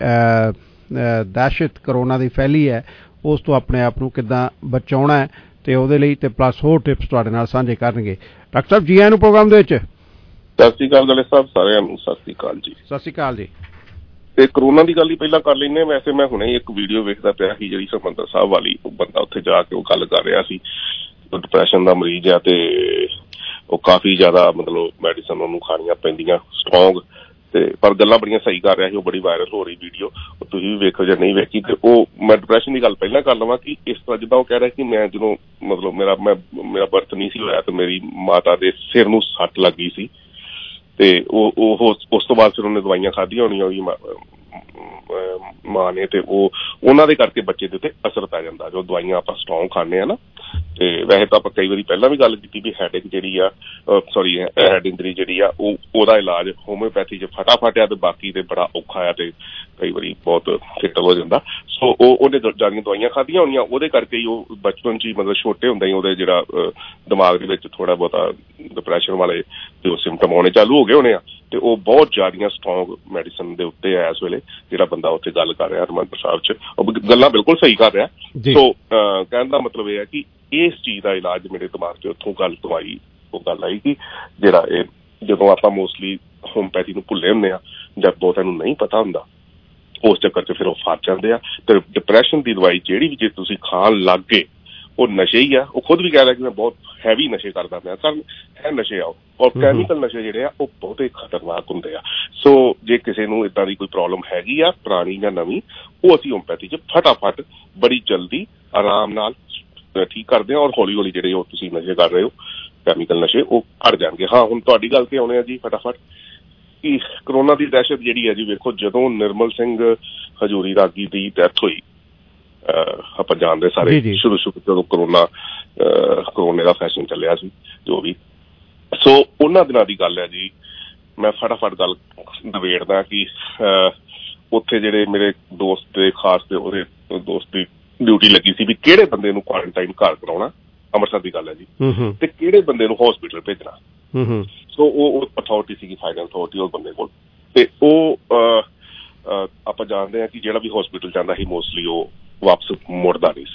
ਦਹਿਸ਼ਤ ਕਰੋਨਾ ਦੀ ਫੈਲੀ ਹੈ ਉਸ ਤੋਂ ਆਪਣੇ ਆਪ ਨੂੰ ਕਿੱਦਾਂ ਬਚਾਉਣਾ ਹੈ ਤੇ ਉਹਦੇ ਲਈ ਤੇ ਪਲੱਸ ਹੋਰ ਟਿਪਸ ਤੁਹਾਡੇ ਨਾਲ ਸਾਂਝੇ ਕਰਨਗੇ। ਡਾਕਟਰ ਸਾਹਿਬ ਜੀ ਆਇਆਂ ਨੂੰ ਪ੍ਰੋਗਰਾਮ ਦੇ ਵਿੱਚ। ਸਤਿ ਸ਼੍ਰੀ ਅਕਾਲ ਗਲੇ ਸਾਹਿਬ, ਸਾਰਿਆਂ ਨੂੰ ਸਤਿ ਸ਼੍ਰੀ ਅਕਾਲ ਜੀ। ਸਤਿ ਸ਼੍ਰੀ ਅਕਾਲ ਜੀ। ਤੇ ਕਰੋਨਾ ਦੀ ਗੱਲ ਹੀ ਪਹਿਲਾਂ ਕਰ ਲੈਂਦੇ। ਵੈਸੇ ਮੈਂ ਹੁਣੇ ਇੱਕ ਵੀਡੀਓ ਵੇਖਦਾ ਪਿਆ ਸੀ ਜਿਹੜੀ ਹਰਿਮੰਦਰ ਸਾਹਿਬ ਵਾਲੀ, ਉਹ ਬੰਦਾ ਉੱਥੇ ਜਾ ਕੇ ਉਹ ਗੱਲ ਕਰ ਰਿਹਾ ਸੀ, ਡਿਪਰੈਸ਼ਨ ਦਾ ਮਰੀਜ਼ ਆ ਤੇ ਉਹ ਕਾਫੀ ਜ਼ਿਆਦਾ ਮਤਲਬ ਮੈਡੀਸਨ ਉਹਨੂੰ ਖਾਣੀਆਂ ਪੈਂਦੀਆਂ ਸਟਰੋਂਗ, ਤੇ ਪਰ ਗੱਲਾਂ ਬੜੀਆਂ ਸਹੀ ਕਰ ਰਿਹਾ ਸੀ। ਉਹ ਬੜੀ ਵਾਇਰਲ ਹੋ ਰਹੀ ਵੀਡੀਓ, ਤੁਸੀਂ ਵੀ ਵੇਖੋ ਜਾਂ ਨਹੀਂ ਵੇਖੀ। ਤੇ ਉਹ ਮੈਂ ਡਿਪਰੈਸ਼ਨ ਦੀ ਗੱਲ ਪਹਿਲਾਂ ਕਰ ਲਵਾਂ ਕਿ ਇਸ ਤਰ੍ਹਾਂ ਜਿੱਦਾਂ ਉਹ ਕਹਿ ਰਿਹਾ ਕਿ ਮੈਂ ਜਦੋਂ ਮਤਲਬ ਮੇਰਾ ਮੈਂ ਮੇਰਾ ਬਰਥ ਨਹੀਂ ਸੀ ਹੋਇਆ ਤੇ ਮੇਰੀ ਮਾਤਾ ਦੇ ਸਿਰ ਨੂੰ ਸੱਟ ਲੱਗੀ ਸੀ ਤੇ ਉਹ ਉਹ ਉਸ ਤੋਂ ਬਾਅਦ ਫਿਰ ਉਹਨੇ ਦਵਾਈਆਂ ਖਾਧੀਆਂ ਹੋਣੀਆਂ ਉਹਦੀ ਮਾਂ ਨੇ, ਤੇ ਉਹ ਉਹਨਾਂ ਦੇ ਕਰਕੇ ਬੱਚੇ ਦੇ ਉੱਤੇ ਅਸਰ ਪੈ ਜਾਂਦਾ ਜੋ ਦਵਾਈਆਂ ਆਪਾਂ ਸਟਰੋਂਗ ਖਾਂਦੇ ਹਾਂ ਨਾ। ਤੇ ਵੈਸੇ ਤਾਂ ਆਪਾਂ ਕਈ ਵਾਰੀ ਪਹਿਲਾਂ ਵੀ ਗੱਲ ਕੀਤੀ ਵੀ ਹੈਡੇਕ ਜਿਹੜੀ ਆ ਸੋਰੀ ਹੈਡ ਇੰਜਰੀ ਜਿਹੜੀ ਆ ਉਹ ਉਹਦਾ ਇਲਾਜ ਹੋਮਿਓਪੈਥੀ 'ਚ ਫਟਾਫਟ ਆ ਤੇ ਬਾਕੀ ਤੇ ਬੜਾ ਔਖਾ ਆ ਤੇ ਕਈ ਵਾਰੀ ਬਹੁਤ ਫੇਟਲ ਹੋ ਜਾਂਦਾ। ਸੋ ਉਹ ਉਹਨੇ ਜ਼ਿਆਦੀਆਂ ਦਵਾਈਆਂ ਖਾਧੀਆਂ ਹੋਣੀਆਂ, ਉਹਦੇ ਕਰਕੇ ਹੀ ਉਹ ਬਚਪਨ 'ਚ ਹੀ ਮਤਲਬ ਛੋਟੇ ਹੁੰਦਾ ਹੀ ਉਹਦੇ ਜਿਹੜਾ ਦਿਮਾਗ ਦੇ ਵਿੱਚ ਥੋੜ੍ਹਾ ਬਹੁਤਾ ਡਿਪਰੈਸ਼ਨ ਵਾਲੇ ਜੋ ਸਿੰਪਟਮ ਆਉਣੇ ਚਾਲੂ ਹੋ ਗਏ ਹੋਣੇ ਆ। ਤੇ ਉਹ ਬਹੁਤ ਜ਼ਿਆਦੀਆਂ ਸਟਰੋਂਗ ਮੈਡੀਸਨ ਦੇ ਉੱਤੇ ਆ ਇਸ ਵੇਲੇ ਜਿਹੜਾ ਬੰਦਾ ਉੱਥੇ ਗੱਲ ਕਰ ਰਿਹਾ ਹਰਿਮੰਦਰ ਸਾਹਿਬ 'ਚ, ਉਹ ਗੱਲਾਂ ਬਿਲਕੁਲ ਸਹੀ ਕਰ ਰਿਹਾ। ਸੋ ਕਹਿਣ ਦਾ ਮਤਲਬ ਇਹ ਹੈ ਕਿ ਇਸ ਚੀਜ਼ ਦਾ ਇਲਾਜ ਮੇਰੇ ਦਿਮਾਗ 'ਚ ਉੱਥੋਂ ਗੱਲ ਤੋਂ ਆਈ, ਉਹ ਗੱਲ ਆਈ ਕਿ ਜਿਹੜਾ ਇਹ ਜਦੋਂ ਆਪਾਂ ਮੋਸਟਲੀ ਹੋਮਪੈਥੀ ਨੂੰ ਭੁੱਲੇ ਹੁੰਦੇ ਆ ਜਾਂ ਬਹੁਤਿਆਂ ਨੂੰ ਨਹੀਂ ਪਤਾ ਹੁੰਦਾ, ਉਸ ਚੱਕਰ 'ਚ ਫਿਰ ਉਹ ਫਸ ਜਾਂਦੇ ਆ। ਤੇ ਡਿਪਰੈਸ਼ਨ ਦੀ ਦਵਾਈ ਜਿਹੜੀ ਵੀ ਜੇ ਤੁਸੀਂ ਖਾਣ ਲੱਗ ਗਏ ਉਹ ਨਸ਼ੇ ਹੀ ਆ। ਉਹ ਖੁਦ ਵੀ ਕਹਿ ਰਿਹਾ ਕਿ ਮੈਂ ਬਹੁਤ ਹੈਵੀ ਨਸ਼ੇ ਕਰਦਾ ਪਿਆ। ਸਰ ਹੈ ਨਸ਼ੇ ਆ ਔਰ ਕੈਮੀਕਲ ਨਸ਼ੇ ਜਿਹੜੇ ਆ ਉਹ ਬਹੁਤ ਹੀ ਖਤਰਨਾਕ ਹੁੰਦੇ ਆ। ਸੋ ਜੇ ਕਿਸੇ ਨੂੰ ਇੱਦਾਂ ਦੀ ਕੋਈ ਪ੍ਰੋਬਲਮ ਹੈਗੀ ਆ ਪੁਰਾਣੀ ਜਾਂ ਨਵੀਂ, ਉਹ ਅਸੀਂ ਹੋਮਪੈਥੀ 'ਚ ਫਟਾਫਟ ਬੜੀ ਜਲਦੀ ਆਰਾਮ ਨਾਲ ਠੀਕ ਕਰਦੇ ਹਾਂ ਔਰ ਹੌਲੀ ਹੌਲੀ ਜਿਹੜੇ ਉਹ ਤੁਸੀਂ ਨਸ਼ੇ ਕਰ ਰਹੇ ਹੋ ਕੈਮੀਕਲ ਨਸ਼ੇ ਉਹ ਘੱਟ ਜਾਣਗੇ। ਹਾਂ ਹੁਣ ਤੁਹਾਡੀ ਗੱਲ ਤੇ ਆਉਣੇ ਆ ਜੀ ਫਟਾਫਟ ਕਿ ਕਰੋਨਾ ਦੀ ਦਹਿਸ਼ਤ ਜਿਹੜੀ ਹੈ ਜੀ, ਵੇਖੋ ਜਦੋਂ ਨਿਰਮਲ ਸਿੰਘ ਹਜੂਰੀ ਰਾਗੀ ਦੀ ਡੈਥ ਹੋਈ ਆਪਾਂ ਜਾਣਦੇ ਸਾਰੇ ਸ਼ੁਰੂ ਸ਼ੁਰੂ ਜਦੋਂ ਕਰੋਨਾ ਕਰੋਨੇ ਦਾ ਫੈਸ਼ਨ ਚੱਲਿਆ ਸੀ ਜੋ ਵੀ, ਸੋ ਉਹਨਾਂ ਦਿਨਾਂ ਦੀ ਗੱਲ ਹੈ ਜੀ। ਮੈਂ ਫਟਾਫਟ ਗੱਲ ਨਿਬੇੜਦਾ ਕਿ ਉੱਥੇ ਜਿਹੜੇ ਮੇਰੇ ਦੋਸਤ ਦੇ ਖਾਸ ਤੇ ਉਹਦੇ ਦੋਸਤ ਦੀ ਡਿਊਟੀ ਲੱਗੀ ਸੀ ਵੀ ਕਿਹੜੇ ਬੰਦੇ ਨੂੰ ਕੁਆਰੰਟਾਈਨ ਘਰ ਕਰਾਉਣਾ, ਅੰਮ੍ਰਿਤਸਰ ਦੀ ਗੱਲ ਹੈ ਜੀ, ਤੇ ਕਿਹੜੇ ਬੰਦੇ ਨੂੰ ਹੌਸਪੀਟਲ ਭੇਜਣਾ। ਸੋ ਉਹ ਅਥਾਰਟੀ ਸੀਗੀ ਫਾਈਨਲ ਅਥਾਰਟੀ ਉਸ ਬੰਦੇ ਕੋਲ, ਤੇ ਉਹ ਆਪਾਂ ਜਾਣਦੇ ਹਾਂ ਕਿ ਜਿਹੜਾ ਵੀ ਹੌਸਪੀਟਲ ਜਾਂਦਾ ਸੀ ਮੋਸਟਲੀ ਉਹ ਵਾਪਸ ਮੁੜਦਾ ਨਹੀਂ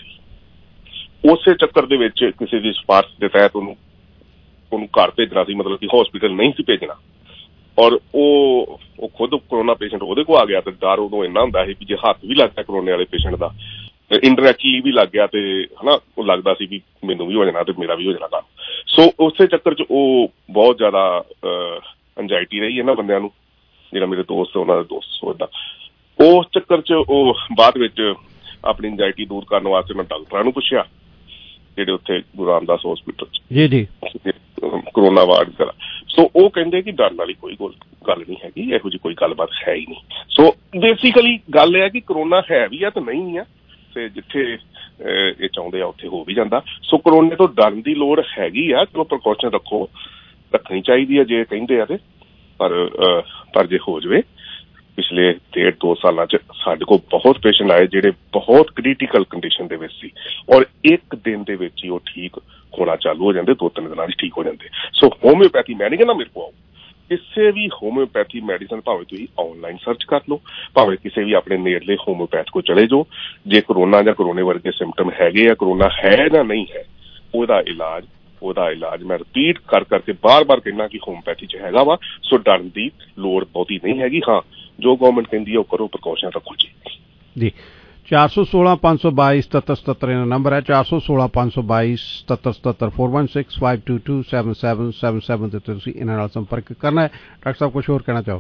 ਸੀ। ਉਸੇ ਚੱਕਰ ਦੇ ਵਿੱਚ ਕਿਸੇ ਦੀ ਸਿਫਾਰਿਸ਼ ਦੇ ਤਹਿਤ ਉਹਨੂੰ ਉਹਨੂੰ ਘਰ ਭੇਜਣਾ ਸੀ, ਮਤਲਬ ਕਿ ਹੌਸਪੀਟਲ ਨਹੀਂ ਸੀ ਭੇਜਣਾ। ਔਰ ਉਹ ਉਹ ਖੁਦ ਕਰੋਨਾ ਪੇਸ਼ੈਂਟ ਉਹਦੇ ਕੋਲ ਆ ਗਿਆ ਤੇ ਡਰ ਉਦੋਂ ਇੰਨਾ ਹੁੰਦਾ ਸੀ ਵੀ ਜੇ ਹੱਥ ਵੀ ਲੱਗਦਾ ਕਰੋਨੇ ਵਾਲੇ ਪੇਸ਼ੈਂਟ ਦਾ, ਇੰਡਾਇਰੈਕਟਲੀ ਵੀ ਲੱਗ ਗਿਆ ਤੇ ਹਨਾ ਉਹ ਲੱਗਦਾ ਸੀ ਵੀ ਮੈਨੂੰ ਵੀ ਹੋ ਜਾਣਾ ਤੇ ਮੇਰਾ ਵੀ ਹੋ ਜਾਣਾ ਕੰਮ। ਸੋ ਉਸੇ ਚੱਕਰ 'ਚ ਉਹ ਬਹੁਤ ਜ਼ਿਆਦਾ ਐਨਜ਼ਾਈਟੀ ਰਹੀ ਇਹਨਾਂ ਬੰਦਿਆਂ ਨੂੰ, ਜਿਹੜਾ ਮੇਰੇ ਦੋਸਤ ਉਹਨਾਂ ਦਾ ਦੋਸਤ ਸੋਚਦਾ। ਉਸ ਚੱਕਰ 'ਚ ਉਹ ਬਾਅਦ ਵਿੱਚ ਆਪਣੀ ਐਨਜ਼ਾਈਟੀ ਦੂਰ ਕਰਨ ਵਾਸਤੇ ਮੈਂ ਡਾਕਟਰਾਂ ਨੂੰ ਪੁੱਛਿਆ ਜਿਹੜੇ ਉੱਥੇ ਗੁਰੂ ਰਾਮਦਾਸ ਹੌਸਪੀਟਲ 'ਚ ਜੀ ਜੀ ਕਰੋਨਾ ਵਾਰਡ ਕਰਾ। ਸੋ ਉਹ ਕਹਿੰਦੇ ਕਿ ਡਰਨ ਵਾਲੀ ਕੋਈ ਗੱਲ ਨਹੀਂ ਹੈਗੀ, ਇਹੋ ਜਿਹੀ ਕੋਈ ਗੱਲਬਾਤ ਹੈ ਹੀ ਨਹੀਂ। ਸੋ ਬੇਸਿਕਲੀ ਗੱਲ ਇਹ ਹੈ ਕਿ ਕਰੋਨਾ ਹੈ ਵੀ ਆ ਤੇ ਨਹੀਂ ਆ, ਤੇ ਜਿੱਥੇ ਇਹ ਚਾਹੁੰਦੇ ਆ ਉੱਥੇ ਹੋ ਵੀ ਜਾਂਦਾ। ਸੋ ਕਰੋਨੇ ਤੋਂ ਡਰਨ ਦੀ ਲੋੜ ਹੈਗੀ ਆ, ਚਲੋ ਪ੍ਰੀਕਾਸ਼ਨ ਰੱਖੋ, ਰੱਖਣੀ ਚਾਹੀਦੀ ਆ ਜੇ ਕਹਿੰਦੇ ਆ ਤੇ, ਪਰ ਪਰ ਜੇ ਹੋ ਜਾਵੇ। ਪਿਛਲੇ ਡੇਢ ਦੋ ਸਾਲਾਂ 'ਚ ਸਾਡੇ ਕੋਲ ਬਹੁਤ ਪੇਸ਼ੈਂਟ ਆਏ ਜਿਹੜੇ ਬਹੁਤ ਕ੍ਰਿਟੀਕਲ ਕੰਡੀਸ਼ਨ ਦੇ ਵਿੱਚ ਸੀ ਔਰ ਇੱਕ ਦਿਨ ਦੇ ਵਿੱਚ ਹੀ ਉਹ ਠੀਕ ਹੋਣਾ ਚਾਲੂ ਹੋ ਜਾਂਦੇ, ਦੋ ਤਿੰਨ ਦਿਨਾਂ 'ਚ ਠੀਕ ਹੋ ਜਾਂਦੇ। ਸੋ ਹੋਮਿਓਪੈਥੀ ਮੈਂ ਨਹੀਂ ਕਹਿੰਦਾ ਮੇਰੇ ਕੋਲ ਆਓ, ਕਿਸੇ ਵੀ ਹੋਮਿਓਪੈਥੀ ਮੈਡੀਸਨ ਭਾਵੇਂ ਤੁਸੀਂ ਆਨਲਾਈਨ ਸਰਚ ਕਰ ਲਓ, ਭਾਵੇਂ ਕਿਸੇ ਵੀ ਆਪਣੇ ਨੇੜਲੇ ਹੋਮਿਓਪੈਥ ਕੋਲ ਚਲੇ ਜਾਓ। ਜੇ ਕਰੋਨਾ ਜਾਂ ਕਰੋਨੇ ਵਰਗੇ ਸਿੰਪਟਮ ਹੈਗੇ ਆ, ਕਰੋਨਾ ਹੈ ਜਾਂ ਨਹੀਂ ਹੈ, ਉਹਦਾ ਇਲਾਜ ਉਹਦਾ ਇਲਾਜ ਮੈਂ ਰਿਪੀਟ ਕਰ ਕਰਕੇ ਬਾਰ-ਬਾਰ ਕਹਿਣਾ ਕਿ ਹੋਮਿਓਪੈਥੀ 'ਚ ਹੈਗਾ ਵਾ। ਸੋ ਡਰਨ ਦੀ ਲੋੜ ਬਹੁਤੀ ਨਹੀਂ ਹੈਗੀ। ਹਾਂ ਜੋ ਗਵਰਨਮੈਂਟ ਕਹਿੰਦੀ ਹੈ ਉਹ ਕਰੋ, ਪ੍ਰੀਕਾਸ਼ਨ ਰੱਖੋ ਜੀ। ਜੀ ਚਾਰ ਸੌ ਸੋਲਾਂ ਪੰਜ ਸੌ ਬਾਈ ਸਤੱਤਰ ਸਤੱਤਰ ਇਹਨਾਂ ਨੰਬਰ ਹੈ, ਚਾਰ ਸੌ ਸੋਲਾਂ ਪੰਜ ਸੌ ਬਾਈ ਸਤੱਤਰ ਸਤੱਤਰ four one six five two two seven seven seven seven ਤੇ ਤੁਸੀਂ ਇਹਨਾਂ ਨਾਲ ਸੰਪਰਕ ਕਰਨਾ ਹੈ। ਡਾਕਟਰ ਸਾਹਿਬ ਕੁਛ ਹੋਰ ਕਹਿਣਾ ਚਾਹੋ?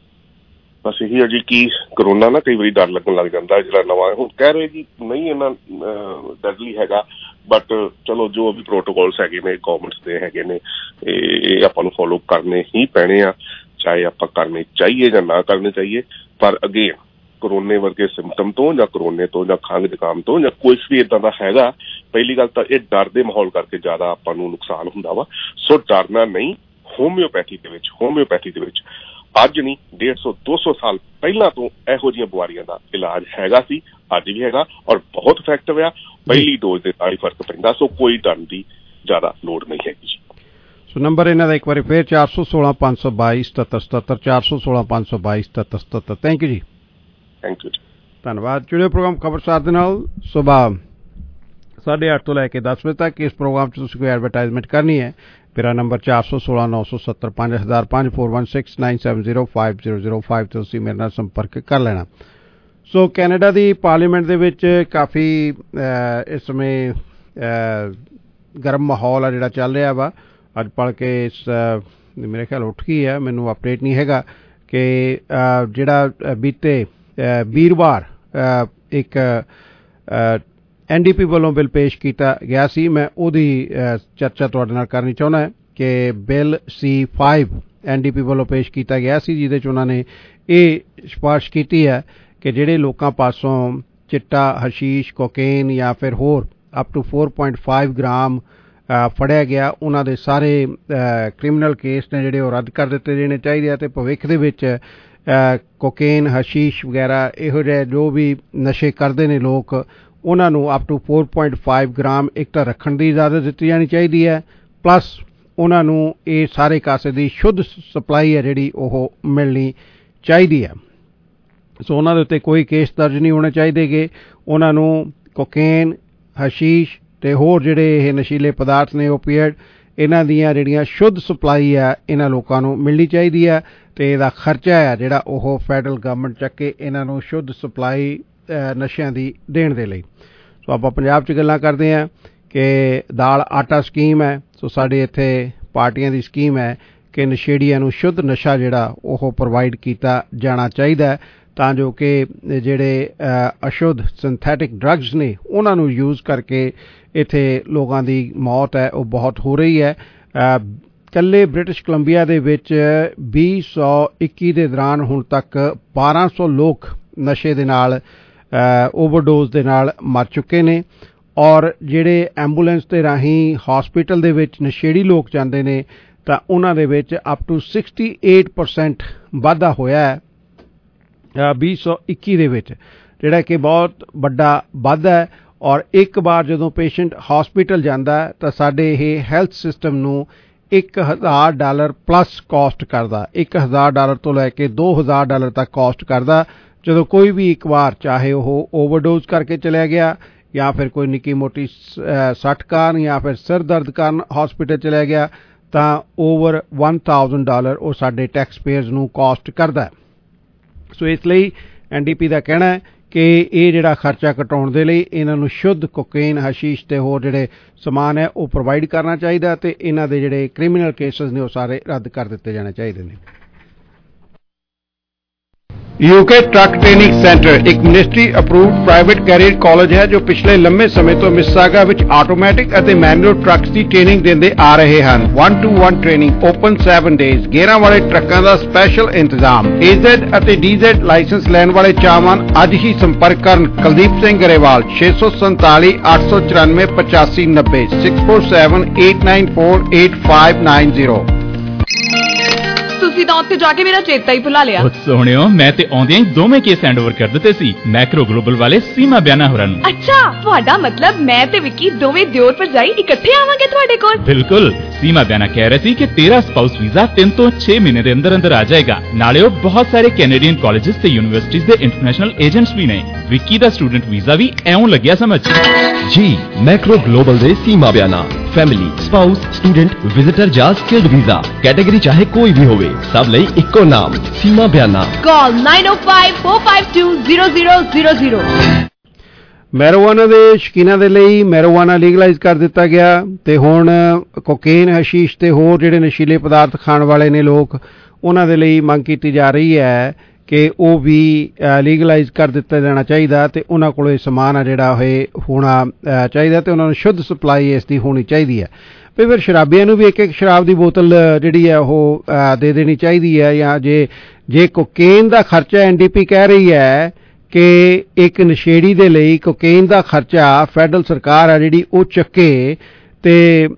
ਬਸ ਇਹੀ ਹੈ ਜੀ ਕਿ ਕਰੋਨਾ ਨਾ ਕਈ ਵਾਰੀ ਡਰ ਲੱਗਣ ਲੱਗ ਜਾਂਦਾ, ਜਿਹੜਾ ਨਵਾਂ ਹੁਣ ਕਹਿ ਰਹੇ ਕਿ ਨਹੀਂ ਇੰਨਾ ਡਰਲੀ ਹੈਗਾ, ਬਟ ਚਲੋ ਜੋ ਵੀ ਪ੍ਰੋਟੋਕੋਲਸ ਹੈਗੇ ਨੇ ਗੌਰਮੈਂਟਸ ਦੇ ਹੈਗੇ ਨੇ ਇਹ ਆਪਾਂ ਨੂੰ ਫੋਲੋ ਕਰਨੇ ਹੀ ਪੈਣੇ ਆ, ਚਾਹੇ ਆਪਾਂ ਕਰਨੇ ਚਾਹੀਏ ਜਾਂ ਨਾ ਕਰਨੇ ਚਾਹੀਏ। ਪਰ ਅਗੇਨ ਕਰੋਨੇ ਵਰਗੇ ਸਿੰਪਟਮ ਤੋਂ ਜਾਂ ਕਰੋਨੇ ਤੋਂ ਜਾਂ ਖੰਘ ਜ਼ੁਕਾਮ ਤੋਂ ਜਾਂ ਕੁਛ ਵੀ ਇੱਦਾਂ ਦਾ ਹੈਗਾ, ਪਹਿਲੀ ਗੱਲ ਤਾਂ ਇਹ ਡਰ ਦੇ ਮਾਹੌਲ ਕਰਕੇ ਜ਼ਿਆਦਾ ਆਪਾਂ ਨੂੰ ਨੁਕਸਾਨ ਹੁੰਦਾ ਵਾ। ਸੋ ਡਰਨਾ ਨਹੀਂ। ਹੋਮਿਓਪੈਥੀ ਦੇ ਵਿੱਚ ਹੋਮਿਓਪੈਥੀ ਦੇ ਵਿੱਚ ਅੱਜ ਨਹੀਂ ਡੇਢ ਸੌ ਦੋ ਸੌ ਸਾਲ ਪਹਿਲਾਂ ਤੋਂ ਇਹੋ ਜਿਹੀਆਂ ਬਿਮਾਰੀਆਂ ਦਾ ਇਲਾਜ ਹੈਗਾ ਸੀ, ਅੱਜ ਵੀ ਹੈਗਾ ਔਰ ਬਹੁਤ ਇਫੈਕਟਿਵ ਆ। ਪਹਿਲੀ ਡੋਜ਼ ਦੇ ਨਾਲ ਹੀ ਫਰਕ ਪੈਂਦਾ। ਸੋ ਕੋਈ ਡਰਨ ਦੀ ਜ਼ਿਆਦਾ ਲੋੜ ਨਹੀਂ ਹੈਗੀ ਜੀ। ਸੋ ਨੰਬਰ ਇਹਨਾਂ ਦਾ ਇੱਕ ਵਾਰੀ ਫਿਰ ਚਾਰ ਸੌ ਸੋਲਾਂ ਪੰਜ ਸੌ ਬਾਈ ਸਤੱਤਰ ਸਤੱਤਰ ਚਾਰ ਸੌ ਸੋਲਾਂ ਪੰਜ ਸੌ ਬਾਈ ਸਤੱਤਰ ਸਤੱਤਰ। ਥੈਂਕ ਯੂ ਜੀ। ਥੈਂਕ ਯੂ ਜੀ, ਧੰਨਵਾਦ। ਜੁੜਿਓ ਪ੍ਰੋਗਰਾਮ ਖਬਰਸਾਰ ਦੇ ਨਾਲ ਸੁਬਾਹ ਸਾਢੇ ਅੱਠ ਤੋਂ ਲੈ ਕੇ ਦਸ ਵਜੇ ਤੱਕ। ਇਸ ਪ੍ਰੋਗਰਾਮ 'ਚ ਤੁਸੀਂ ਕੋਈ ਐਡਵਰਟਾਈਜ਼ਮੈਂਟ ਕਰਨੀ ਹੈ, ਮੇਰਾ ਨੰਬਰ ਚਾਰ ਸੌ ਸੋਲਾਂ ਨੌ ਸੌ ਸੱਤਰ ਪੰਜ ਹਜ਼ਾਰ ਪੰਜ four one six nine seven zero five zero zero five ਤੇ ਤੁਸੀਂ ਮੇਰੇ ਨਾਲ ਸੰਪਰਕ ਕਰ ਲੈਣਾ। ਸੋ ਕੈਨੇਡਾ ਦੀ ਪਾਰਲੀਮੈਂਟ ਦੇ ਵਿੱਚ ਕਾਫੀ ਇਸ ਸਮੇਂ ਗਰਮ ਮਾਹੌਲ ਆ ਜਿਹੜਾ ਚੱਲ ਰਿਹਾ ਵਾ। ਅੱਜ ਪੜ੍ਹ ਕੇ ਇਸ ਮੇਰੇ ਖਿਆਲ ਉੱਠ ਗਈ ਹੈ, ਮੈਨੂੰ ਅਪਡੇਟ ਨਹੀਂ ਹੈਗਾ ਕਿ ਜਿਹੜਾ ਬੀਤੇ ਵੀਰਵਾਰ ਇੱਕ ਐਨ ਡੀ ਪੀ ਵੱਲੋਂ ਬਿੱਲ ਪੇਸ਼ ਕੀਤਾ ਗਿਆ ਸੀ, ਮੈਂ ਉਹਦੀ ਚਰਚਾ ਤੁਹਾਡੇ ਨਾਲ ਕਰਨੀ ਚਾਹੁੰਦਾ ਕਿ bill C five N D P ਵੱਲੋਂ ਪੇਸ਼ ਕੀਤਾ ਗਿਆ ਸੀ, ਜਿਹਦੇ 'ਚ ਉਹਨਾਂ ਨੇ ਇਹ ਸਿਫਾਰਿਸ਼ ਕੀਤੀ ਹੈ ਕਿ ਜਿਹੜੇ ਲੋਕਾਂ ਪਾਸੋਂ ਚਿੱਟਾ, ਹਸ਼ੀਸ਼, ਕੋਕੇਨ ਜਾਂ ਫਿਰ ਹੋਰ up to four point five gram ਫੜਿਆ ਗਿਆ, ਉਹਨਾਂ ਦੇ ਸਾਰੇ ਕ੍ਰਿਮੀਨਲ ਕੇਸ ਨੇ ਜਿਹੜੇ ਉਹ ਰੱਦ ਕਰ ਦਿੱਤੇ ਜਾਣੇ ਚਾਹੀਦੇ ਆ। ਅਤੇ ਭਵਿੱਖ ਦੇ ਵਿੱਚ ਕੋਕੇਨ, ਹਸ਼ੀਸ਼ ਵਗੈਰਾ ਇਹੋ ਜਿਹੇ ਜੋ ਵੀ ਨਸ਼ੇ ਕਰਦੇ ਨੇ ਲੋਕ, ਉਹਨਾਂ ਨੂੰ up to four point five gram ਇੱਕ ਤਾਂ ਰੱਖਣ ਦੀ ਇਜਾਜ਼ਤ ਦਿੱਤੀ ਜਾਣੀ ਚਾਹੀਦੀ ਹੈ, ਪਲੱਸ ਉਹਨਾਂ ਨੂੰ ਇਹ ਸਾਰੇ ਕਾਸੇ ਦੀ ਸ਼ੁੱਧ ਸਪਲਾਈ ਹੈ ਜਿਹੜੀ ਉਹ ਮਿਲਣੀ ਚਾਹੀਦੀ ਹੈ। ਸੋ ਉਹਨਾਂ ਦੇ ਉੱਤੇ ਕੋਈ ਕੇਸ ਦਰਜ ਨਹੀਂ ਹੋਣੇ ਚਾਹੀਦੇ ਗੇ। ਉਹਨਾਂ ਨੂੰ ਕੋਕੇਨ, ਹਸ਼ੀਸ਼ ਅਤੇ ਹੋਰ ਜਿਹੜੇ ਇਹ ਨਸ਼ੀਲੇ ਪਦਾਰਥ ਨੇ, ਓਪੀਐਡ, ਇਹਨਾਂ ਦੀਆਂ ਜਿਹੜੀਆਂ ਸ਼ੁੱਧ ਸਪਲਾਈ ਆ ਇਹਨਾਂ ਲੋਕਾਂ ਨੂੰ ਮਿਲਣੀ ਚਾਹੀਦੀ ਹੈ ਅਤੇ ਇਹਦਾ ਖਰਚਾ ਹੈ ਜਿਹੜਾ ਉਹ ਫੈਡਰਲ ਗਵਰਨਮੈਂਟ ਚੱਕੇ ਇਹਨਾਂ ਨੂੰ ਸ਼ੁੱਧ ਸਪਲਾਈ ਨਸ਼ਿਆਂ ਦੀ ਦੇਣ ਦੇ ਲਈ। ਸੋ ਆਪਾਂ ਪੰਜਾਬ 'ਚ ਗੱਲਾਂ ਕਰਦੇ ਹਾਂ कि दाल आटा स्कीम है। सो साडे इत्थे पार्टियां दी स्कीम है कि नशेड़ियां नूं शुद्ध नशा जिहड़ा ओह प्रोवाइड कीता जाना चाहीदा है तां जो कि जिहड़े अशुद्ध सिंथैटिक ड्रग्स ने उन्हां नूं यूज़ करके इत्थे लोकां दी मौत है वो बहुत हो रही है। कल्ले ब्रिटिश कोलंबिया दे विच बीह सौ इक्की दे दौरान हुण तक बारह सौ लोग नशे दे नाल ओवरडोज दे नाल मर चुके ने और जिहड़े एंबूलेंस दे राहीं हॉस्पिटल दे विच नशेड़ी लोग जांदे ने तां उन्हां दे विच up to sixty eight percent वाधा होया है बीह सौ इक्की दे विच, जिहड़ा कि बहुत वड्डा वाधा है। और एक बार जदों पेशेंट हॉस्पिटल जांदा है तां साडे इह हैल्थ सिस्टम नूं एक हज़ार डॉलर प्लस कॉस्ट करदा, एक हज़ार डॉलर तो लैके दो हज़ार डॉलर तक कॉस्ट करदा जदों कोई भी एक बार चाहे वह ओवरडोज करके चलिया गया या फिर कोई निक्की मोटी सट कारण या फिर सिर दर्द कारण हॉस्पिटल चलिया गया तां ओवर वन थाउजेंड डॉलर वो साडे टैक्स पेयर्स नूं कॉस्ट करदा। सो इसलिए एन डी पी का कहना है कि ये जिहड़ा खर्चा घटाउण दे लई इन्हां नूं शुद्ध कोकेन हशीश ते होर जिहड़े समान है वो प्रोवाइड करना चाहिए ते इन्हां दे जिहड़े क्रिमिनल केसेस ने वो सारे रद्द कर दिते जाने चाहिए ने। यूके ट्रक ट्रेनिंग सेंटर एक ministry approved private career college है जो पिछले लंबे समय तो मिसिसागा विच आटोमैटिक अते मैनुअल ट्रक्स की ट्रेनिंग देंदे आ रहे हैं। One to one training open seven days, gear वाले ट्रकों का स्पैशल इंतजाम। एजेड अते डीजेड लाइसेंस लैन वाले चाहवान अज ही संपर्क करन कुलदीप सिंह गरेवाल छे सौ संताली अठ सौ चौरानवे पचासी नब्बे six four seven eight nine four eight five nine zero. ਤੁਸੀਂ ਤਾਂ ਉੱਥੇ ਜਾ ਕੇ ਮੇਰਾ ਚੇਤਾ ਹੀ ਭੁਲਾ ਲਿਆ। ਉਹ ਸੋਹਣਿਓ ਮੈਂ ਤੇ ਆਉਂਦਿਆਂ ਹੀ ਦੋਵੇਂ ਕੇਸ ਹੈਂਡਓਵਰ ਕਰ ਦਿੱਤੇ ਸੀ ਮੈਕਰੋ ਗਲੋਬਲ ਵਾਲੇ ਸੀਮਾ ਬਿਆਨਾ ਹੋਰਾਂ ਨੂੰ। ਅੱਛਾ ਤੁਹਾਡਾ ਮਤਲਬ ਮੈਂ ਤੇ ਵਿੱਕੀ ਦੋਵੇਂ ਦਿਓਰ ਭਰਜਾਈ ਇਕੱਠੇ ਆਵਾਂਗੇ ਤੁਹਾਡੇ ਕੋਲ? ਬਿਲਕੁਲ, ਸੀਮਾ ਬਿਆਨਾ ਕਹਿ ਰਹੀ ਸੀ ਕਿ ਤੇਰਾ ਸਪਾਊਸ ਵੀਜ਼ਾ ਤਿੰਨ ਤੋਂ ਛੇ ਮਹੀਨੇ ਦੇ ਅੰਦਰ ਅੰਦਰ ਆ ਜਾਏਗਾ। ਨਾਲੇ ਉਹ ਬਹੁਤ ਸਾਰੇ ਕੈਨੇਡੀਅਨ ਕਾਲਜਸ ਤੇ ਯੂਨੀਵਰਸਿਟੀਜ਼ ਦੇ ਇੰਟਰਨੈਸ਼ਨਲ ਏਜੰਟਸ ਵੀ ਨੇ। ਵਿੱਕੀ ਦਾ ਸਟੂਡੈਂਟ ਵੀਜ਼ਾ ਵੀ ਐਉਂ ਲੱਗਿਆ ਸਮਝ। जी मैक्रो ग्लोबल दे Seema Bayana family spouse student visitor जा स्किल्ड वीजा कैटेगरी चाहे कोई भी होवे सब लई इक्को नाम Seema Bayana. Call nine O five four five two zero zero zero zero. Marijuana दे शकीना दे लई मैरोवाना लीगलाइज कर दिता गया ते हुण कोकेन हशीश ते होर जिहड़े नशीले पदार्थ खाण वाले ने लोग उन्हां दे लई मंग कीती जा रही है कि वह भी लीगलाइज कर दिता जाना चाहिए तो उन्होंने को समान है जोड़ा होना चाहिए तो उन्होंने शुद्ध सप्लाई इसकी होनी चाहिए है। भी फिर शराबियां नूं भी एक एक शराब की बोतल जी है वो दे देनी चाहिए है। या जे जे कोकेन का खर्चा एन डी पी कह रही है कि एक नशेड़ी दे लई कोकेन का खर्चा फैडरल सरकार है जी वो चुके तो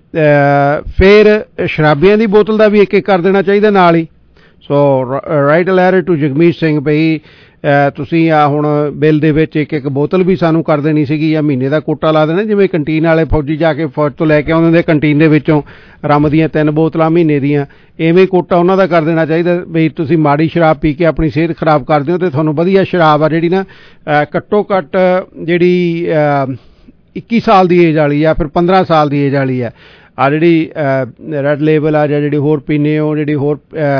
फिर शराबियां की बोतल का भी एक एक कर देना चाहिए नाल ही। सो राइट लैर टू जगमीत सिंह बई तुसीं आ हुण बिल दे विच एक एक बोतल भी सानू कर देनी सीगी या महीने का कोटा ला देना जिवें कंटीन वाले फौजी जाके फौज तो लैके आउंदे कंटीन दे विचों रम दीयां तीन बोतलां महीने दीयां इवें कोटा उन्हां दा कर देना चाहिए। बई तुसीं माड़ी शराब पी के अपनी सेहत खराब करदे हो ते तुहानूं वधिया शराब आ जिहड़ी ना घट्टो घट्ट जिहड़ी इक्की साल दी एज वाली या फिर पंद्रह साल दी एज वाली है आ जी रैड लेबल आ जी होर पीने हो जी होर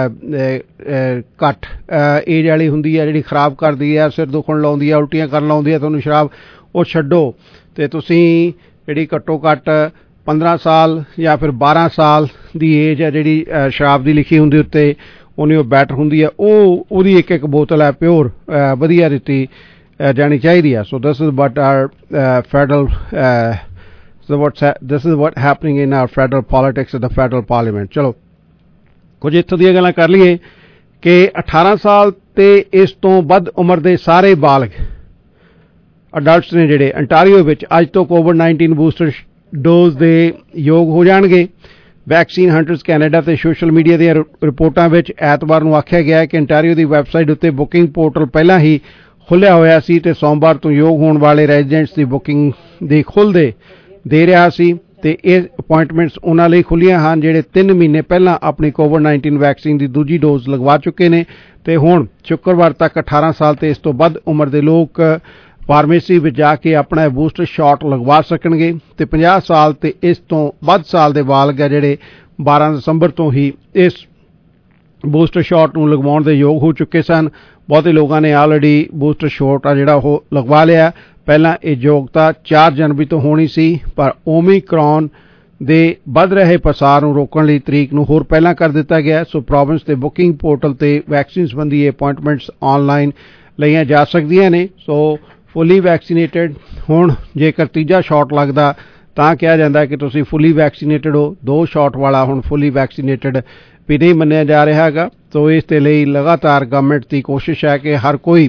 घट एज वाली हुंदी है जी खराब करती है सिर दुखण लाउंदी है उल्टियां करन लाउंदी है तुहानूं शराब वो छड्डो ते तुसीं जी घट्टो घट पंद्रह साल या फिर बारह साल की एज है जी शराब की लिखी हुंदी उत्ते उन्हें बैटर हुंदी है वो एक एक बोतल है प्योर वधिया दित्ती जानी चाहिए है। So this is what our federal So what's ha- this is what happening in our federal politics at the federal parliament. चलो कुछ इत्थों दी गल्लां कर लईए कि अठारह साल ते इस तो वध उम्र दे सारे बालग अडल्ट्स ने जिहड़े अंटारियो विच अज तो कोविड नाइनटीन बूस्टर डोज दे योग हो जाणगे। वैक्सीन हंटर्स कैनेडा ते सोशल मीडिया दी रिपोर्टां विच ऐतवार नूं आखिया गया कि अंटारियो दी वैबसाइट उत्ते बुकिंग पोर्टल पहलां ही खुल्लिया होया सी ते सोमवार तो योग होण वाले रेजिडेंट्स दी बुकिंग दी खुलदे दे रहा सी ते ये अपॉइंटमेंट्स उन्हां लई खुल्लियां हन जिहड़े तीन महीने पहलां अपनी कोविड नाइनटीन वैक्सीन की दूजी डोज लगवा चुके ने ते हुण शुक्रवार तक अठारह साल ते इस तो वध उम्र दे लोग फार्मेसी में जाके अपना बूस्टर शॉट लगवा सकणगे ते पचास साल ते इस तो वध साल दे बालग है जिहड़े बारह दसंबर तो ही इस बूस्टर शॉट नूं लगवाउण दे योग हो चुके सन। बहुते लोगों ने ऑलरेडी बूस्टर शॉट आ जिहड़ा ओह लगवा लिया ਪਹਿਲਾਂ ਇਹ ਯੋਗਤਾ ਚਾਰ ਜਨਵਰੀ ਤੋਂ ਹੋਣੀ ਸੀ, ਪਰ ਓਮਿਕਰੌਨ ਦੇ ਵੱਧ ਰਹੇ ਪਸਾਰ ਨੂੰ ਰੋਕਣ ਲਈ ਤਰੀਕ ਨੂੰ ਹੋਰ ਪਹਿਲਾਂ ਕਰ ਦਿੱਤਾ ਗਿਆ। ਸੋ ਪ੍ਰੋਵਿੰਸ ਦੇ ਬੁਕਿੰਗ ਪੋਰਟਲ ਤੇ ਵੈਕਸੀਨ ਸੰਬੰਧੀ ਅਪਾਇੰਟਮੈਂਟਸ ਆਨਲਾਈਨ ਲਈਆਂ ਜਾ ਸਕਦੀਆਂ ਨੇ। ਸੋ ਫੁੱਲੀ ਵੈਕਸੀਨੇਟਡ ਹੁਣ ਜੇਕਰ ਤੀਜਾ ਸ਼ਾਟ ਲੱਗਦਾ ਤਾਂ ਕਿਹਾ ਜਾਂਦਾ ਕਿ ਤੁਸੀਂ ਫੁੱਲੀ ਵੈਕਸੀਨੇਟਡ ਹੋ। ਦੋ ਸ਼ਾਟ ਵਾਲਾ ਹੁਣ ਫੁੱਲੀ ਵੈਕਸੀਨੇਟਡ ਵੀ ਨਹੀਂ ਮੰਨਿਆ ਜਾ ਰਿਹਾ ਹੈਗਾ। ਸੋ ਇਸ ਦੇ ਲਈ ਲਗਾਤਾਰ ਗਵਰਨਮੈਂਟ ਦੀ ਕੋਸ਼ਿਸ਼ ਹੈ ਕਿ ਹਰ ਕੋਈ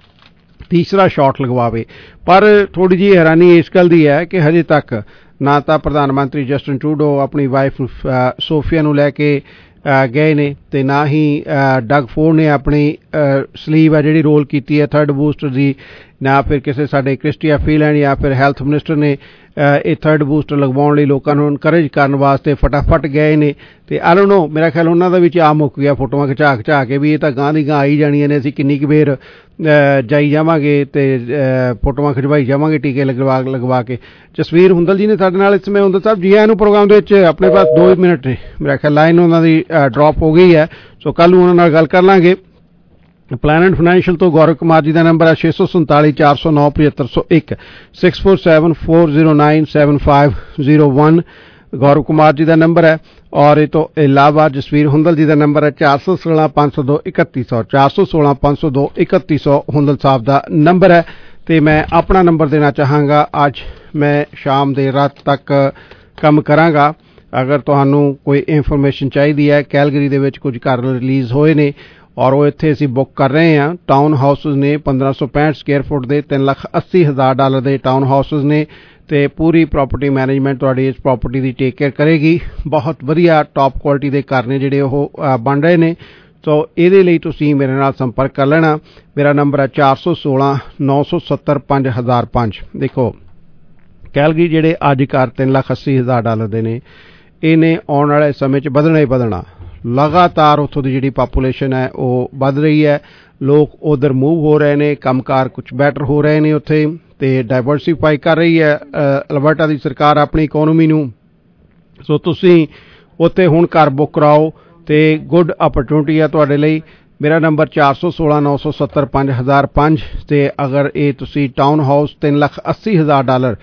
ਤੀਸਰਾ ਸ਼ਾਟ ਲਗਵਾਵੇ। ਪਰ ਥੋੜੀ ਜਿਹੀ ਹੈਰਾਨੀ ਇਸ ਗੱਲ ਦੀ ਹੈ ਕਿ ਹਜੇ ਤੱਕ ਨਾ ਤਾਂ ਪ੍ਰਧਾਨ ਮੰਤਰੀ ਜਸਟਿਨ ਟਰੂਡੋ ਆਪਣੀ ਵਾਈਫ ਸੋਫੀਆ ਨੂੰ ਲੈ ਕੇ ਗਏ ਨੇ ਤੇ ਨਾ ਹੀ ਡਗ ਫੋਰਡ ਨੇ ਆਪਣੀ ਸਲੀਵ ਹੈ ਜਿਹੜੀ ਰੋਲ ਕੀਤੀ ਹੈ ਥਰਡ ਬੂਸਟਰ ਦੀ, ਨਾ ਫਿਰ ਕਿਸੇ ਸਾਡੇ ਕ੍ਰਿਸਟੀਆ ਫੀਲੈਂਡ ਜਾਂ ਫਿਰ ਹੈਲਥ ਮਿਨਿਸਟਰ ਨੇ ਇਹ ਥਰਡ ਬੂਸਟਰ ਲਗਵਾਉਣ ਲਈ ਲੋਕਾਂ ਨੂੰ ਇਨਕਰੇਜ ਕਰਨ ਵਾਸਤੇ ਫਟਾਫਟ ਗਏ ਨੇ। ਤੇ ਆਈ ਡੋਨਟ ਨੋ, ਮੇਰਾ ਖਿਆਲ ਉਹਨਾਂ ਦਾ ਵੀ ਚਾਅ ਮੁੱਕ ਗਿਆ ਫੋਟੋਆਂ ਖਿਚਾ ਖਿਚਾ ਕੇ ਵੀ ਇਹ ਤਾਂ ਗਾਂ ਦੀ ਗਾਂ ਆਈ ਜਾਣੀਆਂ ਨੇ, ਅਸੀਂ ਕਿੰਨੀ ਕੁ ਦੇਰ ਜਾਈ ਜਾਵਾਂਗੇ ਤੇ ਫੋਟੋਆਂ ਖਿਚਵਾਈ ਜਾਵਾਂਗੇ ਟੀਕੇ ਲਗਵਾ ਲਗਵਾ ਕੇ। ਜਸਵੀਰ ਹੁੰਦਲ ਜੀ ਨੇ ਸਾਡੇ ਨਾਲ ਇਸ ਸਮੇਂ। ਹੁੰਦਲ ਸਾਹਿਬ ਜੀ ਆਇਆਂ ਨੂੰ ਪ੍ਰੋਗਰਾਮ ਦੇ ਵਿੱਚ। ਆਪਣੇ ਪਾਸ ਦੋ ਹੀ ਮਿੰਟ ਨੇ, ਮੇਰਾ ਖਿਆਲ ਲਾਈਨ ਉਹਨਾਂ ਦੀ ਡ੍ਰੌਪ ਹੋ ਗਈ ਹੈ, ਸੋ ਕੱਲ੍ਹ ਨੂੰ ਉਹਨਾਂ ਨਾਲ ਗੱਲ ਕਰ ਲਾਂਗੇ। ਪਲੈਨਟ ਫਾਈਨੈਂਸ਼ੀਅਲ ਤੋਂ ਗੌਰਵ ਕੁਮਾਰ ਜੀ ਦਾ ਨੰਬਰ ਹੈ ਛੇ ਸੌ ਸੰਤਾਲੀ ਚਾਰ ਸੌ ਨੌ ਪਝੱਤਰ ਸੌ ਇੱਕ six four seven four zero nine seven five zero one Gaurav Kumar ji ਦਾ ਨੰਬਰ ਹੈ। ਔਰ ਇਹ ਤੋਂ ਇਲਾਵਾ ਜਸਵੀਰ ਹੁੰਦਲ ਜੀ ਦਾ ਨੰਬਰ ਹੈ ਚਾਰ ਸੌ ਸੋਲਾਂ ਪੰਜ ਸੌ ਦੋ ਇਕੱਤੀ ਸੌ ਚਾਰ ਸੌ ਸੋਲਾਂ ਪੰਜ ਸੌ ਦੋ ਇਕੱਤੀ ਸੌ ਹੁੰਦਲ ਸਾਹਿਬ ਦਾ ਨੰਬਰ ਹੈ। ਤੇ ਮੈਂ ਆਪਣਾ ਨੰਬਰ ਦੇਣਾ ਚਾਹਾਂਗਾ। ਅੱਜ ਮੈਂ ਸ਼ਾਮ ਦੇ ਰਾਤ ਤੱਕ ਕੰਮ ਕਰਾਂਗਾ। ਅਗਰ ਤੁਹਾਨੂੰ ਕੋਈ ਇਨਫੋਰਮੇਸ਼ਨ ਚਾਹੀਦੀ ਹੈ, ਕੈਲਗਰੀ ਦੇ ਵਿੱਚ ਕੁਝ ਘਰ ਰਿਲੀਜ਼ ਹੋਏ ਨੇ ਔਰ ਉਹ ਇੱਥੇ ਅਸੀਂ ਬੁੱਕ ਕਰ ਰਹੇ ਹਾਂ। ਟਾਊਨ ਹਾਊਸਿਸ ਨੇ ਪੰਦਰਾਂ ਸੌ ਪੈਂਹਠ ਸਕੁਅਰ ਫੁੱਟ ਦੇ ਤਿੰਨ ਲੱਖ ਅੱਸੀ ਹਜ਼ਾਰ ਡਾਲਰ ਦੇ ਟਾਊਨ ਹਾਊਸਿਸ ਨੇ ਤੇ ਪੂਰੀ ਪ੍ਰਾਪਰਟੀ ਮੈਨੇਜਮੈਂਟ ਤੁਹਾਡੀ ਇਸ ਪ੍ਰਾਪਰਟੀ ਦੀ ਟੇਕ ਕੇਅਰ ਕਰੇਗੀ। ਬਹੁਤ ਵਧੀਆ ਟਾਪ ਕੁਆਲਿਟੀ ਦੇ ਘਰ ਨੇ ਜਿਹੜੇ ਉਹ ਬਣ ਰਹੇ ਨੇ। ਸੋ ਇਹਦੇ ਲਈ ਤੁਸੀਂ ਮੇਰੇ ਨਾਲ ਸੰਪਰਕ ਕਰ ਲੈਣਾ। ਮੇਰਾ ਨੰਬਰ ਹੈ ਚਾਰ ਸੌ ਸੋਲਾਂ ਨੌ ਸੌ ਸੱਤਰ ਪੰਜ ਹਜ਼ਾਰ ਪੰਜ। ਦੇਖੋ ਕੈਲਗਰੀ ਜਿਹੜੇ ਅੱਜ ਘਰ ਤਿੰਨ ਲੱਖ ਅੱਸੀ ਹਜ਼ਾਰ ਡਾਲਰ ਦੇ ਨੇ, ਇਹਨੇ ਆਉਣ ਵਾਲੇ ਸਮੇਂ 'ਚ ਵਧਣਾ ਹੀ ਵਧਣਾ। ਲਗਾਤਾਰ ਉੱਥੋਂ ਦੀ ਜਿਹੜੀ ਪਾਪੂਲੇਸ਼ਨ ਹੈ ਉਹ ਵੱਧ ਰਹੀ ਹੈ, ਲੋਕ ਉਧਰ ਮੂਵ ਹੋ ਰਹੇ ਨੇ, ਕੰਮਕਾਰ ਕੁਝ ਬੈਟਰ ਹੋ ਰਹੇ ਨੇ ਉੱਥੇ ਤੇ ਡਾਇਵਰਸੀਫਾਈ ਕਰ ਰਹੀ ਹੈ ਅਲਬਰਟਾ ਦੀ ਸਰਕਾਰ ਆਪਣੀ ਇਕੋਨਮੀ ਨੂੰ। ਸੋ ਤੁਸੀਂ ਉੱਥੇ ਹੁਣ ਘਰ ਬੁੱਕ ਕਰਾਓ ਤੇ ਗੁੱਡ ਅਪਰਚੁਨਿਟੀ ਹੈ ਤੁਹਾਡੇ ਲਈ। ਮੇਰਾ ਨੰਬਰ ਚਾਰ ਸੌ ਸੋਲਾਂ ਨੌ ਸੌ ਸੱਤਰ ਪੰਜ ਹਜ਼ਾਰ ਪੰਜ ਤੇ ਅਗਰ ਇਹ ਤੁਸੀਂ ਟਾਊਨ ਹਾਊਸ ਤਿੰਨ ਲੱਖ ਅੱਸੀ ਹਜ਼ਾਰ ਡਾਲਰ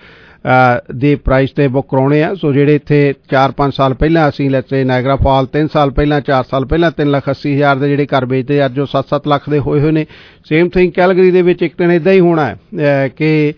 ਦੇ ਪ੍ਰਾਈਸ ਤੇ ਬੁੱਕ ਕਰਾਉਣੇ ਆ। ਸੋ ਜਿਹੜੇ ਇੱਥੇ ਚਾਰ ਪੰਜ ਸਾਲ ਪਹਿਲਾਂ ਅਸੀਂ ਲੈਟਸੇ ਨਾਇਗਰਾ ਫਾਲ ਤਿੰਨ ਸਾਲ ਪਹਿਲਾਂ ਚਾਰ ਸਾਲ ਪਹਿਲਾਂ ਤਿੰਨ ਲੱਖ ਅੱਸੀ ਹਜ਼ਾਰ ਦੇ ਜਿਹੜੇ ਘਰ ਵੇਚਦੇ ਅੱਜ ਉਹ ਸੱਤ ਸੱਤ ਲੱਖ ਦੇ ਹੋਏ ਹੋਏ ਨੇ। ਸੇਮ ਥਿੰਗ ਕੈਲਗਰੀ ਦੇ ਵਿੱਚ ਇੱਕ ਦਿਨ ਇੱਦਾਂ ਹੀ ਹੋਣਾ ਹੈ ਕਿ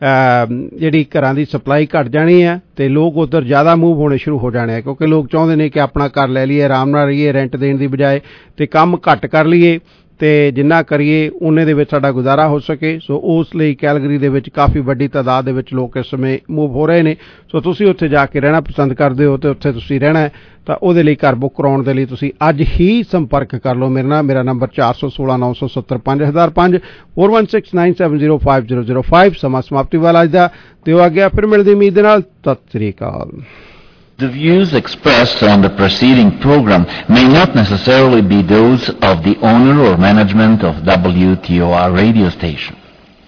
ਜਿਹੜੀ ਘਰਾਂ ਦੀ ਸਪਲਾਈ ਘਟ ਜਾਣੀ ਹੈ ਤੇ ਲੋਕ ਉੱਧਰ ਜ਼ਿਆਦਾ ਮੂਵ ਹੋਣੇ ਸ਼ੁਰੂ ਹੋ ਜਾਣੇ ਆ, ਕਿਉਂਕਿ ਲੋਕ ਚਾਹੁੰਦੇ ਨੇ ਕਿ ਆਪਣਾ ਘਰ ਲੈ ਲਈਏ, ਆਰਾਮ ਨਾਲ ਰਹੀਏ, ਰੈਂਟ ਦੇਣ ਦੀ ਬਜਾਏ ਤੇ ਕੰਮ ਘੱਟ ਕਰ ਲਈਏ ਤੇ ਜਿੰਨਾ ਕਰੀਏ ਉਨੇ ਦੇ ਵਿੱਚ ਸਾਡਾ ਗੁਜ਼ਾਰਾ ਹੋ ਸਕੇ। ਸੋ ਉਸ ਲਈ ਕੈਲਗਰੀ ਦੇ ਵਿੱਚ ਕਾਫੀ ਵੱਡੀ ਤਾਦਾਦ ਦੇ ਵਿੱਚ ਲੋਕ ਇਸ ਸਮੇਂ ਮੂਵ ਹੋ ਰਹੇ ਨੇ। ਸੋ ਤੁਸੀਂ ਉੱਥੇ ਜਾ ਕੇ ਰਹਿਣਾ ਪਸੰਦ ਕਰਦੇ ਹੋ ਤੇ ਉੱਥੇ ਤੁਸੀਂ ਰਹਿਣਾ ਤਾਂ ਉਹਦੇ ਲਈ ਘਰ ਬੁੱਕ ਕਰਾਉਣ ਦੇ ਲਈ ਤੁਸੀਂ ਅੱਜ ਹੀ ਸੰਪਰਕ ਕਰ ਲਓ ਮੇਰੇ ਨਾਲ। ਮੇਰਾ ਨੰਬਰ ਚਾਰ ਸੌ ਸੋਲਾਂ ਨੌ ਸੌ ਸੱਤਰ ਪੰਜ ਹਜ਼ਾਰ ਪੰਜ four one six nine seven zero five zero zero five. ਸਮਾਂ ਸਮਾਪਤੀ ਵਾਲਾ ਅੱਜ ਦਾ ਦਿਓ ਆ ਗਿਆ, ਫਿਰ ਮਿਲਦੀ ਉਮੀਦ ਦੇ ਨਾਲ। ਸਤਿ ਸ੍ਰੀ ਅਕਾਲ। The views expressed on the preceding program may not necessarily be those of the owner or management of W T O R radio station.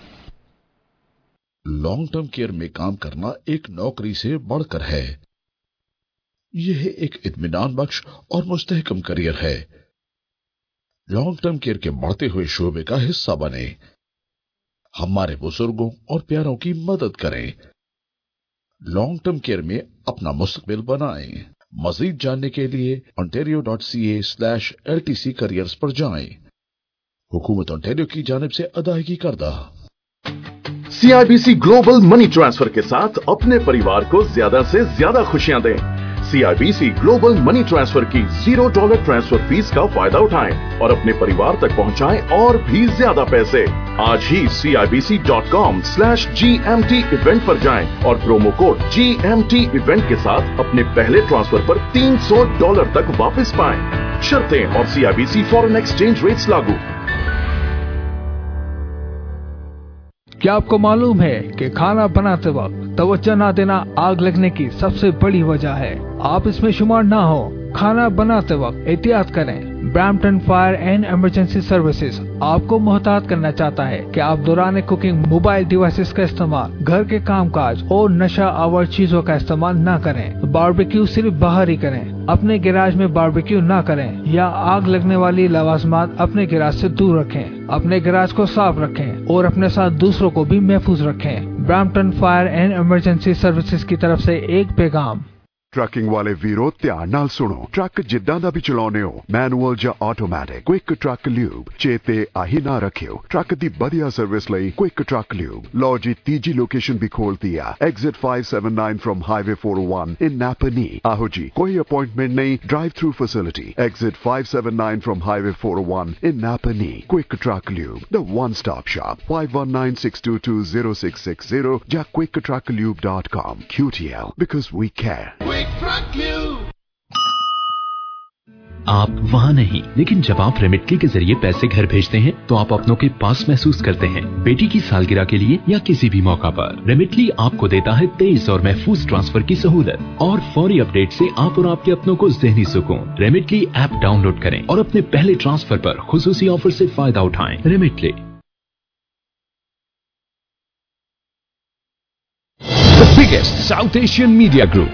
Long term care में काम करना एक नौकरी से बढ़कर है। यह एक इत्मीनान बख्श और मुस्तहकम करियर है। लॉन्ग टर्म केयर के बढ़ते हुए शोबे का हिस्सा बने, हमारे बुजुर्गों और प्यारों की मदद करें, लॉन्ग टर्म केयर में अपना मुस्तकबिल बनाएं। मजीद जानने के लिए ontario dot c a slash L T C careers पर जाएं। हुकूमत ओंटारियो की जानिब से अदायगी करदा। C I B C global money transfer के साथ अपने परिवार को ज्यादा से ज्यादा खुशियां दें। C I B C global money transfer की जीरो डॉलर ट्रांसफर फीस का फायदा उठाएं और अपने परिवार तक पहुंचाएं और भी ज्यादा पैसे। आज ही C I B C dot com slash G M T event पर जाएं और promo code G M T event के साथ अपने पहले ट्रांसफर पर तीन सौ डॉलर तक वापस पाएं। शर्तें और C I B C foreign exchange rates लागू। क्या आपको मालूम है कि खाना बनाते वक्त तवज्जो न देना आग लगने की सबसे बड़ी वजह है? आप इसमें शुमार ना हो। खाना बनाते वक्त एहतियात करें। Brampton fire and emergency services आपको मोहतात करना चाहता है कि आप दौरान कुकिंग मोबाइल डिवाइसेस का इस्तेमाल, घर के कामकाज और नशा आवर चीजों का इस्तेमाल न करें। बारबेक्यू सिर्फ बाहर ही करें। अपने गैराज में बारबेक्यू न करें या आग लगने वाली लवाजमात अपने गैराज से दूर रखें। अपने गैराज को साफ रखें। और अपने साथ दूसरों को भी महफूज रखें। Brampton fire and emergency services की तरफ से एक पैगाम। ट्रकिंग वाले वीरो ध्यान नाल सुनो। ट्रक जिद्दां दा भी चलाउने हो, मैनुअल ਜਾਂ ਆਟੋਮੈਟਿਕ, क्विक ट्रक ल्यूब चेते आही ना रखियो। ट्रक दी बढ़िया सर्विस लई क्विक ट्रक ल्यूब। लो जी तीजी लोकेशन भी खोलती है, exit five seventy-nine from highway four oh one in Napanee. आहो जी, कोई अपॉइंटमेंट नहीं, drive through facility, exit five seventy-nine from highway four oh one in Napanee. Quick truck lube, the one stop shop, five one nine six two two zero six six zero या Quick truck Lube dot com. Q T L, because we care. आप वहाँ नहीं, लेकिन जब आप रेमिटली के जरिए पैसे घर भेजते हैं तो आप अपनों के पास महसूस करते हैं। बेटी की सालगिरह के लिए या किसी भी मौका पर रेमिटली आपको देता है तेज और महफूज ट्रांसफर की सहूलत और फौरी अपडेट से आप और आपके अपनों को ज़हनी सुकून। रेमिटली ऐप डाउनलोड करें और अपने पहले ट्रांसफर पर खुसूसी ऑफर से फायदा उठाएं। रेमिटली, the biggest South Asian media group,